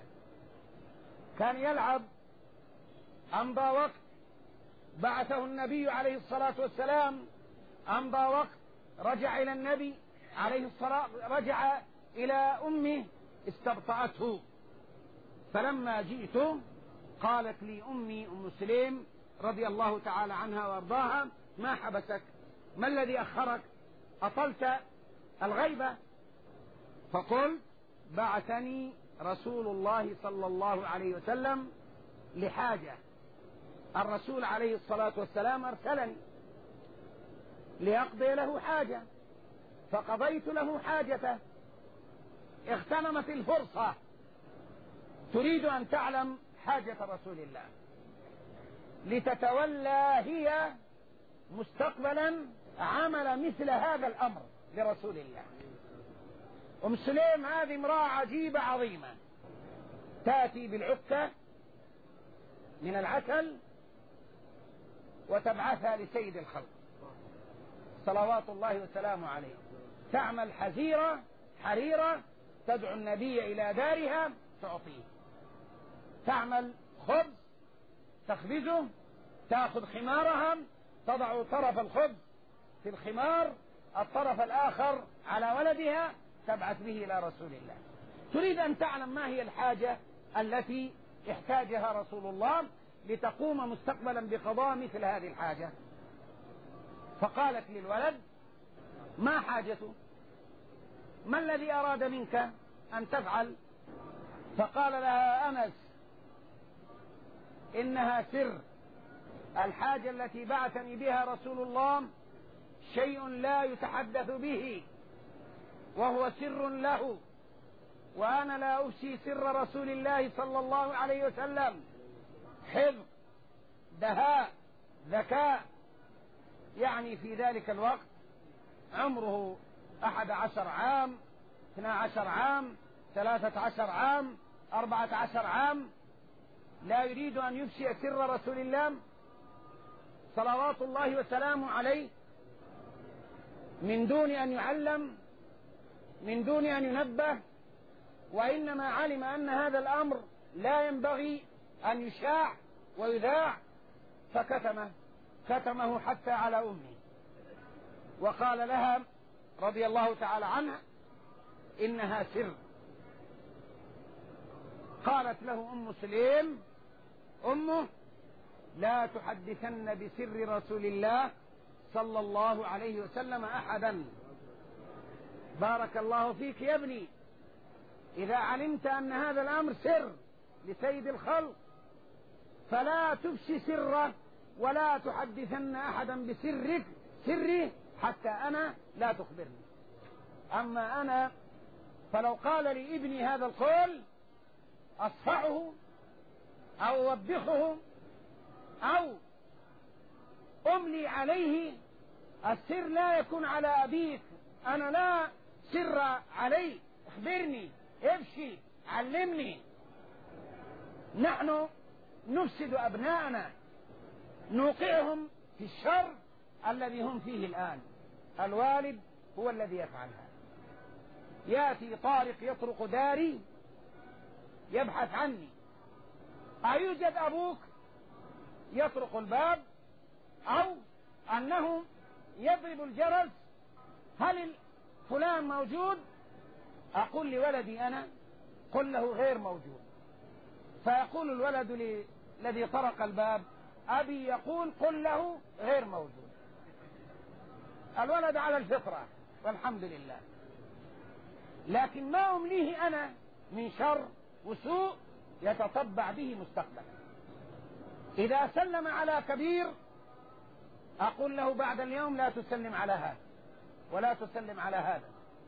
كان يلعب، أمضى وقت، بعثه النبي عليه الصلاة والسلام، أمضى وقت، رجع إلى النبي عليه الصلاة، رجع إلى أمه، استبطأته. فلما جئت قالت لي أمي أم سليم رضي الله تعالى عنها وارضاها ما حبسك؟ ما الذي أخرك؟ أطلت الغيبة؟ فقلت بعثني رسول الله صلى الله عليه وسلم لحاجة، الرسول عليه الصلاة والسلام أرسلني ليقضي له حاجة، فقضيت له حاجته. اغتنمت الفرصة تريد أن تعلم حاجة رسول الله لتتولى هي مستقبلا عمل مثل هذا الأمر لرسول الله. أم سليم هذه امرأة عجيبة عظيمة، تأتي بالعكة من العسل وتبعثها لسيد الخلق صلوات الله وسلامه عليه، تعمل حزيرة حريرة تدعو النبي إلى دارها تعطيه، تعمل خبز تخبزه، تأخذ خمارها تضع طرف الخبز في الخمار، الطرف الآخر على ولدها، تبعث به إلى رسول الله. تريد أن تعلم ما هي الحاجة التي احتاجها رسول الله لتقوم مستقبلا بقضاء مثل هذه الحاجة. فقالت للولد: ما حاجته؟ ما الذي أراد منك أن تفعل؟ فقال لها أنس: إنها سر، الحاجة التي بعثني بها رسول الله شيء لا يتحدث به وهو سر له، وأنا لا أفشي سر رسول الله صلى الله عليه وسلم. حفظ، دهاء، ذكاء. يعني في ذلك الوقت عمره أحد عشر عام، اثنى عشر عام، ثلاثة عشر عام، أربعة عشر عام، لا يريد أن يفشي سر رسول الله صلوات الله وسلامه عليه من دون أن يعلم، من دون أن ينبه، وإنما علم أن هذا الأمر لا ينبغي أن يشاع ويذاع، فكتمه كتمه حتى على أمه، وقال لها رضي الله تعالى عنها: إنها سر. قالت له أم سليم أمه: لا تحدثن بسر رسول الله صلى الله عليه وسلم أحدا. بارك الله فيك يا ابني، إذا علمت أن هذا الأمر سر لسيد الخلق فلا تفشي سره ولا تحدثن أحدا بسرك سري حتى أنا لا تخبرني. أما أنا فلو قال لي ابني هذا القول أصفعه أو أوبخه أو أملي عليه. السر لا يكون على أبيك، أنا لا سر علي، اخبرني، ابشي، علمني. نحن نفسد أبناءنا، نوقعهم في الشر الذي هم فيه الآن. الوالد هو الذي يفعل هذا. يأتي طارق يطرق داري يبحث عني، أيوجد أبوك؟ يطرق الباب، أو أنه يضرب الجرس: هل فلان موجود؟ أقول لولدي أنا: قل له غير موجود. فيقول الولد الذي طرق الباب: أبي يقول قل له غير موجود. الولد على الفطرة والحمد لله، لكن ما أمليه أنا من شر وسوء يتطبع به مستقبلا. إذا سلم على كبير أقول له بعد اليوم لا تسلم على هذا ولا تسلم على هذا.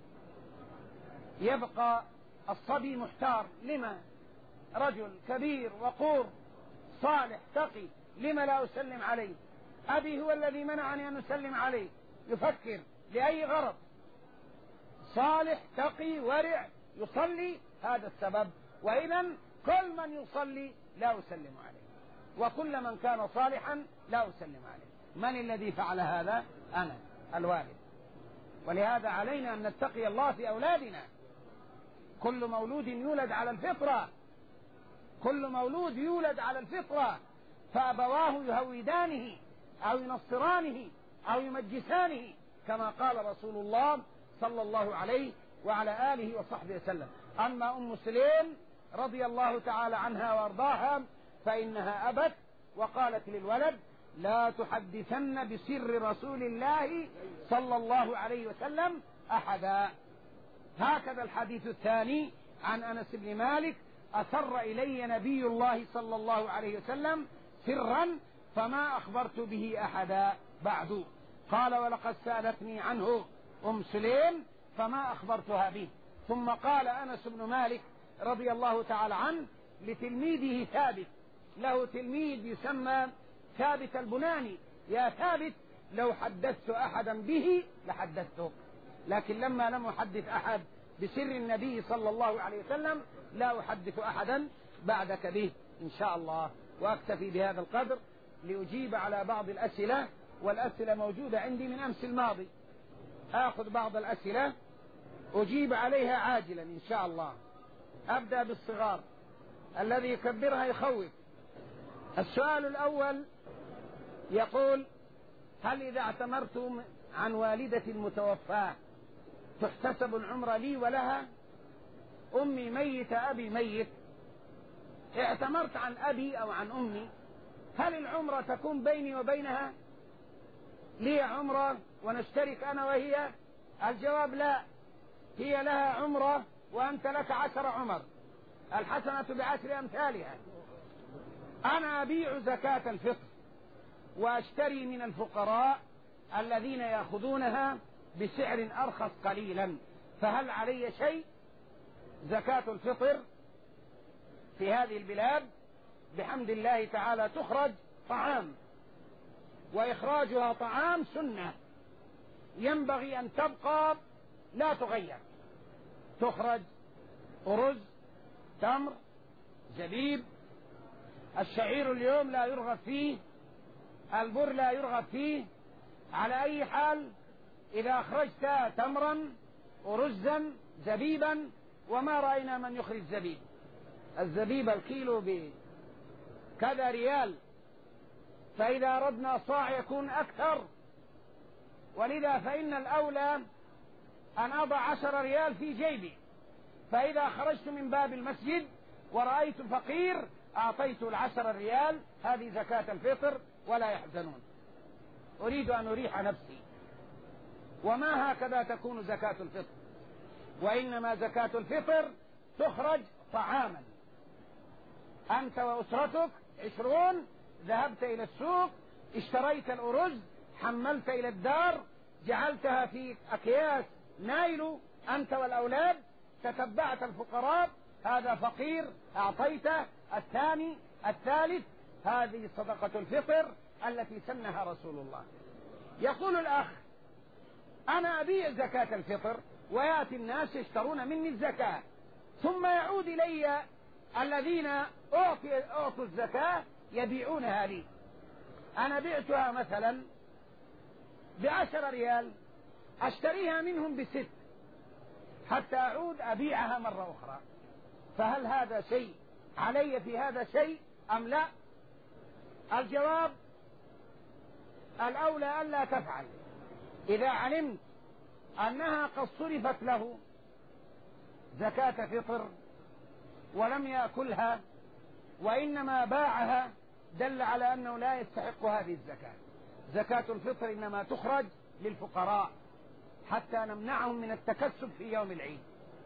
يبقى الصبي محتار: لما رجل كبير وقور صالح تقي لما لا أسلم عليه؟ أبي هو الذي منعني أن أسلم عليه. يفكر لأي غرض؟ صالح تقي ورع يصلي، هذا السبب. وإذا كل من يصلي لا أسلم عليه، وكل من كان صالحا لا أسلم عليه. من الذي فعل هذا؟ أنا الوالد. ولهذا علينا أن نتقي الله في أولادنا. كل مولود يولد على الفطرة، كل مولود يولد على الفطرة، فأبواه يهودانه أو ينصرانه أو يمجسانه، كما قال رسول الله صلى الله عليه وعلى آله وصحبه وسلم. أما أم سليم رضي الله تعالى عنها وأرضاها فإنها أبت وقالت للولد: لا تحدثن بسر رسول الله صلى الله عليه وسلم أحدا. هكذا الحديث الثاني عن أنس بن مالك: أسر إلي نبي الله صلى الله عليه وسلم سرا فما أخبرت به أحدا بعد. قال: ولقد سألتني عنه أم سليم فما أخبرتها به. ثم قال أنس بن مالك رضي الله تعالى عنه: لتلميذه ثابت، له تلميذ يسمى ثابت البناني: يا ثابت لو حدثت أحدا به لحدثته، لكن لما لم أحدث أحد بسر النبي صلى الله عليه وسلم لا أحدث أحدا بعدك به إن شاء الله. وأكتفي بهذا القدر لأجيب على بعض الأسئلة، والأسئلة موجودة عندي من أمس الماضي. آخذ بعض الأسئلة أجيب عليها عاجلا إن شاء الله. أبدأ بالصغار، الذي يكبرها يخوف. السؤال الأول يقول: هل إذا اعتمرت عن والدة متوفاة تحتسب العمرة لي ولها؟ أمي ميتة أبي ميت، اعتمرت عن أبي أو عن أمي، هل العمرة تكون بيني وبينها؟ لي عمرة ونشترك أنا وهي؟ الجواب: لا، هي لها عمرة وأنت لك عشر عمر، الحسنة بعشر أمثالها. أنا أبيع زكاة الفطر وأشتري من الفقراء الذين يأخذونها بسعر أرخص قليلا، فهل علي شيء؟ زكاة الفطر في هذه البلاد بحمد الله تعالى تخرج طعام، وإخراجها طعام سنة ينبغي أن تبقى لا تغير. تخرج أرز، تمر، زبيب، الشعير اليوم لا يرغب فيه، البر لا يرغب فيه. على أي حال إذا أخرجت تمرا ورزا زبيبا، وما رأينا من يخرج زبيب، الزبيب الكيلو بكذا ريال، فإذا أردنا صاع يكون أكثر، ولذا فإن الأولى أن أضع عشر ريال في جيبي، فإذا خرجت من باب المسجد ورأيت فقير أعطيت العشر ريال، هذه زكاة الفطر ولا يحزنون. أريد أن أريح نفسي. وما هكذا تكون زكاة الفطر، وإنما زكاة الفطر تخرج طعاما. أنت وأسرتك عشرون، ذهبت إلى السوق، اشتريت الأرز، حملت إلى الدار، جعلتها في أكياس نايلو أنت والأولاد، تتبعت الفقراء، هذا فقير أعطيته، الثاني، الثالث، هذه صدقة الفطر التي سنها رسول الله. يقول الأخ: أنا أبيع زكاة الفطر ويأتي الناس يشترون مني الزكاة، ثم يعود إلي الذين أعطوا الزكاة يبيعونها لي. أنا بعتها مثلا بعشر ريال، أشتريها منهم بست، حتى أعود أبيعها مرة أخرى، فهل هذا شيء علي في هذا شيء أم لا؟ الجواب: الأولى ألا تفعل. إذا علمت أنها قد صرفت له زكاة فطر ولم يأكلها وإنما باعها، دل على أنه لا يستحق هذه الزكاة. زكاة الفطر إنما تخرج للفقراء حتى نمنعهم من التكسب في يوم العيد.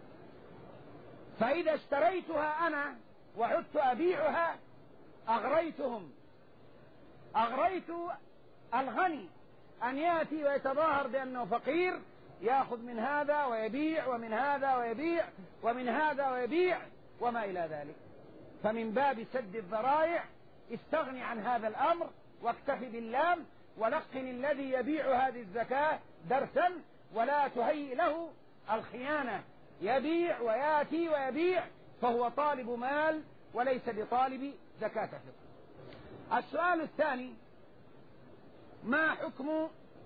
فإذا اشتريتها أنا وعدت أبيعها أغريتهم، أغريت الغني أن يأتي ويتظاهر بأنه فقير، يأخذ من هذا ويبيع ومن هذا ويبيع ومن هذا ويبيع وما إلى ذلك. فمن باب سد الذرائع استغني عن هذا الأمر واكتفي باللام، ولقن الذي يبيع هذه الزكاة درسا، ولا تهيئ له الخيانة، يبيع ويأتي ويبيع، فهو طالب مال وليس بطالب زكاة فطر. السؤال الثاني: ما حكم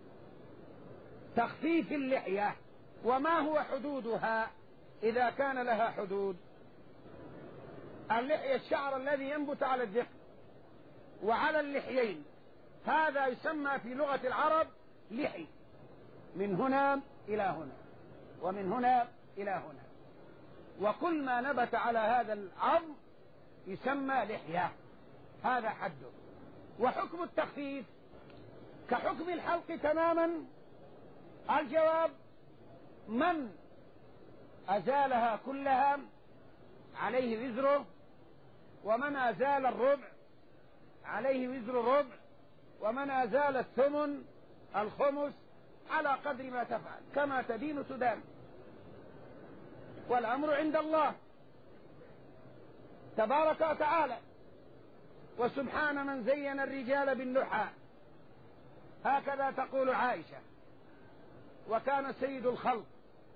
تخفيف اللحية وما هو حدودها إذا كان لها حدود؟ اللحية الشعر الذي ينبت على الذقن وعلى اللحيين، هذا يسمى في لغة العرب لحي، من هنا إلى هنا ومن هنا إلى هنا، وكل ما نبت على هذا العظم يسمى لحية، هذا حده. وحكم التخفيف كحكم الحلق تماما. الجواب: من أزالها كلها عليه وزره، ومن أزال الربع عليه وزر الربع، ومن أزال الثمن الخمس، على قدر ما تفعل، كما تدين تدان، والأمر عند الله. تبارك وتعالى. وسبحان من زين الرجال بالنحى، هكذا تقول عائشة. وكان سيد الخلق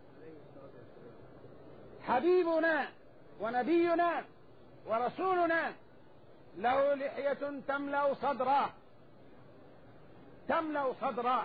حبيبنا ونبينا ورسولنا له لحية تملأ صدره، تملأ صدره.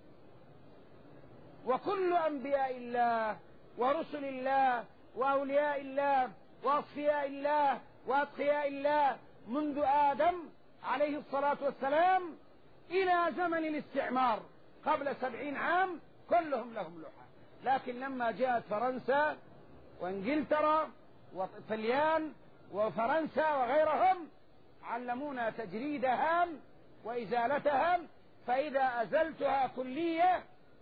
وكل أنبياء الله ورسل الله وأولياء الله وأصفياء الله وأتقياء الله منذ آدم عليه الصلاة والسلام إلى زمن الاستعمار قبل سبعين عام كلهم لهم لحى. لكن لما جاءت فرنسا وانجلترا وطليان وفرنسا وغيرهم علمونا تجريدها وإزالتها، فإذا أزلتها كلية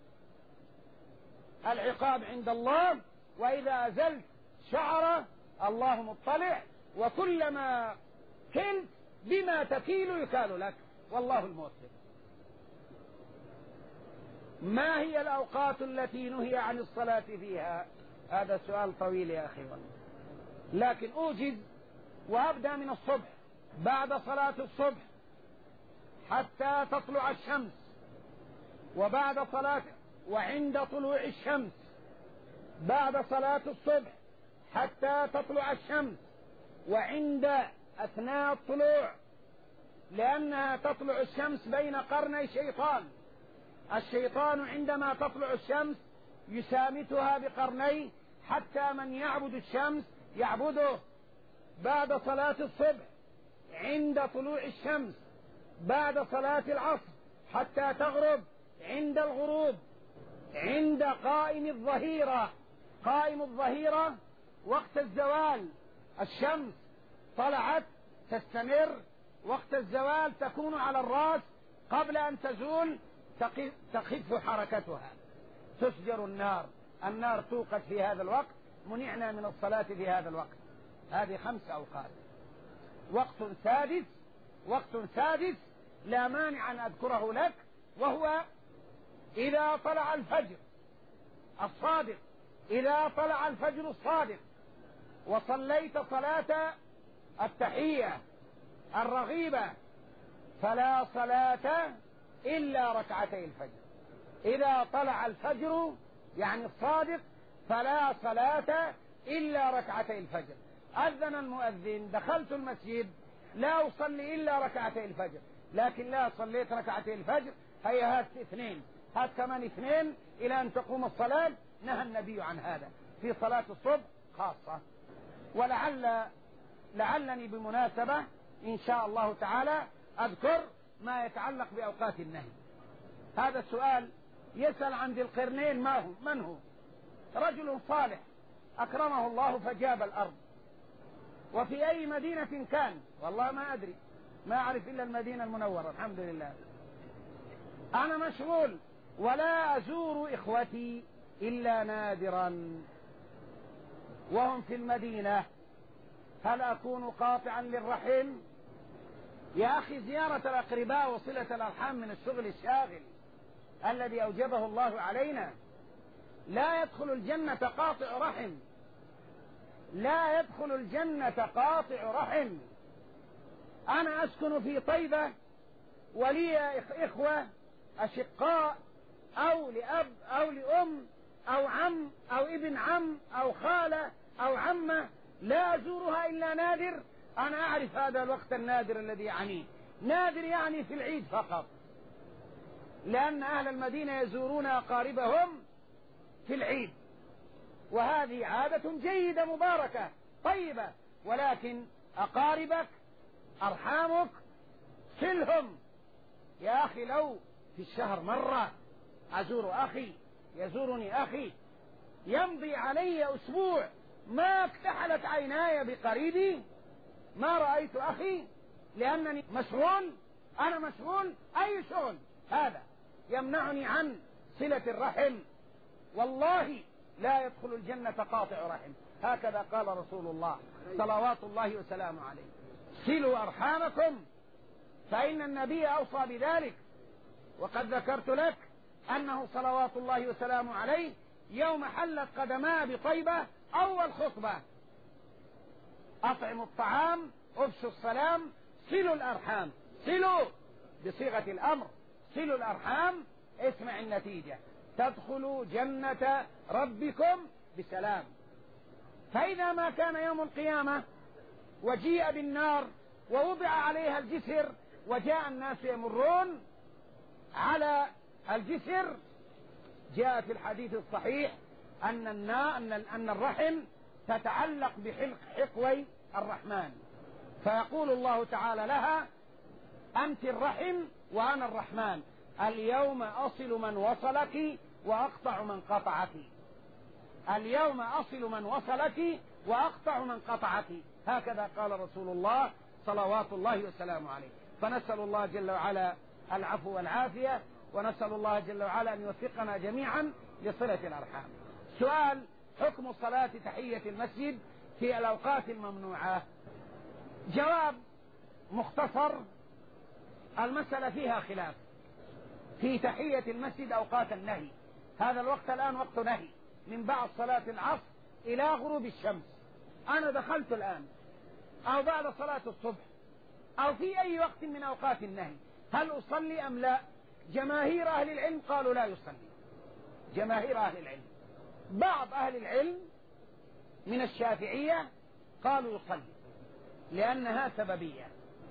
العقاب عند الله، وإذا أزلت شعره الله مطلع، وكلما كنت بما تكيل يكال لك، والله الموفق. ما هي الأوقات التي نهي عن الصلاة فيها؟ هذا سؤال طويل يا أخي والله، لكن أوجز وأبدأ من الصبح. بعد صلاة الصبح حتى تطلع الشمس، وبعد صلاة وعند طلوع الشمس، بعد صلاة الصبح حتى تطلع الشمس، وعند أثناء الطلوع، لأنها تطلع الشمس بين قرني شيطان. الشيطان عندما تطلع الشمس يسامتها بقرنيه حتى من يعبد الشمس يعبده. بعد صلاة الصبح عند طلوع الشمس، بعد صلاة العصر حتى تغرب، عند الغروب، عند قائم الظهيرة. قائم الظهيرة وقت الزوال، الشمس طلعت تستمر، وقت الزوال تكون على الرأس قبل أن تزول تخف حركتها، تسجر النار، النار توقد في هذا الوقت، منعنا من الصلاة في هذا الوقت. هذه خمس أوقات. وقت سادس، وقت سادس لا مانع أن أذكره لك، وهو إذا طلع الفجر الصادق، إذا طلع الفجر الصادق وصليت صلاة التحية الرغيبة فلا صلاة إلا ركعتي الفجر. إذا طلع الفجر يعني الصادق فلا صلاة إلا ركعتي الفجر. أذن المؤذن، دخلت المسجد لا أصلي إلا ركعتي الفجر، لكن لا صليت ركعتي الفجر، هي هات اثنين، هات كمان اثنين إلى أن تقوم الصلاة. نهى النبي عن هذا في صلاة الصبح خاصة. ولعل لعلني بمناسبة إن شاء الله تعالى أذكر ما يتعلق بأوقات النهي. هذا السؤال يسأل عن ذي القرنين ما هو من هو؟ رجل صالح أكرمه الله فجاب الأرض. وفي أي مدينة كان؟ والله ما أدري، ما أعرف إلا المدينة المنورة الحمد لله. أنا مشغول ولا أزور إخوتي إلا نادرا وهم في المدينة، هل أكون قاطعا للرحم؟ يا أخي زيارة الأقرباء وصلة الأرحام من الشغل الشاغل الذي أوجبه الله علينا. لا يدخل الجنة قاطع رحم، لا يدخل الجنة قاطع رحم. أنا أسكن في طيبة ولي إخوة أشقاء أو لأب أو لأم أو عم أو ابن عم أو خالة أو عمة، لا أزورها إلا نادر. أنا أعرف هذا الوقت النادر الذي يعنيه، نادر يعني في العيد فقط، لأن أهل المدينة يزورون أقاربهم في العيد، وهذه عادة جيدة مباركة طيبة. ولكن أقاربك أرحامك صلهم يا أخي. لو في الشهر مرة أزور أخي، يزورني أخي، يمضي علي أسبوع ما اكتحلت عيناي بقريبي، ما رأيت أخي لأنني مشغول. أنا مشغول، أي شغل هذا يمنعني عن صلة الرحم. والله لا يدخل الجنة قاطع رحم، هكذا قال رسول الله صلوات الله وسلامه عليه. صلوا أرحامكم فإن النبي أوصى بذلك. وقد ذكرت لك أنه صلوات الله وسلامه عليه يوم حلت قدماه بطيبة أول خطبة أطعموا الطعام، أفشوا السلام، صلوا الأرحام. صلوا بصيغة الأمر، صلوا الأرحام. اسمع النتيجة: تدخلوا جنة ربكم بسلام. فإذا ما كان يوم القيامة وجيء بالنار ووضع عليها الجسر وجاء الناس يمرون على الجسر، جاء في الحديث الصحيح أن أن الرحم تتعلق بحلق حقوي الرحمن، فيقول الله تعالى لها: أنت الرحم وأنا الرحمن، اليوم أصل من وصلك وأقطع من قطعك. اليوم أصل من وصلك وأقطع من قطعك. هكذا قال رسول الله صلوات الله وسلامه عليه. فنسأل الله جل وعلا العفو والعافية، ونسأل الله جل وعلا أن يوفقنا جميعا لصلة الأرحام. سؤال: حكم صلاة تحية المسجد في الأوقات الممنوعة؟ جواب مختصر: المسألة فيها خلاف في تحية المسجد أوقات النهي. هذا الوقت الآن وقت نهي من بعد صلاة العصر إلى غروب الشمس. أنا دخلت الآن أو بعد صلاة الصبح أو في أي وقت من أوقات النهي، هل أصلي أم لا؟ جماهير أهل العلم قالوا لا يصلي. جماهير أهل العلم. بعض أهل العلم من الشافعية قالوا يصلي لأنها سببية.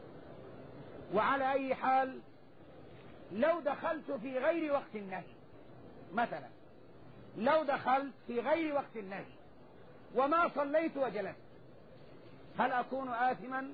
وعلى أي حال، لو دخلت في غير وقت النهي، مثلا لو دخلت في غير وقت النهي وما صليت وجلست، هل أكون آثما؟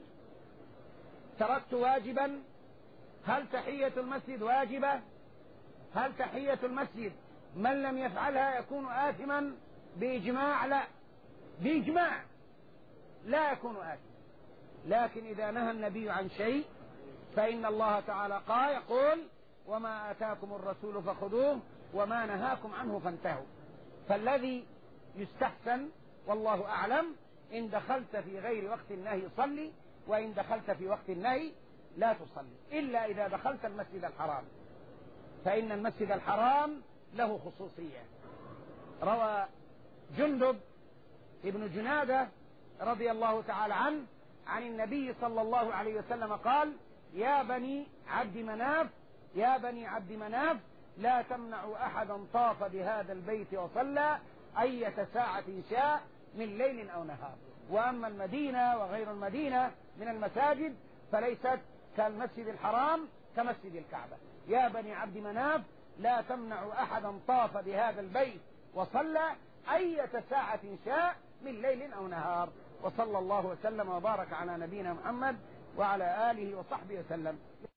تركت واجبا؟ هل تحية المسجد واجبة؟ هل تحية المسجد من لم يفعلها يكون آثما؟ بإجماع لا، بإجماع لا يكون آثما. لكن إذا نهى النبي عن شيء فإن الله تعالى قال يقول: وما آتاكم الرسول فخذوه وما نهاكم عنه فانتهوا. فالذي يستحسن والله أعلم إن دخلت في غير وقت النهي صلي، وإن دخلت في وقت النهي لا تصلي، إلا إذا دخلت المسجد الحرام، فإن المسجد الحرام له خصوصية. روى جندب ابن جنادة رضي الله تعالى عنه عن النبي صلى الله عليه وسلم قال: يا بني عبد مناف يا بني عبد مناف لا تمنعوا أحدا طاف بهذا البيت وصلى أية ساعة شاء من ليل أو نهار. وأما المدينة وغير المدينة من المساجد فليست كالمسجد الحرام كمسجد الكعبة. يا بني عبد مناف لا تمنعوا أحدا طاف بهذا البيت وصلى أية ساعة شاء من ليل أو نهار. وصلى الله وسلم وبارك على نبينا محمد وعلى آله وصحبه وسلم.